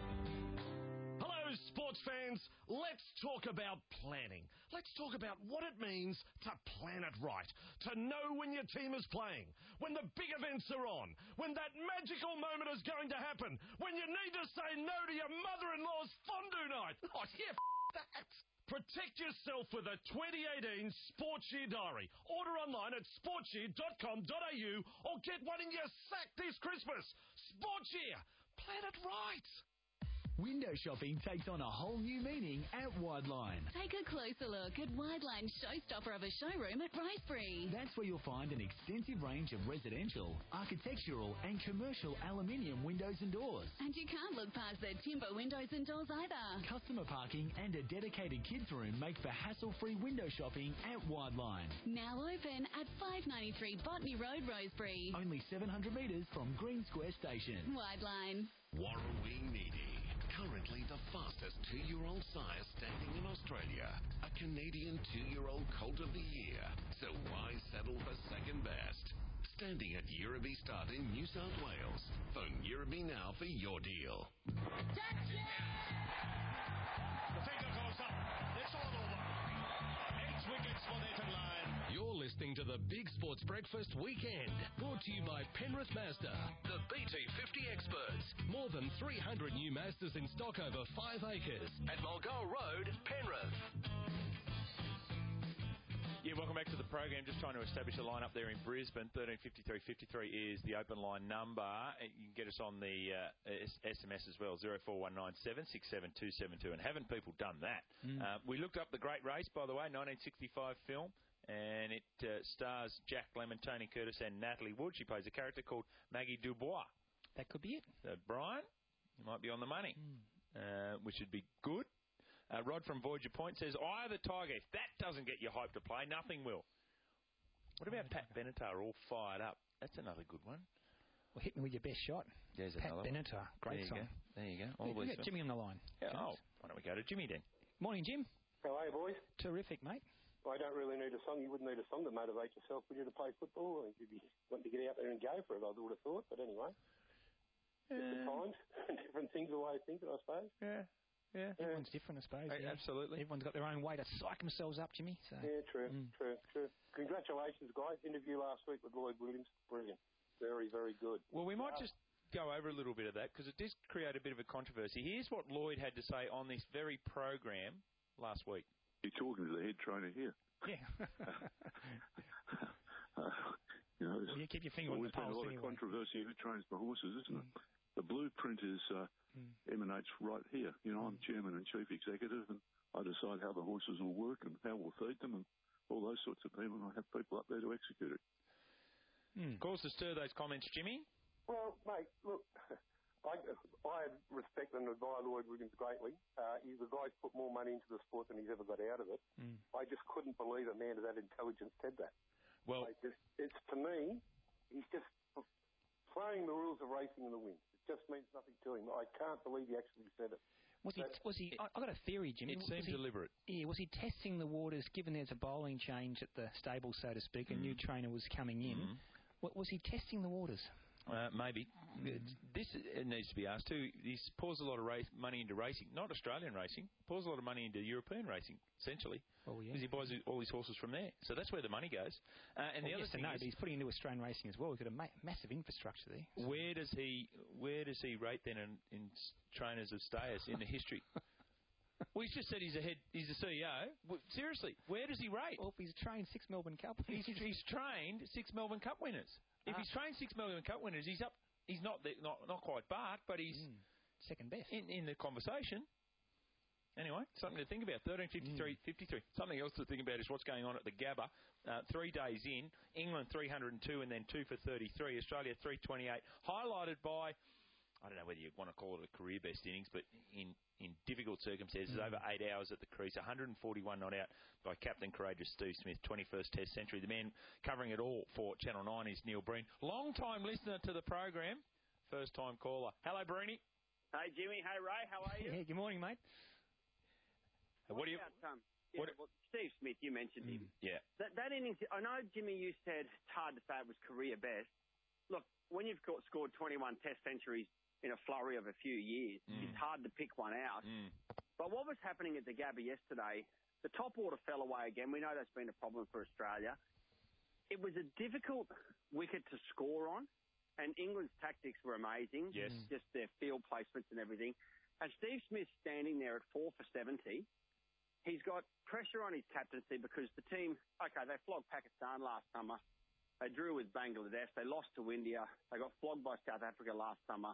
H: Hello, sports fans. Let's talk about planning. Let's talk about what it means to plan it right, to know when your team is playing, when the big events are on, when that magical moment is going to happen, when you need to say no to your mother-in-law's fondue night. Oh, yeah, f- that. Protect yourself with a twenty eighteen Sportsyear Diary. Order online at sportsyear dot com dot a u or get one in your sack this Christmas. Sportsyear. Plan it right.
F: Window shopping takes on a whole new meaning at Wideline.
B: Take a closer look at Wideline's showstopper of a showroom at Ricebury.
F: That's where you'll find an extensive range of residential, architectural and commercial aluminium windows and doors.
B: And you can't look past their timber windows and doors either.
F: Customer parking and a dedicated kids room make for hassle-free window shopping at Wideline.
B: Now open at five ninety-three Botany Road, Rosebery.
F: Only seven hundred metres from Green Square Station.
B: Wideline.
M: Warrawee Needy. Currently the fastest two-year-old sire standing in Australia. A Canadian two-year-old colt of the year. So why settle for second best? Standing at Yerribee Start in New South Wales. Phone Yerribee now for your deal.
U: That's it! The finger goes up. It's all over. Eight wickets for Nathan Lyon.
O: You're listening to the Big Sports Breakfast Weekend, brought to you by Penrith Mazda, the B T fifty experts. More than three hundred new Mazdas in stock over five acres at Mulgoa Road, Penrith.
P: Yeah, welcome back to the program. Just trying to establish a line up there in Brisbane. thirteen fifty-three fifty-three is the open line number. You can get us on the uh, S M S as well, zero four one nine seven six seven two seven two. And haven't people done that?
Q: Mm.
P: Uh, we looked up The Great Race, by the way, nineteen sixty-five film. And it uh, stars Jack Lemmon, Tony Curtis and Natalie Wood. She plays a character called Maggie Dubois.
Q: That could be it.
P: So, Brian, you might be on the money,
Q: mm.
P: uh, which would be good. Uh, Rod from Voyager Point says, Eye of the Tiger. If that doesn't get you hyped to play, nothing will. What about Pat Benatar all fired up? That's another good one.
Q: Well, hit me with your best shot.
P: There's
Q: Pat
P: another
Q: Benatar. Great
P: there
Q: song.
P: Go. There you go.
Q: All yeah, got Jimmy on the line.
P: Yeah, oh, why don't we go to Jimmy then?
Q: Morning, Jim.
K: How are you, boys?
Q: Terrific, mate.
K: I don't really need a song. You wouldn't need a song to motivate yourself, would you, to play football? You'd be wanting to get out there and go for it, I would have thought. But anyway. different times, different things the way I think, I suppose.
Q: Yeah. Yeah, everyone's different, I suppose. Yeah.
P: Absolutely.
Q: Everyone's got their own way to psych themselves up, Jimmy. So.
K: Yeah, true,
Q: Mm.
K: true, true. Congratulations, guys. Interview last week with Lloyd Williams. Brilliant. Very, very good.
P: Well, we might just go over a little bit of that because it did create a bit of a controversy. Here's what Lloyd had to say on this very program last week.
J: You're talking to the head trainer here.
Q: Yeah.
J: uh, you know,
Q: well, you keep your finger on the
J: always been a
Q: pulse
J: lot
Q: anyway.
J: of controversy who trains the horses, isn't
Q: Mm.
J: it? The blueprint is uh,
Q: mm.
J: emanates right here. You know, I'm chairman and chief executive, and I decide how the horses will work and how we'll feed them and all those sorts of things, and I have people up there to execute it.
P: Mm. Cause to stir those comments, Jimmy.
K: Well, mate, look, I, I respect and admire Lloyd Williams greatly. Uh, he's the guy who's put more money into the sport than he's ever got out of it.
Q: Mm.
K: I just couldn't believe a man of that intelligence said that.
P: Well,
K: I just, it's to me, he's just playing the rules of racing in the wind. It just means nothing to him. I can't believe he actually said it.
Q: Was he? Was he? I, I got a theory, Jimmy.
P: It
Q: was
P: seemed
Q: he,
P: deliberate.
Q: Yeah, was he testing the waters? Given there's a bowling change at the stable, so to speak, a
P: Mm.
Q: new trainer was coming in.
P: Mm.
Q: What, was he testing the waters?
P: Uh, maybe. It's- This it needs to be asked too. He's pours a lot of race, money into racing, not Australian racing. Pours a lot of money into European racing, essentially.
Q: Oh, yeah.
P: Because he buys all his horses from there. So that's where the money goes. Uh, and
Q: well,
P: the other
Q: yes
P: thing
Q: and no,
P: is,
Q: but he's putting into Australian racing as well. We've got a ma- massive infrastructure there.
P: where does he where does he rate then in, in s- trainers of stayers in the history? Well, he's just said he's a head, he's a C E O. Well, seriously, where does he rate?
Q: Well, he's trained six Melbourne Cup
P: He's, he's trained six Melbourne Cup winners. If
Q: Ah.
P: he's trained six Melbourne Cup winners, he's up. He's not the, not not quite Bart, but he's
Q: Mm. second best
P: in, in the conversation. Anyway, something to think about. thirteen fifty-three fifty-three. Something else to think about is what's going on at the Gabba. Uh, three days in, England three hundred two and then two for thirty-three. Australia three twenty-eight. Highlighted by, I don't know whether you want to call it a career best innings, but in, in difficult circumstances,
Q: Mm.
P: over eight hours at the crease, one hundred forty-one not out by captain courageous Steve Smith, twenty-first Test century. The man covering it all for Channel nine is Neil Breen. Long-time listener to the program, first-time caller. Hello, Breeny.
L: Hey, Jimmy. Hey, Ray. How are you?
Q: Yeah, good morning, mate.
P: What do you...
L: About, um, yeah,
P: what-
L: well, Steve Smith, you mentioned him.
P: Yeah.
L: That, that innings, I know, Jimmy, you said it's hard to say it was career best. Look, when you've got, scored twenty-one Test centuries in a flurry of a few years,
P: Mm.
L: it's hard to pick one out.
P: Mm.
L: But what was happening at the Gabba yesterday, the top order fell away again. We know that's been a problem for Australia. It was a difficult wicket to score on, and England's tactics were amazing.
P: Yes.
L: Just their field placements and everything. And Steve Smith standing there at four for seventy. He's got pressure on his captaincy because the team, okay, they flogged Pakistan last summer. They drew with Bangladesh. They lost to India. They got flogged by South Africa last summer.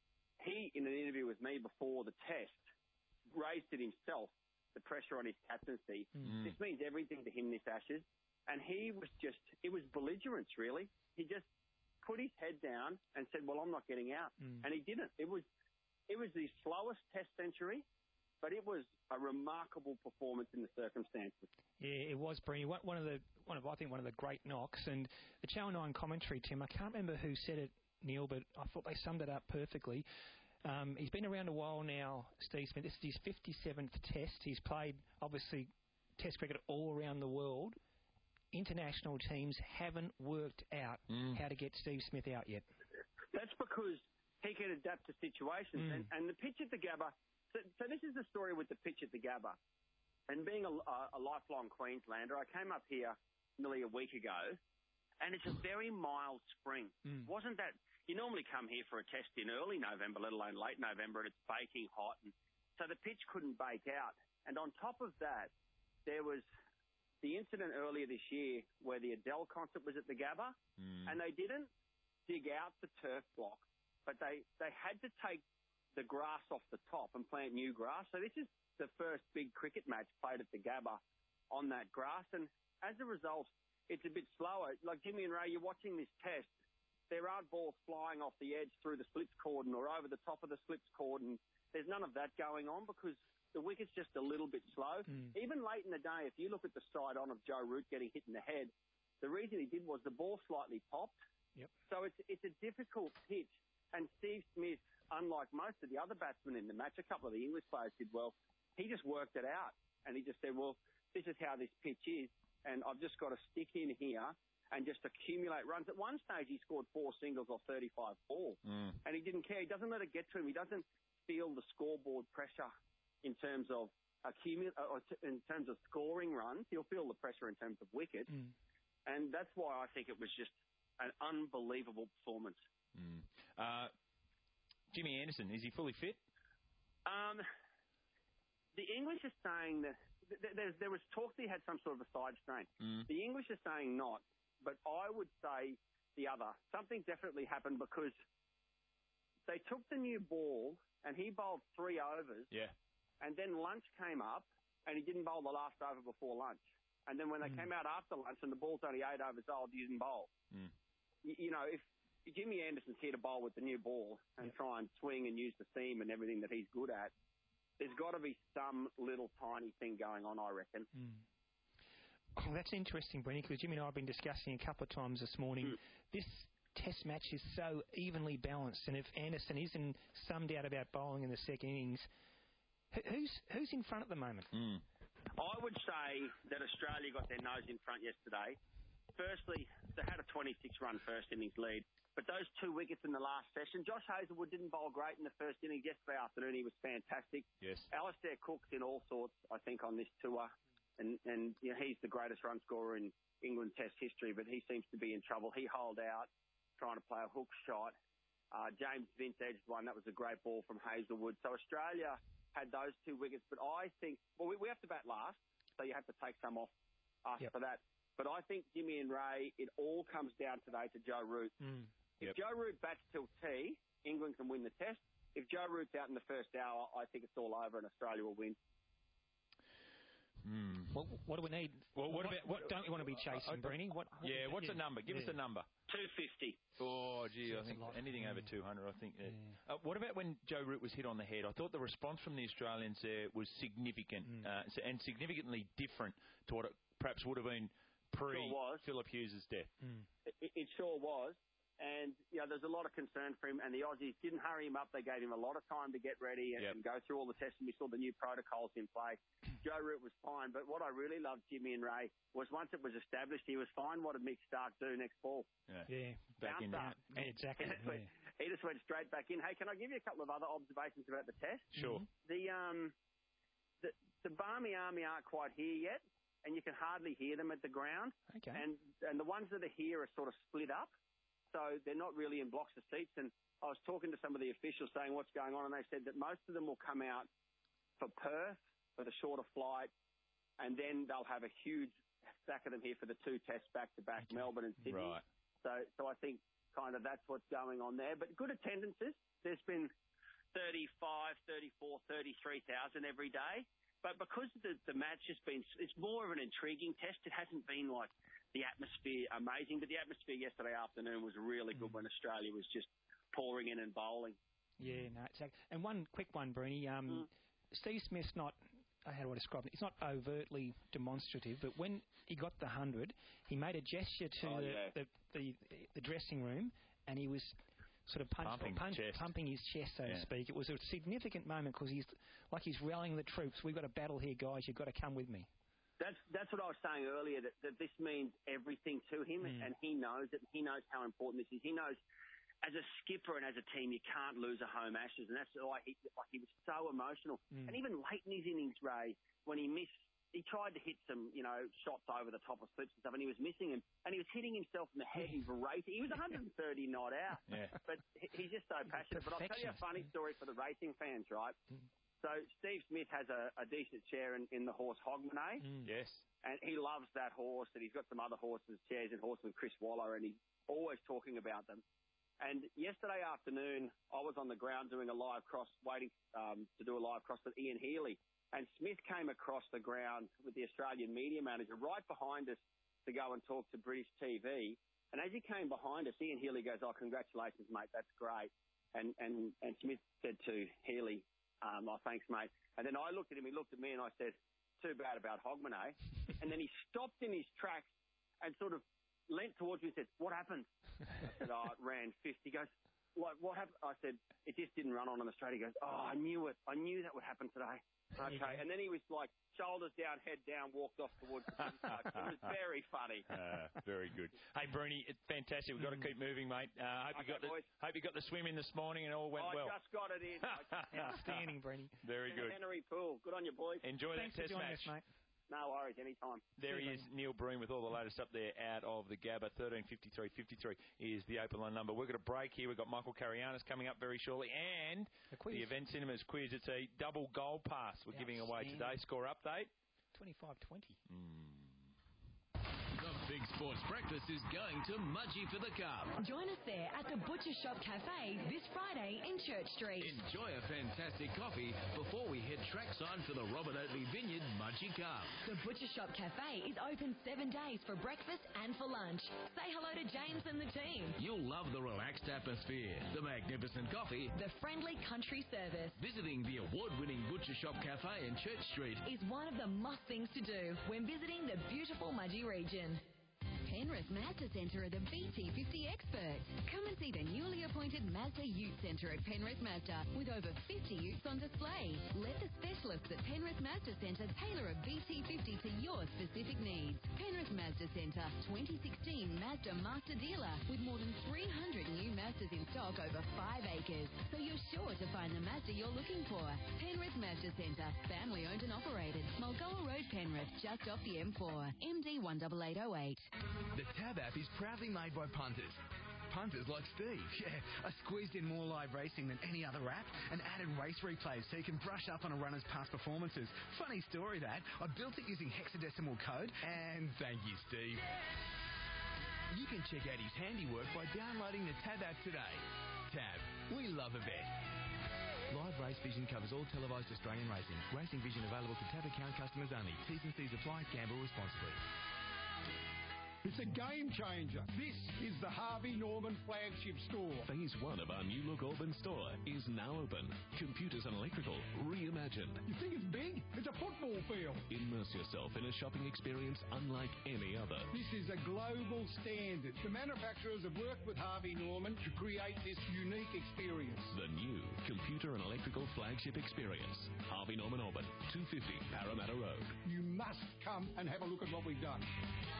L: He, in an interview with me before the test, raised it himself, the pressure on his captaincy.
P: Mm.
L: This means everything to him, this Ashes. And he was just, it was belligerence, really. He just put his head down and said, well, I'm not getting out.
Q: Mm.
L: And he didn't. It was, it was the slowest test century, but it was a remarkable performance in the circumstances.
Q: Yeah, it was, Breen. One one of the, one of I think one of the great knocks, and the Channel nine commentary, Tim. I can't remember who said it, Neil, but I thought they summed it up perfectly. Um, he's been around a while now, Steve Smith. This is his fifty-seventh Test. He's played obviously Test cricket all around the world. International teams haven't worked out
P: Mm.
Q: how to get Steve Smith out yet.
L: That's because he can adapt to situations.
Q: Mm.
L: And, and the pitch at the Gabba, so, so this is the story with the pitch at the Gabba. And being a, a, a lifelong Queenslander, I came up here nearly a week ago, and it's a very mild spring.
Q: Mm.
L: Wasn't that, you normally come here for a test in early November, let alone late November, and it's baking hot. And so the pitch couldn't bake out. And on top of that, there was the incident earlier this year where the Adele concert was at the Gabba,
P: Mm.
L: and they didn't dig out the turf block, but they, they had to take the grass off the top and plant new grass. So this is the first big cricket match played at the Gabba on that grass, and as a result, it's a bit slower. Like Jimmy and Ray, you're watching this test. There aren't balls flying off the edge through the slips cordon or over the top of the slips cordon. There's none of that going on because the wicket's just a little bit slow.
Q: Mm.
L: Even late in the day, if you look at the side on of Joe Root getting hit in the head, the reason he did was the ball slightly popped.
Q: Yep.
L: So it's it's a difficult pitch. And Steve Smith, unlike most of the other batsmen in the match, a couple of the English players did well. He just worked it out. And he just said, well, this is how this pitch is. And I've just got to stick in here and just accumulate runs. At one stage, he scored four singles or thirty-five balls,
P: Mm.
L: and he didn't care. He doesn't let it get to him. He doesn't feel the scoreboard pressure in terms of accumul- or t- in terms of scoring runs. He'll feel the pressure in terms of wickets,
Q: Mm.
L: and that's why I think it was just an unbelievable performance.
P: Mm. Uh, Jimmy Anderson, is he fully fit?
L: Um, the English are saying that th- th- there was talk that he had some sort of a side strain.
P: Mm.
L: The English are saying not, but I would say the other. Something definitely happened because they took the new ball and he bowled three overs,
P: Yeah.
L: and then lunch came up and he didn't bowl the last over before lunch. And then when they
P: Mm.
L: came out after lunch and the ball's only eight overs old, he didn't bowl.
P: Mm.
L: You, you know, if Jimmy Anderson's here to bowl with the new ball and try and swing and use the seam and everything that he's good at, there's got to be some little tiny thing going on, I reckon.
Q: Mm. Oh, that's interesting, Brenny, because Jimmy and I have been discussing a couple of times this morning.
L: Mm.
Q: This Test match is so evenly balanced, and if Anderson is in some doubt about bowling in the second innings, who- who's who's in front at the moment?
P: Mm.
L: I would say that Australia got their nose in front yesterday. Firstly, they had a twenty-six run first innings lead, but those two wickets in the last session, Josh Hazlewood didn't bowl great in the first innings. Yesterday afternoon, he was fantastic.
P: Yes.
L: Alistair Cook's in all sorts, I think, on this tour, and, and you know, he's the greatest run scorer in England Test history, but he seems to be in trouble. He holed out, trying to play a hook shot. Uh, James Vince edged one. That was a great ball from Hazlewood. So Australia had those two wickets, but I think, well, we, we have to bat last, so you have to take some off us
Q: Yep.
L: for that. But I think Jimmy and Ray, it all comes down today to Joe Root.
Q: Mm.
L: If Joe Root bats till tea, England can win the Test. If Joe Root's out in the first hour, I think it's all over and Australia will win.
P: Mm.
Q: What, what do we need?
P: Well, what
Q: what,
P: about-
Q: what don't we want to be chasing, Brenny? What, what,
P: Yeah, what's the number? Give us
Q: yeah.
P: a number.
L: two fifty.
P: Oh, gee, I
Q: That's a
P: think
Q: lot.
P: anything over
Q: Yeah.
P: two hundred, I think. Uh, uh, what about when Joe Root was hit on the head? I thought the response from the Australians there was significant
Q: Mm.
P: uh, s- and significantly different to what it perhaps would have been
L: Sure was.
P: pre-Philip Hughes' death.
Q: Mm.
L: It, it sure was. And, you know, there's a lot of concern for him. And the Aussies didn't hurry him up. They gave him a lot of time to get ready and,
P: Yep.
L: and go through all the tests. And we saw the new protocols in play. Joe Root was fine. But what I really loved, Jimmy and Ray, was once it was established, he was fine. What did Mick Stark do next ball?
P: Yeah.
Q: Yeah.
P: Back in
L: Bounce
P: there.
L: up.
Q: Yeah, exactly.
L: He just went-
Q: Yeah.
L: He just went straight back in. Hey, can I give you a couple of other observations about the test?
P: Sure.
L: The um, the, the Barmy Army aren't quite here yet, and you can hardly hear them at the ground.
Q: Okay.
L: And and the ones that are here are sort of split up, so they're not really in blocks of seats. And I was talking to some of the officials saying what's going on, and they said that most of them will come out for Perth for the shorter flight, and then they'll have a huge stack of them here for the two tests back to back, Melbourne and Sydney.
P: Right.
L: So so I think kind of that's what's going on there. But good attendances. There's been thirty-five, thirty-four, thirty-three thousand every day. But because the, the match has been, it's more of an intriguing test. It hasn't been like the atmosphere amazing, but the atmosphere yesterday afternoon was really good when Australia was just pouring in and bowling.
Q: Yeah, no, exactly. And one quick one, Brenny. Um, Steve Smith's not, uh, how do I describe it? He's not overtly demonstrative, but when he got the hundred, he made a gesture to
L: Oh,
Q: the,
L: yeah.
Q: the, the the dressing room, and he was sort of punch,
P: Pumping
Q: punch,
P: chest.
Q: pumping his chest, so
P: Yeah.
Q: to speak. It was a significant moment because he's like he's rallying the troops. We've got a battle here, guys. You've got to come with me.
L: That's that's what I was saying earlier, that, that this means everything to him,
Q: Mm.
L: and he knows it. He knows how important this is. He knows, as a skipper and as a team, you can't lose a home Ashes, and that's why he, like, he was so emotional.
Q: Mm.
L: And even late in his innings, Ray, when he missed, he tried to hit some, you know, shots over the top of slips and stuff, and he was missing them, and he was hitting himself in the head. He was racing. He was one hundred thirty not out,
P: Yeah.
L: but he- he's just so passionate. But I'll tell you a funny story for the racing fans, right? So Steve Smith has a, a decent share in, in the horse Hogmanay.
P: Yes.
L: And he loves that horse, and he's got some other horses, shares in horse with Chris Waller, and he's always talking about them. And yesterday afternoon, I was on the ground doing a live cross, waiting um, to do a live cross with Ian Healy. And Smith came across the ground with the Australian media manager right behind us to go and talk to British T V. And as he came behind us, Ian Healy goes, "Oh, congratulations, mate, that's great." And and, and Smith said to Healy, um, "Oh, thanks, mate." And then I looked at him, he looked at me, and I said, "Too bad about Hogmanay." And then he stopped in his tracks and sort of leant towards me and said, "What happened?" I said, "Oh, it ran fifty." He goes, like, what happened? I said, it just didn't run on in Australia. He goes, oh, I knew it. I knew that would happen today. Okay. And then he was like, shoulders down, head down, walked off towards the finish line. It was very funny.
P: Uh, very good. Hey, Bruni, it's fantastic. We've got to keep moving, mate. Uh, hope,
L: Okay,
P: you got the,
L: boys.
P: hope you got the swim in this morning and all went
L: I
P: well.
L: just got it in.
Q: Outstanding, Bruni.
P: Very good.
L: Henry Poole. Good on you, boys.
P: Enjoy
Q: Thanks
P: that
Q: for
P: test
Q: joining
P: match.
Q: us, mate.
L: No worries, anytime.
P: There he is, Neil Breen, with all the latest up there out of the Gabba. thirteen fifty-three fifty-three is the open line number. We're going to break here. We've got Michael Carianis coming up very shortly, and
Q: quiz.
P: the Event Cinemas quiz. It's a double goal pass we're giving away today. Score update.
Q: twenty-five twenty.
O: The Big Sports Breakfast is going to Mudgee for the Cup.
B: Join us there at the Butcher Shop Cafe this Friday in Church Street.
O: Enjoy a fantastic coffee before we hit trackside for the Robert Oatley Vineyard Mudgee Cup.
B: The Butcher Shop Cafe is open seven days for breakfast and for lunch. Say hello to James and the team.
O: You'll love the relaxed atmosphere, the magnificent coffee,
B: The friendly country service
O: visiting the award-winning Butcher Shop Cafe in Church Street.
B: is one of the must things to do when visiting the beautiful Mudgee region.
R: Penrith Mazda Centre are the B T fifty experts. Come and see the newly appointed Mazda Ute Centre at Penrith Mazda with over fifty utes on display. Let the specialists at Penrith Mazda Centre tailor a B T fifty to your specific needs. Penrith Mazda Centre, twenty sixteen Mazda Master Dealer with more than three hundred new Mazdas in stock over five acres. So you're sure to find the Mazda you're looking for. Penrith Mazda Centre, family owned and operated. Mulgoa Road, Penrith, just off the M four. M D one eight eight oh eight.
F: The Tab app is proudly made by punters. Punters like Steve. Yeah, I squeezed in more live racing than any other app and added race replays so you can brush up on a runner's past performances. Funny story that. I built it using hexadecimal code and thank you, Steve. You can check out his handiwork by downloading the Tab app today. Tab, we love a bet. Live Race Vision covers all televised Australian racing. Racing Vision available for Tab account customers only. T's and C's apply. Gamble responsibly.
V: It's a game changer. This is the Harvey Norman flagship store.
O: Phase one of our new look Auburn store is now open. Computers and electrical reimagined.
V: You think it's big? It's a football field.
O: Immerse yourself in a shopping experience unlike any other.
V: This is a global standard. The manufacturers have worked with Harvey Norman to create this unique experience.
O: The new computer and electrical flagship experience. Harvey Norman Auburn, two fifty Parramatta Road.
V: You must come and have a look at what we've done.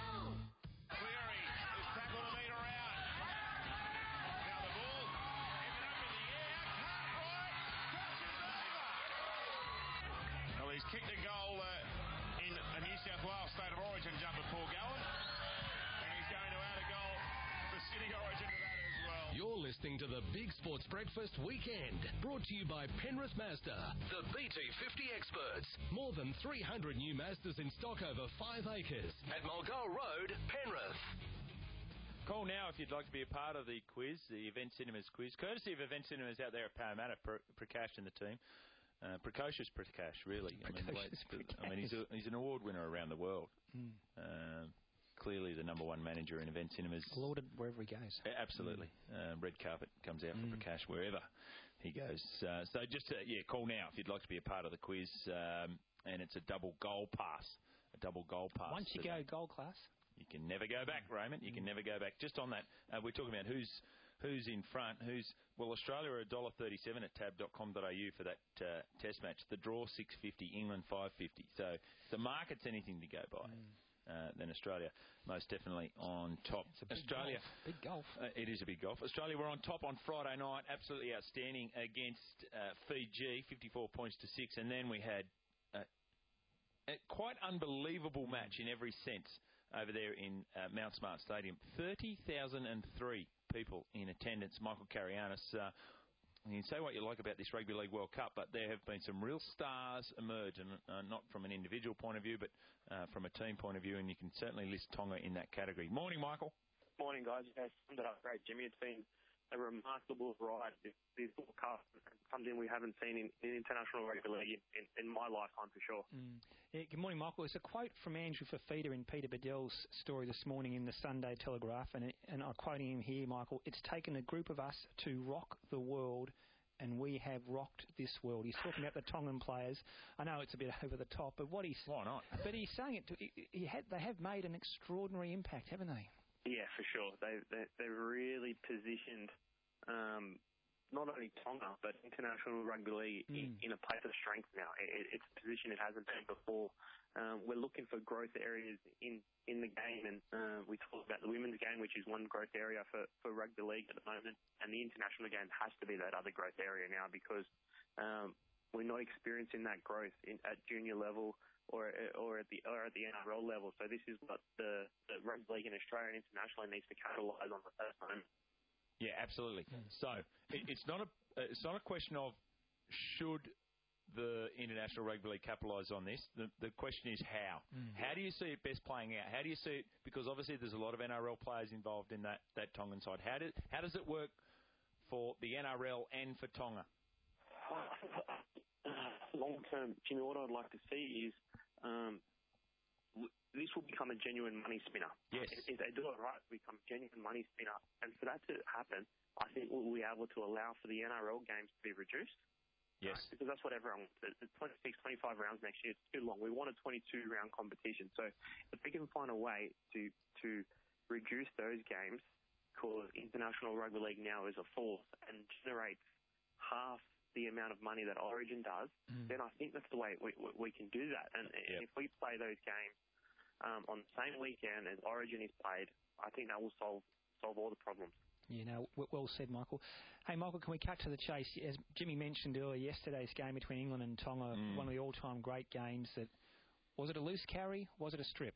I: Cleary is tackled a metre out. Now the ball ended up in the air. Cartwright crosses over. Well, he's kicked a goal uh, in a New South Wales State of Origin jumper, Paul Gallen. And he's going to add a goal for City Origin to that as well.
O: You're listening to the Big Sports Breakfast Weekend, brought to you by Penrith Mazda, the B T fifty experts. More than three hundred new Mazdas in stock over five acres at Mulgoa Road, Penrith.
P: Call now if you'd like to be a part of the quiz, the Event Cinemas quiz, courtesy of Event Cinemas out there at Parramatta. Pr- Prakash and the team. Uh, precocious Prakash, really. I mean,
Q: Precocious
P: I mean, he's, a, he's an award winner around the world.
Q: Mm.
P: Uh, clearly the number one manager in Event Cinemas.
Q: Lauded wherever he goes.
P: A- Absolutely. Uh, red carpet comes out for Prakash wherever he goes. Uh, so just, uh, yeah, call now if you'd like to be a part of the quiz. Um, and it's a double goal pass. A double goal pass.
Q: Once you go gold class.
P: You can never go back, Raymond. You can never go back. Just on that, uh, we're talking about who's who's in front. Who's well, Australia are one dollar thirty-seven at tab dot com dot a u for that uh, test match. The draw six fifty, England five fifty. So the market's anything to go by. Mm. Uh, then Australia most definitely on top.
Q: Big
P: Australia,
Q: golf. Big golf.
P: Uh, it is a big golf. Australia were on top on Friday night, absolutely outstanding against uh, Fiji, fifty-four points to six, and then we had uh, a quite unbelievable match in every sense over there in uh, Mount Smart Stadium. thirty thousand three people in attendance. Michael Carianis. Uh, You can say what you like about this Rugby League World Cup, but there have been some real stars emerge, and uh, not from an individual point of view, but uh, from a team point of view, and you can certainly list Tonga in that category. Morning, Michael.
W: Morning, guys. You guys summed it up great, Jimmy. It's been a remarkable ride. These World Cup something we haven't seen in, in international rugby league in, in my lifetime for sure.
Q: Mm. Yeah, good morning, Michael. It's a quote from Andrew Fafita in Peter Bedell's story this morning in the Sunday Telegraph, and, it, and I'm quoting him here, Michael. It's taken a group of us to rock the world, and we have rocked this world. He's talking about the Tongan players. I know it's a bit over the top, but what he's
P: why not?
Q: But he's saying it. To, he, he had, they have made an extraordinary impact, haven't they?
W: Yeah, for sure. They they they've really positioned um, not only Tonga, but international rugby league
Q: Mm.
W: in, in a place of strength now. It, it's a position it hasn't been before. Um, we're looking for growth areas in, in the game, and uh, we talked about the women's game, which is one growth area for, for rugby league at the moment, and the international game has to be that other growth area now because um, we're not experiencing that growth in, at junior level or or at the or at the N R L level. So this is what the, the rugby league in Australia and internationally needs to capitalise on at that moment.
P: Yeah, absolutely. So it, it's not a it's not a question of should the international rugby league capitalise on this. The the question is how.
Q: Mm.
P: How do you see it best playing out? How do you see it? Because obviously there's a lot of N R L players involved in that, that Tongan side. How does how does it work for the N R L and for Tonga?
W: Long term, Jimmy, what I'd like to see is um, w- this will become a genuine money spinner.
P: Yes.
W: If, if they do it right, it will become a genuine money spinner. And for that to happen, I think we'll be able to allow for the N R L games to be reduced.
P: Yes.
W: Right? Because that's what everyone wants. It's twenty-six, twenty-five rounds next year. It's too long. We want a twenty-two round competition. So if we can find a way to to reduce those games, because international rugby league now is a force and generates half the amount of money that Origin does,
Q: mm.
W: then I think that's the way we, we, we can do that. And
P: yep.
W: if we play those games um, on the same weekend as Origin is played, I think that will solve solve all the problems.
Q: You know, well said, Michael. Hey, Michael, can we cut to the chase? As Jimmy mentioned earlier, yesterday's game between England and Tonga,
P: mm.
Q: one of the all-time great games. That was it a loose carry? Was it a strip?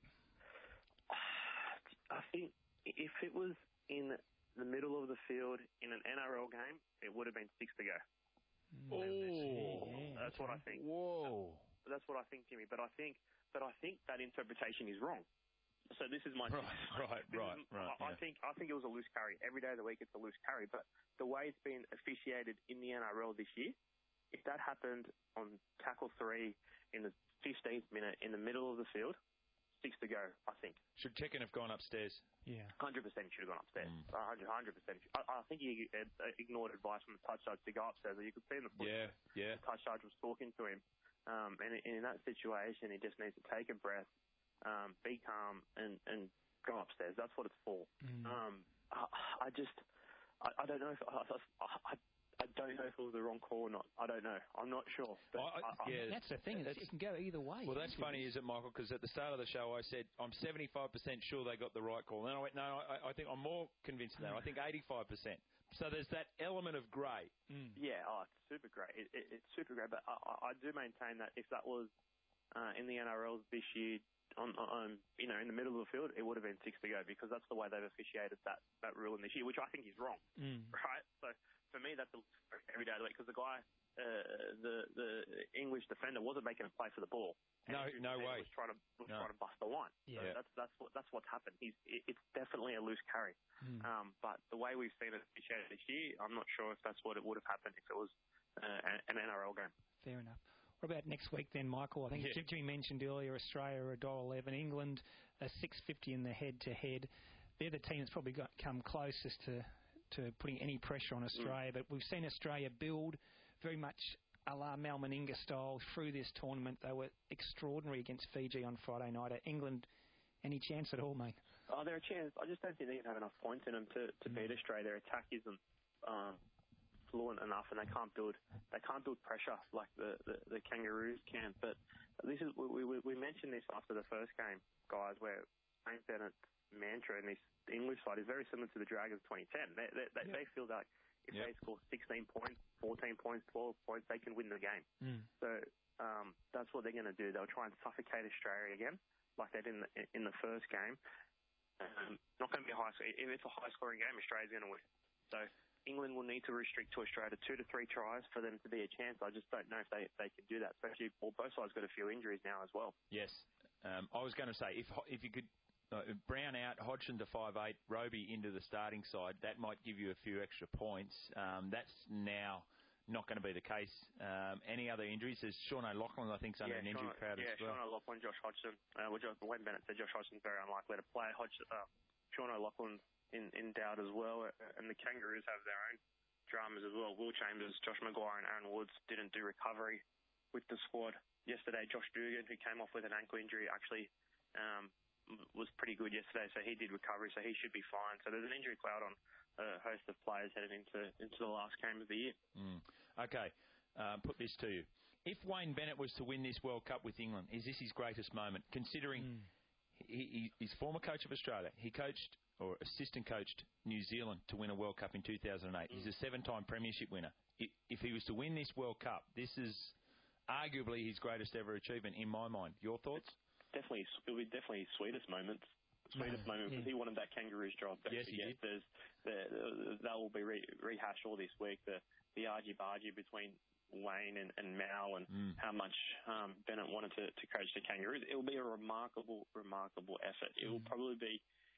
W: I think if it was in the middle of the field in an N R L game, it would have been six to go.
P: Oh,
W: yeah, that's
Q: okay.
W: what I think.
P: Whoa,
W: that's what I think, Jimmy. But I think, but I think that interpretation is wrong. So this is my
P: right, right, right,
W: is,
P: right.
W: I, I
P: yeah.
W: think I think it was a loose carry every day of the week. It's a loose carry, but the way it's been officiated in the N R L this year, if that happened on tackle three in the fifteenth minute in the middle of the field, six to go. I think
P: should Chicken have gone upstairs?
Q: Yeah,
W: hundred percent should have gone upstairs.
P: Mm.
W: Hundred, hundred percent. I think he uh, ignored advice from the touch judge to go upstairs. You could see in the footage.
P: Yeah, yeah.
W: The touch judge was talking to him, um, and, and in that situation, he just needs to take a breath, um, be calm, and, and go upstairs. That's what it's for.
Q: Mm.
W: Um, I, I just, I, I don't know if I, I, I don't know if it was the wrong call or not. I don't know. I'm not sure. But
P: I,
W: I, I,
P: yeah,
Q: that's the thing. It's, it can go either way.
P: Well, that's funny, is it, Michael? Because at the start of the show, I said I'm seventy-five percent sure they got the right call. And then I went, no, I, I think I'm more convinced now. I think eighty-five percent. So there's that element of grey.
Q: Mm.
W: Yeah, oh, it's super great. It, it, it's super great. But I, I do maintain that if that was uh, in the N R L this year, on, on you know in the middle of the field, it would have been six to go because that's the way they've officiated that, that rule in this year, which I think is wrong.
Q: Mm.
W: Right? So for me, that's a, every day of the week because the guy, uh, the the English defender, wasn't making a play for the ball.
P: No, no way.
W: Was trying to was
P: no.
W: trying to bust the line.
Q: Yeah.
W: So that's that's what that's what's happened. He's it, it's definitely a loose carry.
Q: Mm.
W: Um, but the way we've seen it officiated this year, I'm not sure if that's what it would have happened if it was uh, an N R L game.
Q: Fair enough. What about next week then, Michael? I think
P: yeah.
Q: Jimmy mentioned earlier Australia are one dollar eleven, England are six fifty in the head-to-head. They're the team that's probably got come closest to, to putting any pressure on Australia. Mm. But we've seen Australia build very much a la Mal Meninga style through this tournament. They were extraordinary against Fiji on Friday night. Are England any chance at all, mate?
W: Oh, they're a chance. I just don't think they can have enough points in them to, to mm. beat Australia. Their attack isn't um, fluent enough, and they can't build they can't build pressure like the, the, the Kangaroos can. But this is we, we we mentioned this after the first game, guys, where Wayne Bennett's mantra in this English side is very similar to the Dragons twenty ten. They they, they, yeah. they feel like if yep. they score sixteen points, fourteen points, twelve points, they can win the game.
Q: Mm.
W: So um, that's what they're going to do. They'll try and suffocate Australia again, like they did in the, in the first game. Um, not going to be a high. If it's a high-scoring game, Australia's going to win. So England will need to restrict to Australia two to three tries for them to be a chance. I just don't know if they they can do that. Especially, well, both sides got a few injuries now as well.
P: Yes, um, I was going to say if if you could. Uh, Brown out, Hodgson to five eight, Roby into the starting side. That might give you a few extra points. Um, that's now not going to be the case. Um, any other injuries? There's Sean O'Loughlin, I think, is under
W: yeah,
P: an injury
W: Sean,
P: crowd
W: yeah,
P: as well.
W: Yeah, Sean O'Loughlin, Josh Hodgson. Uh, well, Wayne Bennett said Josh Hodgson's very unlikely to play. Hodgson, uh, Sean O'Loughlin in, in doubt as well. And the Kangaroos have their own dramas as well. Will Chambers, Josh Maguire and Aaron Woods didn't do recovery with the squad yesterday. Josh Dugan, who came off with an ankle injury, actually um, was pretty good yesterday, so he did recovery, so he should be fine. So there's an injury cloud on, a host of players headed into into the last game of the year.
P: Mm. Okay, uh, put this to you. If Wayne Bennett was to win this World Cup with England, is this his greatest moment? Considering
Q: Mm.
P: he, he, he's former coach of Australia. He coached or assistant coached New Zealand to win a World Cup in two thousand eight. He's a seven-time premiership winner. If, if he was to win this World Cup, this is arguably his greatest ever achievement in my mind. Your thoughts?
W: Definitely, it'll be definitely his sweetest moments. Sweetest moment because
P: yeah.
W: he wanted that Kangaroos job. Don't
P: Yes, he
W: forget,
P: did.
W: There's the, the, that will be re- rehashed all this week. The the argy-bargy between Wayne and, and Mal and
P: Mm.
W: how much um, Bennett wanted to, to coach the Kangaroos. It will be a remarkable, remarkable effort. It will
P: Mm.
W: probably be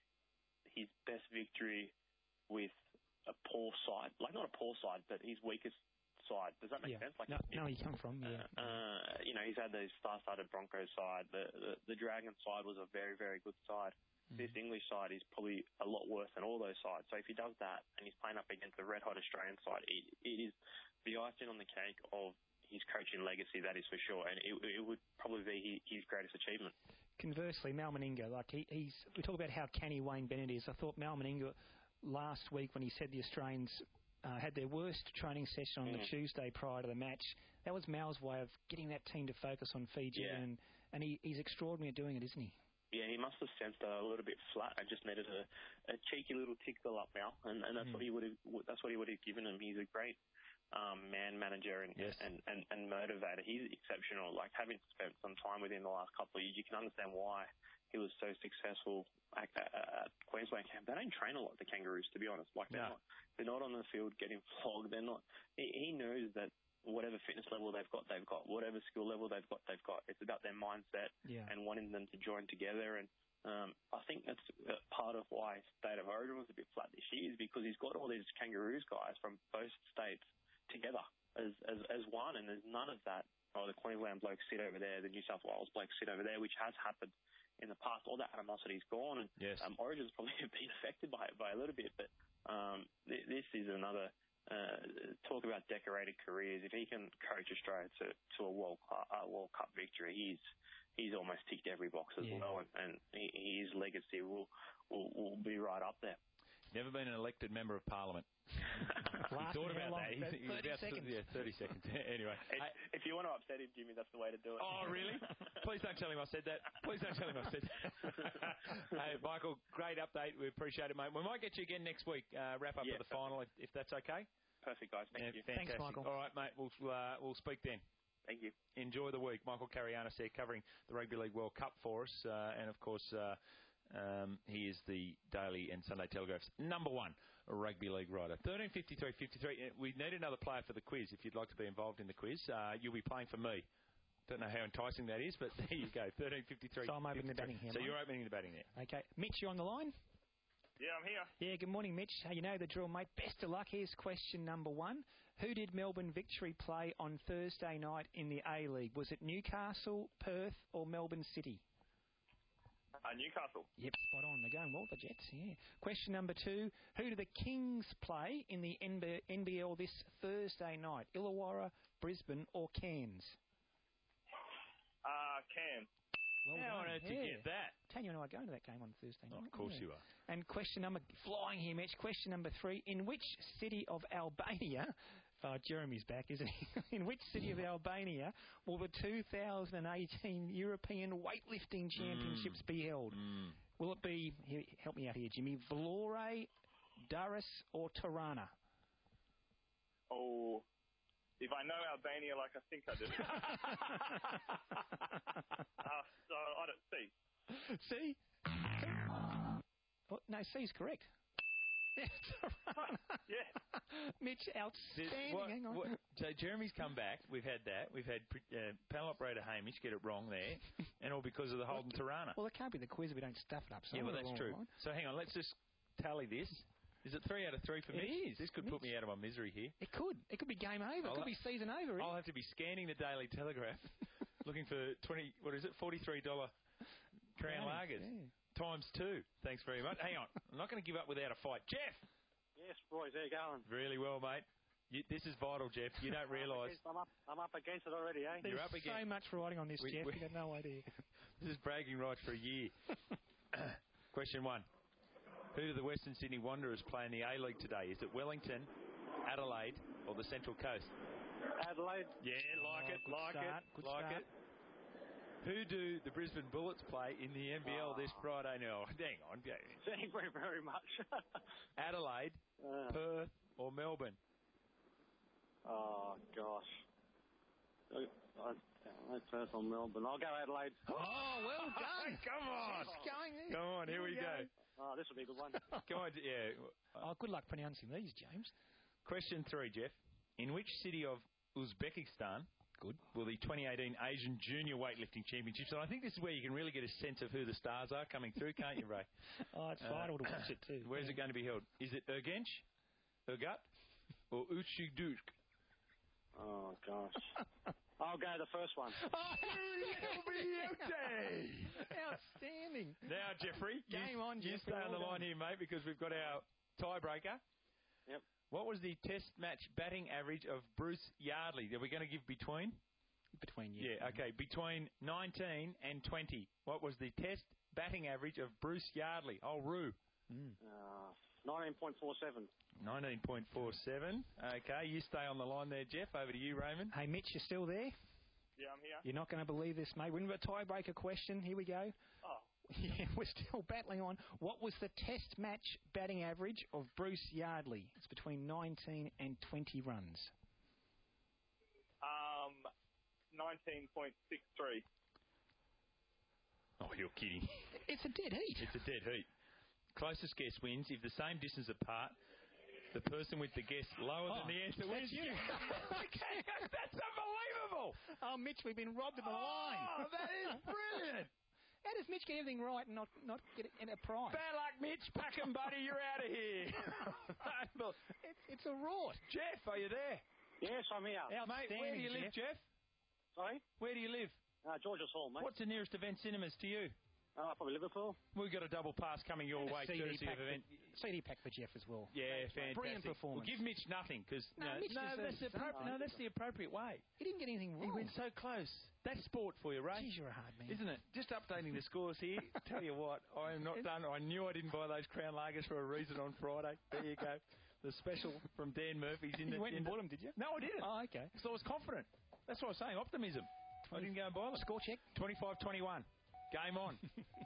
W: his best victory with a poor side. Like, not a poor side, but his weakest side. Does that make
Q: Yeah.
W: sense? Like,
Q: No, no, you come from, yeah.
W: uh, you know, he's had those star-studded Broncos side. The, the the Dragons side was a very, very good side.
Q: Mm.
W: This English side is probably a lot worse than all those sides. So if he does that and he's playing up against the red-hot Australian side, it, it is the icing on the cake of his coaching legacy, that is for sure. And it, it would probably be his greatest achievement.
Q: Conversely, Mal Meninga, like he, he's, we talk about how canny Wayne Bennett is. I thought Mal Meninga last week when he said the Australians uh, had their worst training session on
W: Mm.
Q: the Tuesday prior to the match, that was Mal's way of getting that team to focus on Fiji,
W: Yeah.
Q: and and he, he's extraordinary at doing it, isn't he?
W: Yeah, he must have sensed a little bit flat and just needed a, a cheeky little tickle up now, and, and that's
Q: Mm.
W: what he would have. That's what he would have given him. He's a great um, man manager and,
P: Yes.
W: and, and and motivator. He's exceptional. Like, having spent some time with him the last couple of years, you can understand why he was so successful at, at, at Queensland camp. They don't train a lot, the Kangaroos, to be honest. Like, they're
P: No.
W: not they're not on the field getting flogged. They're not. He, he knows that. Whatever fitness level they've got, they've got. Whatever skill level they've got, they've got. It's about their mindset
Q: Yeah.
W: and wanting them to join together. And um, I think that's uh, part of why State of Origin was a bit flat this year, is because he's got all these Kangaroos guys from both states together as, as, as one, and there's none of that. Oh, the Queensland blokes sit over there, the New South Wales blokes sit over there, which has happened in the past. All that animosity's gone, and
P: Yes.
W: um, Origin's probably been affected by it by a little bit, but um, th- this is another. Uh, talk about decorated careers. If he can coach Australia to, to a World Cup, uh, World Cup victory, he's he's almost ticked every box as
Q: Yeah.
W: well, and, and he, his legacy will, will will be right up there.
P: Never been an elected member of Parliament. he
Q: Lasted
P: thought
Q: how
P: about
Q: long?
P: that. He's,
Q: About
P: he's
Q: thirty
P: about to-
Q: seconds.
P: yeah, thirty seconds. anyway.
W: If, if you want to upset him, Jimmy, that's the way to do it.
P: Oh, really? Please don't tell him I said that. Please don't tell him I said that. Hey, Michael, great update. We appreciate it, mate. We might get you again next week. Uh, wrap up
W: Yeah,
P: for the final, if, if that's okay.
W: Perfect, guys. Thank
P: Yeah,
W: you.
P: fantastic.
Q: Michael.
P: All right, mate. We'll uh, we'll speak then.
W: Thank you.
P: Enjoy the week. Michael Carianis there covering the Rugby League World Cup for us. Uh, and, of course, uh, um, he is the Daily and Sunday Telegraph's number one Rugby League writer. thirteen fifty-three fifty-three. We need another player for the quiz if you'd like to be involved in the quiz. Uh, you'll be playing for me. Don't know how enticing that is, but there you go. thirteen fifty-three.
Q: So I'm opening the batting here,
P: So
Q: mate.
P: you're opening the batting there.
Q: Okay. Mitch, you on the line?
A: Yeah, I'm here.
Q: Yeah, good morning, Mitch. Uh, You know the drill, mate. Best of luck. Here's question number one. Who did Melbourne Victory play on Thursday night in the A-League? Was it Newcastle, Perth or Melbourne City?
A: Uh, Newcastle.
Q: Yep, spot on. They're going well, the Jets, yeah. Question number two. Who do the Kings play in the N B L this Thursday night? Illawarra, Brisbane or Cairns?
A: Uh, Cam.
Q: Well
P: How
Q: done.
P: on earth did you
Q: Yeah.
P: get that?
Q: Tanya and I are going to that game on Thursday night.
P: Oh, of course
Q: yeah.
P: you are.
Q: And question number, flying here, Mitch. Question number three. In which city of Albania, oh, Jeremy's back, isn't he? In which city of Albania will the two thousand eighteen European Weightlifting Championships be held?
P: Mm.
Q: Will it be, here, help me out here, Jimmy, Vlore, Durrës or Tirana?
A: Oh, if I know Albania like I think I do. uh, so I don't see.
Q: C? Oh, no, C is correct.
A: Yeah.
Q: Mitch, outstanding.
P: What-
Q: Hang on.
P: what- so Jeremy's come back. We've had that. We've had uh, panel operator Hamish get it wrong there, and all because of the Holden Tirana.
Q: Well, it can't be the quiz if we don't stuff it up.
P: Yeah, well,
Q: somewhere
P: that's
Q: along
P: true.
Q: the line.
P: So hang on, let's just tally this. Is it three out of three for
Q: It
P: me?
Q: is.
P: This could put me out of my misery here.
Q: It could. It could be game over. It
P: I'll
Q: could
P: ha-
Q: be season over.
P: I'll have to be scanning the Daily Telegraph, looking for twenty. What is it? Forty-three dollar Crown
Q: Brownies,
P: Lagers
Q: yeah.
P: times two. Thanks very much. Hang on, I'm not going to give up without a fight, Jeff.
D: Yes, boys, how you going?
P: Really well, mate. You, this is vital, Jeff. You don't realise.
D: I'm up, I'm up against it already, eh?
Q: There's
P: You're up
Q: so
P: against-
Q: much riding on this,
P: We-
Q: Jeff.
P: we-
Q: You got no idea.
P: This is bragging rights for a year. Question one. Who do the Western Sydney Wanderers play in the A-League today? Is it Wellington, Adelaide, or the Central Coast?
D: Adelaide.
P: Yeah, like
Q: Oh,
P: it,
Q: good
P: like
Q: start,
P: it,
Q: good
P: like
Q: start.
P: it. Who do the Brisbane Bullets play in the N B L
D: Oh.
P: this Friday? No, hang on.
D: Thank you very much.
P: Adelaide,
D: Uh.
P: Perth, or Melbourne?
D: Oh, gosh. I, I, I Perth or Melbourne. I'll go Adelaide.
Q: Oh, well done.
P: Come on.
Q: It's going there.
P: Come on, here, we go.
D: Oh, this will be a good one.
P: Come on, yeah.
Q: Oh, good luck pronouncing these, James.
P: Question three, Jeff. In which city of Uzbekistan
Q: Good.
P: will the twenty eighteen Asian Junior Weightlifting Championships? And I think this is where you can really get a sense of who the stars are coming through, can't you, Ray?
Q: Oh, it's
P: Uh,
Q: vital to watch it too.
P: Where's it going to be held? Is it Urgench, Urgut, or Uchigdusk?
D: Oh, gosh. I'll go the first one.
Q: Outstanding.
P: Now, Jeffrey, you,
Q: Game on,
P: you
Q: Jeffrey,
P: stay on the
Q: well
P: line
Q: done.
P: here, mate, because we've got our tiebreaker.
D: Yep.
P: What was the Test match batting average of Bruce Yardley? Are we going to give between?
Q: Between you.
P: Yeah, okay. Between nineteen and twenty. What was the Test batting average of Bruce Yardley? Oh, Roo.
Q: Mm.
D: Uh, nineteen point four seven.
P: nineteen point four seven. Okay, you stay on the line there, Jeff. Over to you, Raymond.
Q: Hey, Mitch, you still there?
A: Yeah, I'm here.
Q: You're not going to believe this, mate. We're in a tiebreaker question. Here we go.
A: Oh.
Q: Yeah, we're still battling on. What was the Test match batting average of Bruce Yardley? It's between nineteen and twenty runs.
A: Um, nineteen point six three.
P: Oh, you're kidding.
Q: It's a dead heat.
P: It's a dead heat. Closest guess wins. If the same distance apart, the person with the guess lower
Q: Oh,
P: than the answer
Q: that's
P: wins.
Q: you.
P: Okay, that's unbelievable.
Q: Oh, Mitch, we've been robbed of the line.
P: Oh, that is brilliant.
Q: How does Mitch get everything right and not, not get it in a prize?
P: Bad luck, Mitch. Pack 'em, buddy. You're out of here.
Q: it's, it's a rort.
P: Jeff, are you there?
D: Yes, I'm here.
P: Mate, where do you live, Jeff?
D: Sorry?
P: Where do you live?
D: Uh, George's Hall, mate.
P: What's the nearest event cinemas to you?
D: Uh, probably Liverpool.
P: We've got a double pass coming your
Q: And a
P: way,
Q: C D
P: courtesy
Q: pack
P: of event.
Q: for, C D pack for Jeff as well.
P: Yeah, fantastic.
Q: Brilliant performance.
P: Well, give Mitch nothing because
Q: No,
P: no,
Q: Mitch
P: no,
Q: deserves
P: that's the appro-
Q: something.
P: no, that's the appropriate way.
Q: He didn't get anything
P: He
Q: wrong.
P: went so close. That's sport for you, Ray.
Q: Jeez, you're a hard man.
P: Isn't it? Just updating the scores here. Tell you what, I am not done. I knew I didn't buy those Crown Lagers for a reason on Friday. There you go. The special from Dan Murphy's in
Q: You
P: the.
Q: went
P: in
Q: and
P: the-
Q: bought them, did you?
P: No, I didn't.
Q: Oh, okay.
P: So I was confident. That's what I was saying. Optimism. I didn't go and buy them.
Q: Score check.
P: twenty-five twenty-one. Game on.